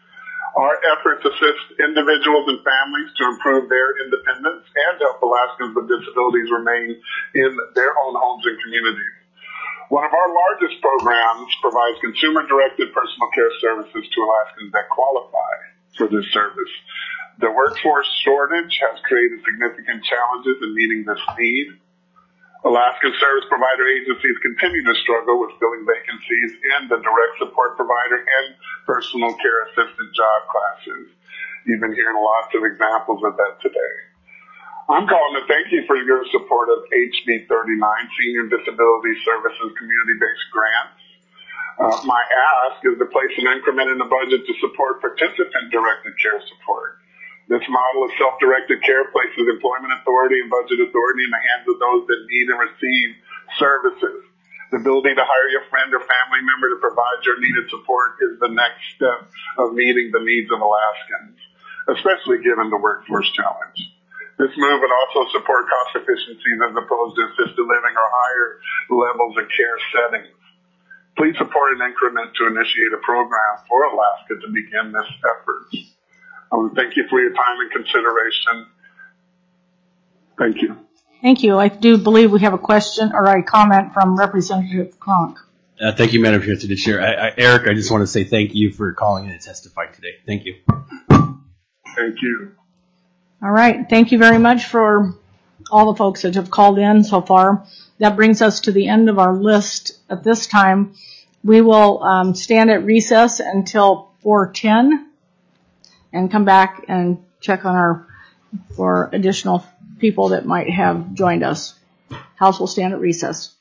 Our efforts assist individuals and families to improve their independence and help Alaskans with disabilities remain in their own homes and communities. One of our largest programs provides consumer-directed personal care services to Alaskans that qualify for this service. The workforce shortage has created significant challenges in meeting this need. Alaskan service provider agencies continue to struggle with filling vacancies in the direct support provider and personal care assistant job classes. You've been hearing lots of examples of that today. I'm calling to thank you for your support of HB 39, Senior Disability Services Community-Based Grants. My ask is to place an increment in the budget to support participant-directed care support. This model of self-directed care places employment authority and budget authority in the hands of those that need and receive services. The ability to hire your friend or family member to provide your needed support is the next step of meeting the needs of Alaskans, especially given the workforce challenge. This move would also support cost efficiencies as opposed to assisted living or higher levels of care settings. Please support an increment to initiate a program for Alaska to begin this effort. I want to thank you for your time and consideration. Thank you.
Thank you. I do believe we have a question or a comment from Representative Kronk.
Thank you, Madam Chair, through the chair. Eric, I just want to say thank you for calling in and testifying today. Thank you.
Thank you.
All right. Thank you very much for all the folks that have called in so far. That brings us to the end of our list at this time. We will stand at recess until 4:10 and come back and check on for additional people that might have joined us. House will stand at recess.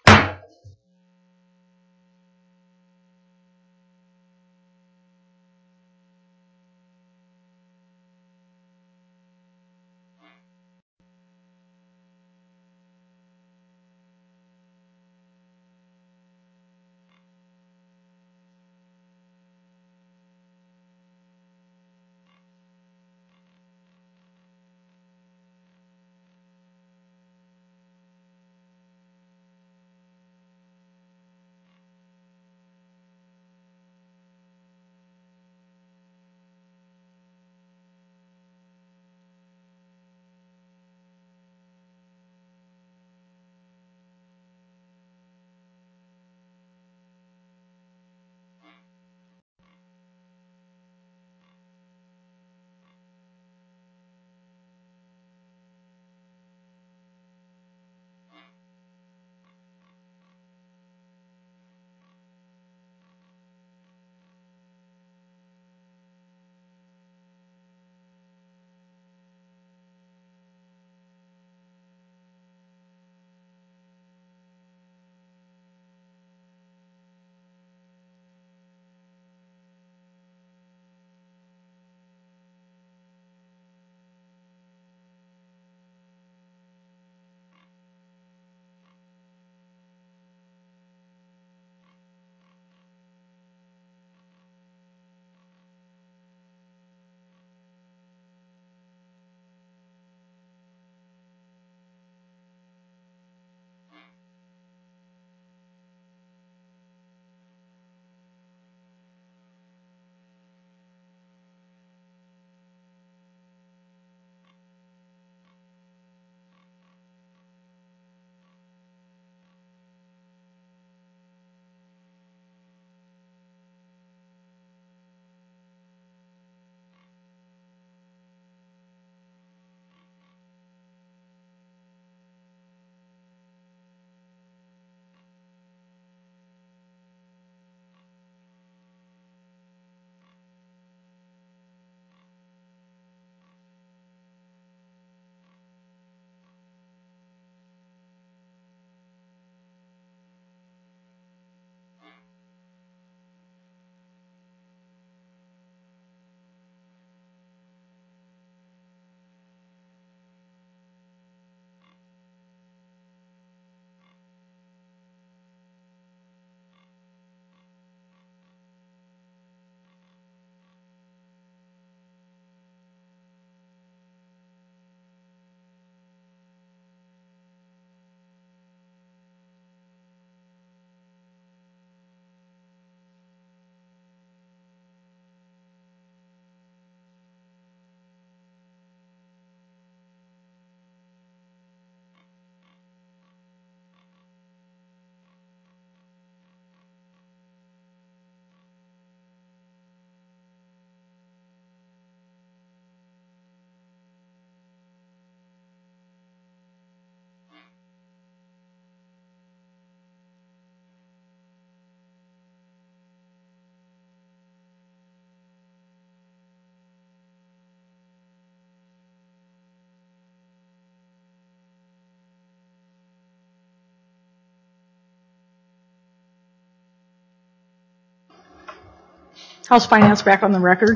House Finance back on the record.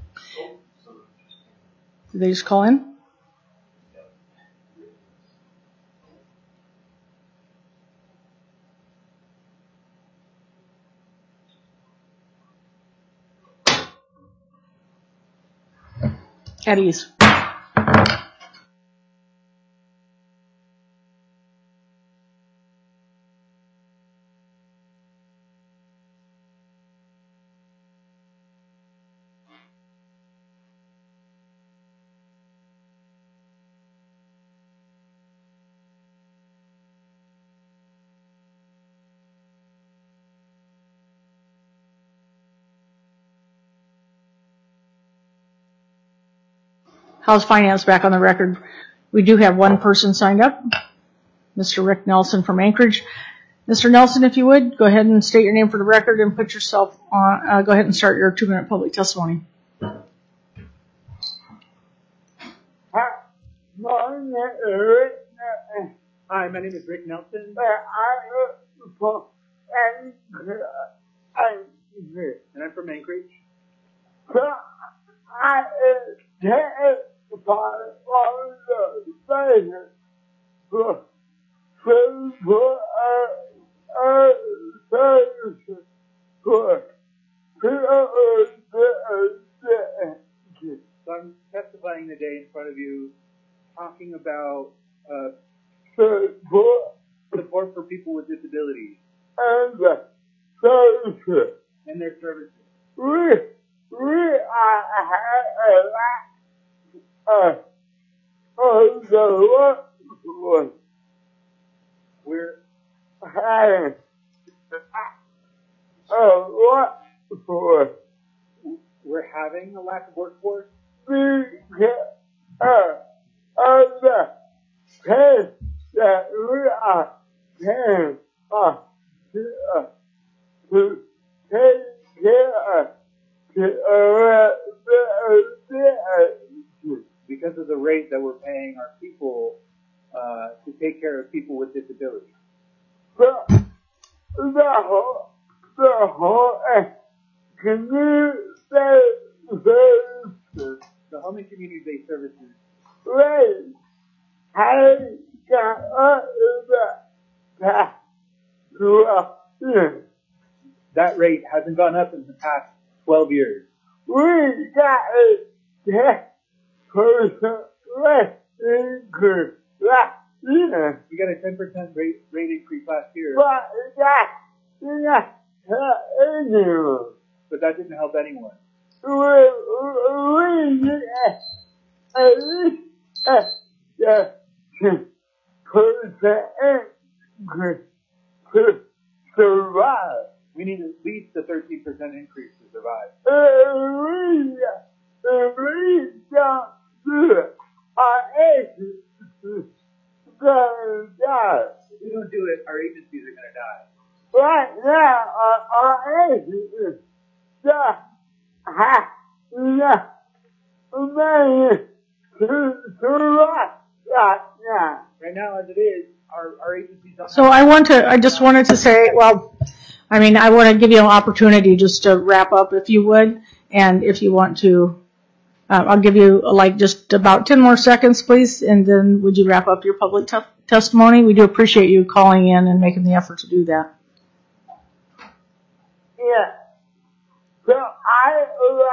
Did they just call in? At ease. House Finance back on the record. We do have one person signed up, Mr. Rick Nelson from Anchorage. Mr. Nelson, if you would, go ahead and state your name for the record and put yourself on, go ahead and start your 2-minute public testimony.
Hi, my name is Rick Nelson. And I'm from Anchorage. So I'm testifying today in front of you, talking about support for people with disabilities and their services. We're having a lack of workforce. Because of the rate that we're paying our people to take care of people with disabilities. The home and community-based services. That rate hasn't gone up in the past 12 years. We got a 10% rate increase last year. But that didn't help anyone. We need at least a 13% increase to survive. If we don't do it, our agencies are going to die. Right now, our agencies right now, as it is, our agencies don't.
So I just wanted to say, well, I want to give you an opportunity just to wrap up if you would, and if you want to, I'll give you just about 10 more seconds, please, and then would you wrap up your public testimony? We do appreciate you calling in and making the effort to do that.
Yeah. So I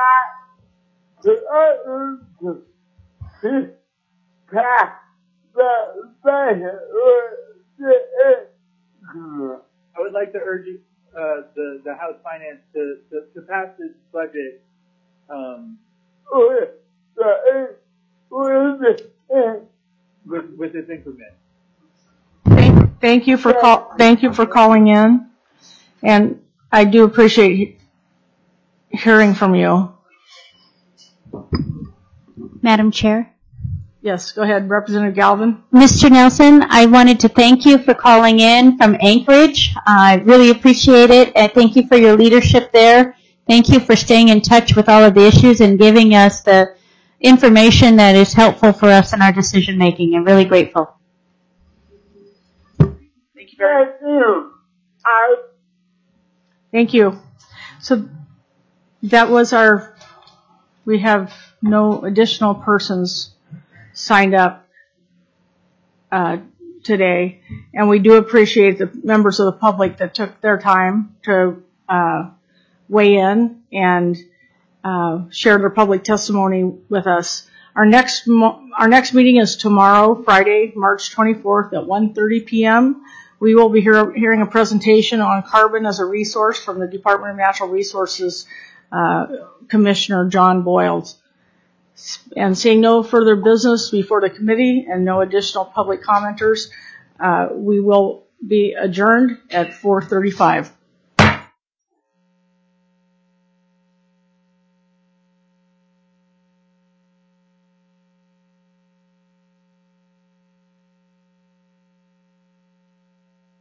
would like to urge the House Finance to pass this budget with this increment.
Thank you for calling in, and I do appreciate hearing from you.
Madam Chair?
Yes, go ahead, Representative Galvin.
Mr. Nelson, I wanted to thank you for calling in from Anchorage. I really appreciate it. Thank you for your leadership there. Thank you for staying in touch with all of the issues and giving us the information that is helpful for us in our decision making. I'm really grateful.
Thank you very much.
Thank you. So That was we have no additional persons signed up today, and we do appreciate the members of the public that took their time to weigh in and share their public testimony with us. Our next meeting is tomorrow, Friday, March 24th at 1:30 p.m. We will be hearing a presentation on carbon as a resource from the Department of Natural Resources Commissioner John Boyles. And seeing no further business before the committee and no additional public commenters, we will be adjourned at 4:35.